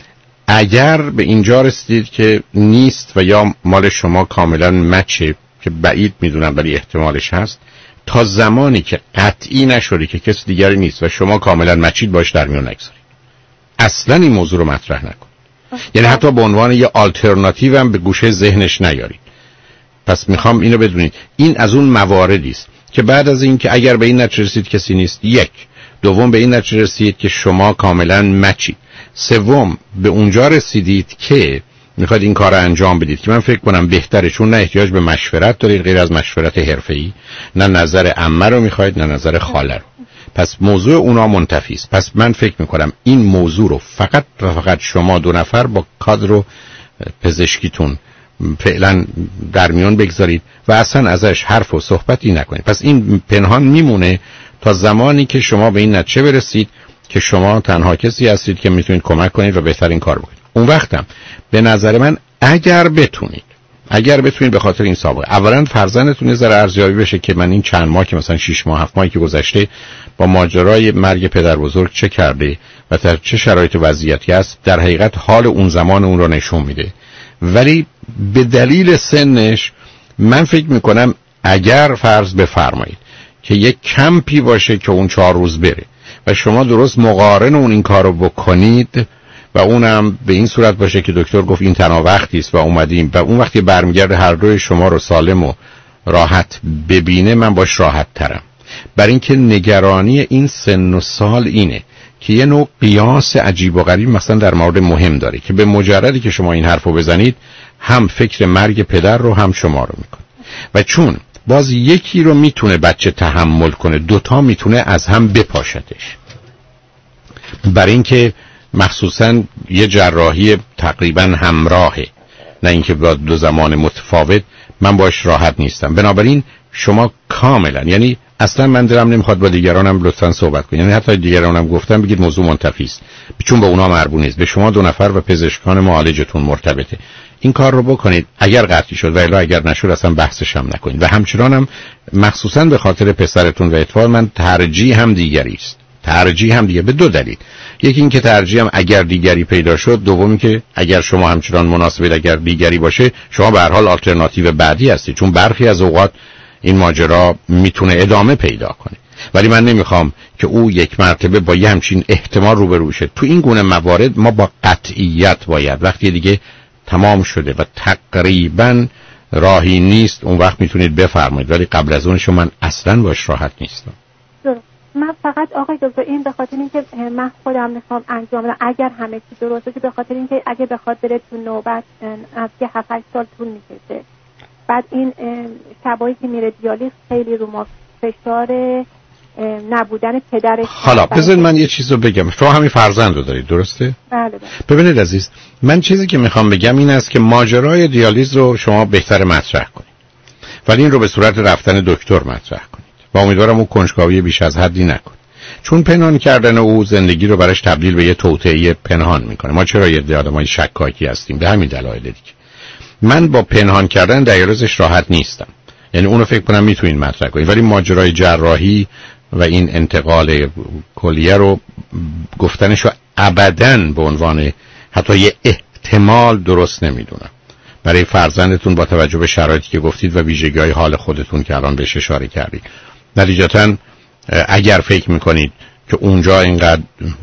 اگر به اینجا رسیدید که نیست و یا مال شما کاملا مچه که بعید میدونم ولی احتمالش هست، تا زمانی که قطعی نشده که کس دیگری نیست و شما کاملا مچید باش در میون نگذارید. اصلا این موضوع رو مطرح نکن. یعنی حتی به عنوان یه آلترناتیو هم به گوشه ذهنش نیارید. پس میخوام اینو بدونید این از اون مواردی است که بعد از این که اگر به این نتیجه رسید کسی نیست، 1 دوم به این نتیجه رسید که شما کاملا مچید، 3 به اونجا رسیدید که میخواید این کار رو انجام بدید که من فکر کنم بهتره، چون نه احتیاج به مشورت دارید غیر از مشورت حرفه‌ای، نه نظر عمه رو میخواید نه نظر خاله رو، پس موضوع اونا منتفی است. پس من فکر میکنم این موضوع رو فقط شما 2 نفر با کادر پزشکیتون فعلا در میان بگذارید و اصلا ازش حرف و صحبتی نکنید. پس این پنهان میمونه تا زمانی که شما به این نتیجه برسید که شما تنها کسی هستید که میتونید کمک کنید و بهترین کار بکنید. اون وقتم به نظر من اگر بتونید به خاطر این سابقه اولا فرزندتون یه ذره ارزیابی بشه که من این چند ماه که مثلا 6 ماه 7 ماهی که گذشته با ماجرای مرگ پدر بزرگ چه کرده و در چه شرایط وضعیتی است، در حقیقت حال اون زمان اون رو نشون میده. ولی به دلیل سنش من فکر میکنم اگر فرض بفرمایید که یک کمپی باشه که اون 4 روز بره و شما درست مقارن اون این کارو بکنید و اونم به این صورت باشه که دکتر گفت این تنها وقتی است و اومدیم و اون وقتی برمیگرده هر دوی شما رو سالم و راحت ببینه، من باش راحت ترم. برای اینکه نگرانی این سن و سال اینه که یه نوع قیاس عجیب و غریب مثلا در مورد مهم داره که به مجردی که شما این حرفو بزنید هم فکر مرگ پدر رو هم شما رو میکنه و چون باز یکی رو میتونه بچه تحمل کنه، 2 میتونه از هم بپاشتش. برای اینکه مخصوصا یه جراحی تقریبا همراهه، نه اینکه با 2 زمان متفاوت، من باش راحت نیستم. بنابراین شما کاملا، یعنی اصلا من دلم نمیخواد با دیگرانم لطفاً صحبت کنید. یعنی حتی دیگرانم گفتم بگید موضوع منتفی است، چون به اونا مربوط نیست، به شما 2 نفر و پزشکان معالجتون مرتبطه. این کار رو بکنید. اگر قطعی شد و الا اگر نشد اصلا بحثش هم نکنید. و همچنان هم مخصوصا به خاطر پسرتون و اطفال من ترجیح هم دیگری است. ترجیح هم دیگه به 2 دلیل. یکی این که ترجیحم اگر دیگری پیدا شد، دومی که اگر شما همچنان مناسبید اگر دیگری باشه، شما به هر حال آلترناتیو بعدی هستید، چون برخی از اوقات این ماجرا میتونه ادامه پیدا کنه. ولی من نمیخوام که او یک مرتبه با یه همچین احتمال روبرو شه. تو این گونه موارد ما با قطعیت باید وقتی دیگه تمام شده و تقریبا راهی نیست اون وقت میتونید بفرمایید، ولی قبل از اونش من اصلا باش راحت نیستم. من فقط آقای دکتر این به خاطر اینکه من خودم میخوام انجام بدم اگر همه چی درسته، که به خاطر اینکه اگه بخواد بره تو نوبت از که 7-8 سال طول میکشه، بعد این شبایی که میره دیالیز خیلی رو ما فشار نبودن پدرش. حالا بذارید من یه چیز رو بگم. شما همین فرزند رو دارید درسته؟ بله. ببینید عزیز، من چیزی که میخوام بگم این است که ماجرای دیالیز رو شما بهتر مطرح کنید، ولی این رو به صورت رفتن دکتر مطرح کنید و امیدوارم اون کنجکاوی بیش از حدی نکنه، چون پنهان کردن او زندگی رو براش تبدیل به یه توطئه پنهان میکنه. ما چرا یه آدمای شکاکی هستیم؟ به همین دلایل دیگه. من با پنهان کردن دیالوزش راحت نیستم، یعنی اونو فکر کنم میتونین مطرح کنید، ولی ماجرای جراحی و این انتقال کلیه رو گفتنشو ابداً به عنوان حتی یه احتمال درست نمیدونم. برای فرزندتون با توجه به شرایطی که گفتید و ویژگی‌های حال خودتون که الان بهش اشاره کردید، نتیجتاً اگر فکر میکنید که اونجا اینقدر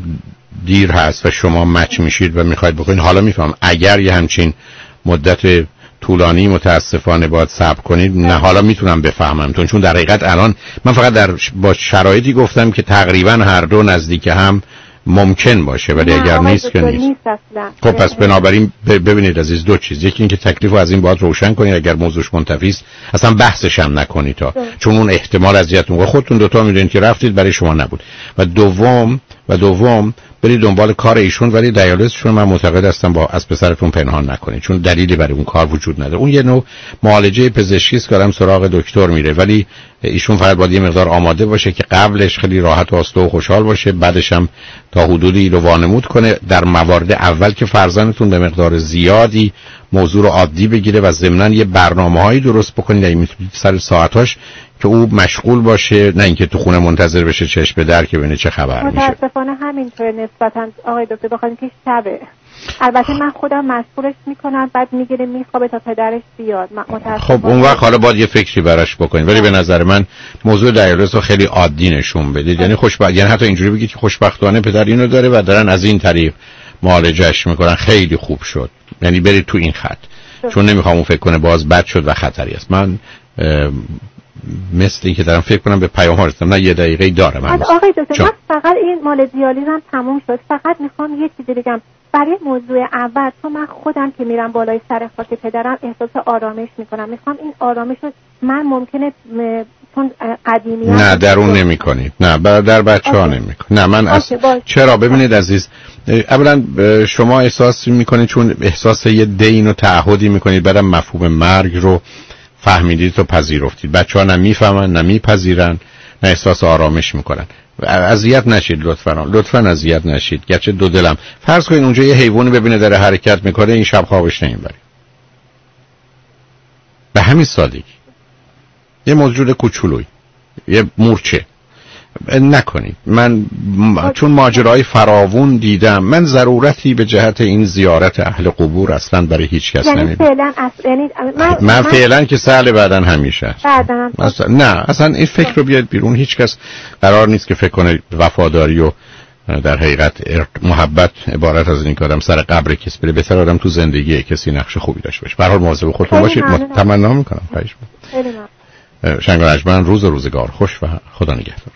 دیر هست و شما مچ میشید و میخواید بکنید، حالا میفهم اگر یه همچین مدت طولانی متاسفانه باید صبر کنید، نه حالا میتونم بفهمم، چون در حقیقت الان من فقط با شرایطی گفتم که تقریبا هر دو نزدیک هم ممکن باشه، ولی اگر نیست که نیست. خب پس بنابراین ببینید عزیز، 2 چیز، یکی این که تکلیف از این باید روشن کنید، اگر موضوعش منتفی است اصلا بحثش هم نکنید تا چون اون احتمال اذیتتون خودتون دوتا میدونید که رفتید برای شما نبود. و دوم برید دنبال کار ایشون، ولی دیالیزشون من معتقد هستم با از پسرتون پنهان نکنید، چون دلیلی برای اون کار وجود نداره. اون یه نوع معالجه پزشکی است که آدم سراغ دکتر میره، ولی ایشون فقط باید یه مقدار آماده باشه که قبلش خیلی راحت و آسوده و خوشحال باشه، بعدش هم تا حدودی رو وانمود کنه. در موارد اول که فرزندتون به مقدار زیادی موضوع رو عادی بگیره و ضمناً یه برنامه‌هایی درست بکنید، یعنی میتونید سر ساعتاش که او مشغول باشه، نه اینکه تو خونه منتظر بشه چشم به در که ببینه چه خبر میشه. متاسفانه همینطوره نسبتاً آقای دکتر، بخاطر اینکه شبه. البته من خودم مسئولش میکنم، بعد میگیره میخوابه تا پدرش بیاد. خب اون وقت حالا باید یه فکری براش بکنید، ولی به نظر من موضوع دیالیز رو خیلی عادی نشون بدید. یعنی یعنی حتی اینجوری بگید که خوشبختانه پدر اینو داره و دارن از این طریق معالجهش میکنن، خیلی خوب شد. یعنی برید تو این خط، چون نمیخوام اون فکر کنه باز بد شد و خطری است. من مثل این که دارم فکر کنم به پیام ها رسیدم. نه 1 دقیقه دارم. آقای دکتر من فقط این مال دیالیزم تموم شد، فقط میخوام یه چیزی بگم. برای موضوع اول، چون من خودم که میرم بالای سر خاک پدرم احساس آرامش میکنم، میخوام این آرامش رو من ممکنه چون قدیمی نه درون نمی کنید، نه در بچه ها نمی کنید. نه من چرا؟ ببینید عزیز، اولا شما احساس میکنید چون احساس یه دین و تعهدی میکنید، بعدم مفهوم مرگ رو فهمیدید و پذیرفتید. بچه ها نه میفهمن نه میپذیرن نه احساس آرامش میکنن. اذیت نشید لطفاً اذیت نشید. گرچه 2 دلم فرض کنید اونجا یه حیوانی ببینه داره حرکت میکنه، این شب خوابش نمیبره. به همین سادگی یه موجود کوچولوی، یه مورچه نکنید. من چون ماجرای فراوون دیدم، من ضرورتی به جهت این زیارت اهل قبور اصلا برای هیچ کس نمیبینم. من فعلا که سال بعدن همیشه هست. نه اصلا این فکر رو بیاد بیرون. هیچ کس قرار نیست که فکر کنه وفاداری و در حقیقت محبت عبارت از این که آدم سر قبر کسی بره. بهتر آدم تو زندگی کسی نقش خوبی داشته باشه. به هر حال مواظب خودتون باشید. تمنا میکنم. خواهش می‌کنم. شنگ و نجمن، روز و روزگار خوش و خدا نگهدار.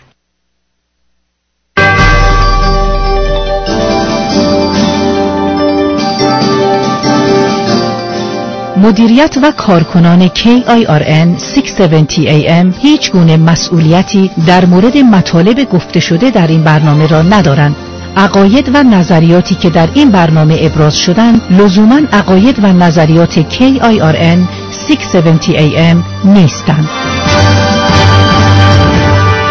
مدیریت و کارکنان KIRN 670 AM هیچ گونه مسئولیتی در مورد مطالب گفته شده در این برنامه را ندارند. عقاید و نظریاتی که در این برنامه ابراز شدند لزوماً عقاید و نظریات KIRN 670 AM نیستند.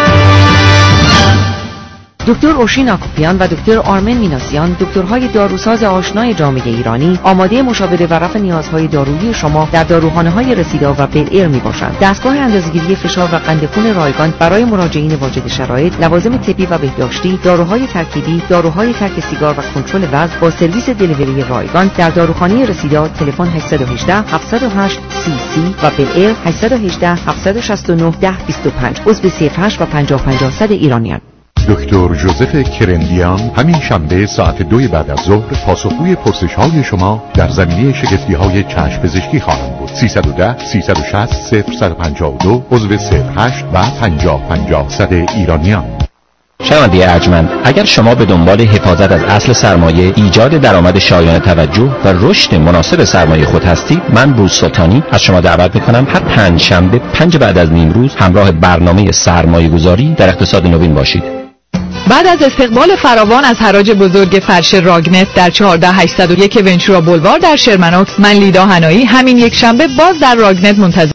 دکتر اوشین آکوپیان و دکتر آرمن میناسیان، دکترهای داروساز آشنای جامعه ایرانی، آماده مشاوره و رفع نیازهای دارویی شما در داروخانه‌های رسیدا و بل ایر میباشند. دستگاه اندازه‌گیری فشار و قند خون رایگان برای مراجعین واجد شرایط، لوازم طبی و بهداشتی، داروهای ترکیبی، داروهای ترک سیگار و کنترل وزن با سرویس دلیوری رایگان در داروخانه رسیدا. تلفن 818 708 30 و بل ایر 818 769 1025. عضو 08 و 50 ایرانیان. دکتر جوزف کرندیان همین شنبه ساعت 2 بعد از ظهر پاسخگوی پرسش‌های شما در زمینه شگفتی‌های چشم پزشکی خواهند بود. 310 360 0152 عضو 08 و 50 ایرانیان. شنونده ارجمند، اگر شما به دنبال حفاظت از اصل سرمایه، ایجاد درآمد شایان توجه و رشد مناسب سرمایه خود هستید، من بروز سلطانی از شما دعوت می‌کنم هر پنجشنبه 5 بعد از نیم روز همراه برنامه سرمایه‌گذاری در اقتصاد نوین باشید. بعد از استقبال فراوان از حراج بزرگ فرش راگنت در 14801 ونچورا بولوار در شرمنوکس، من لیدا هنایی همین یک شنبه باز در راگنت منتظر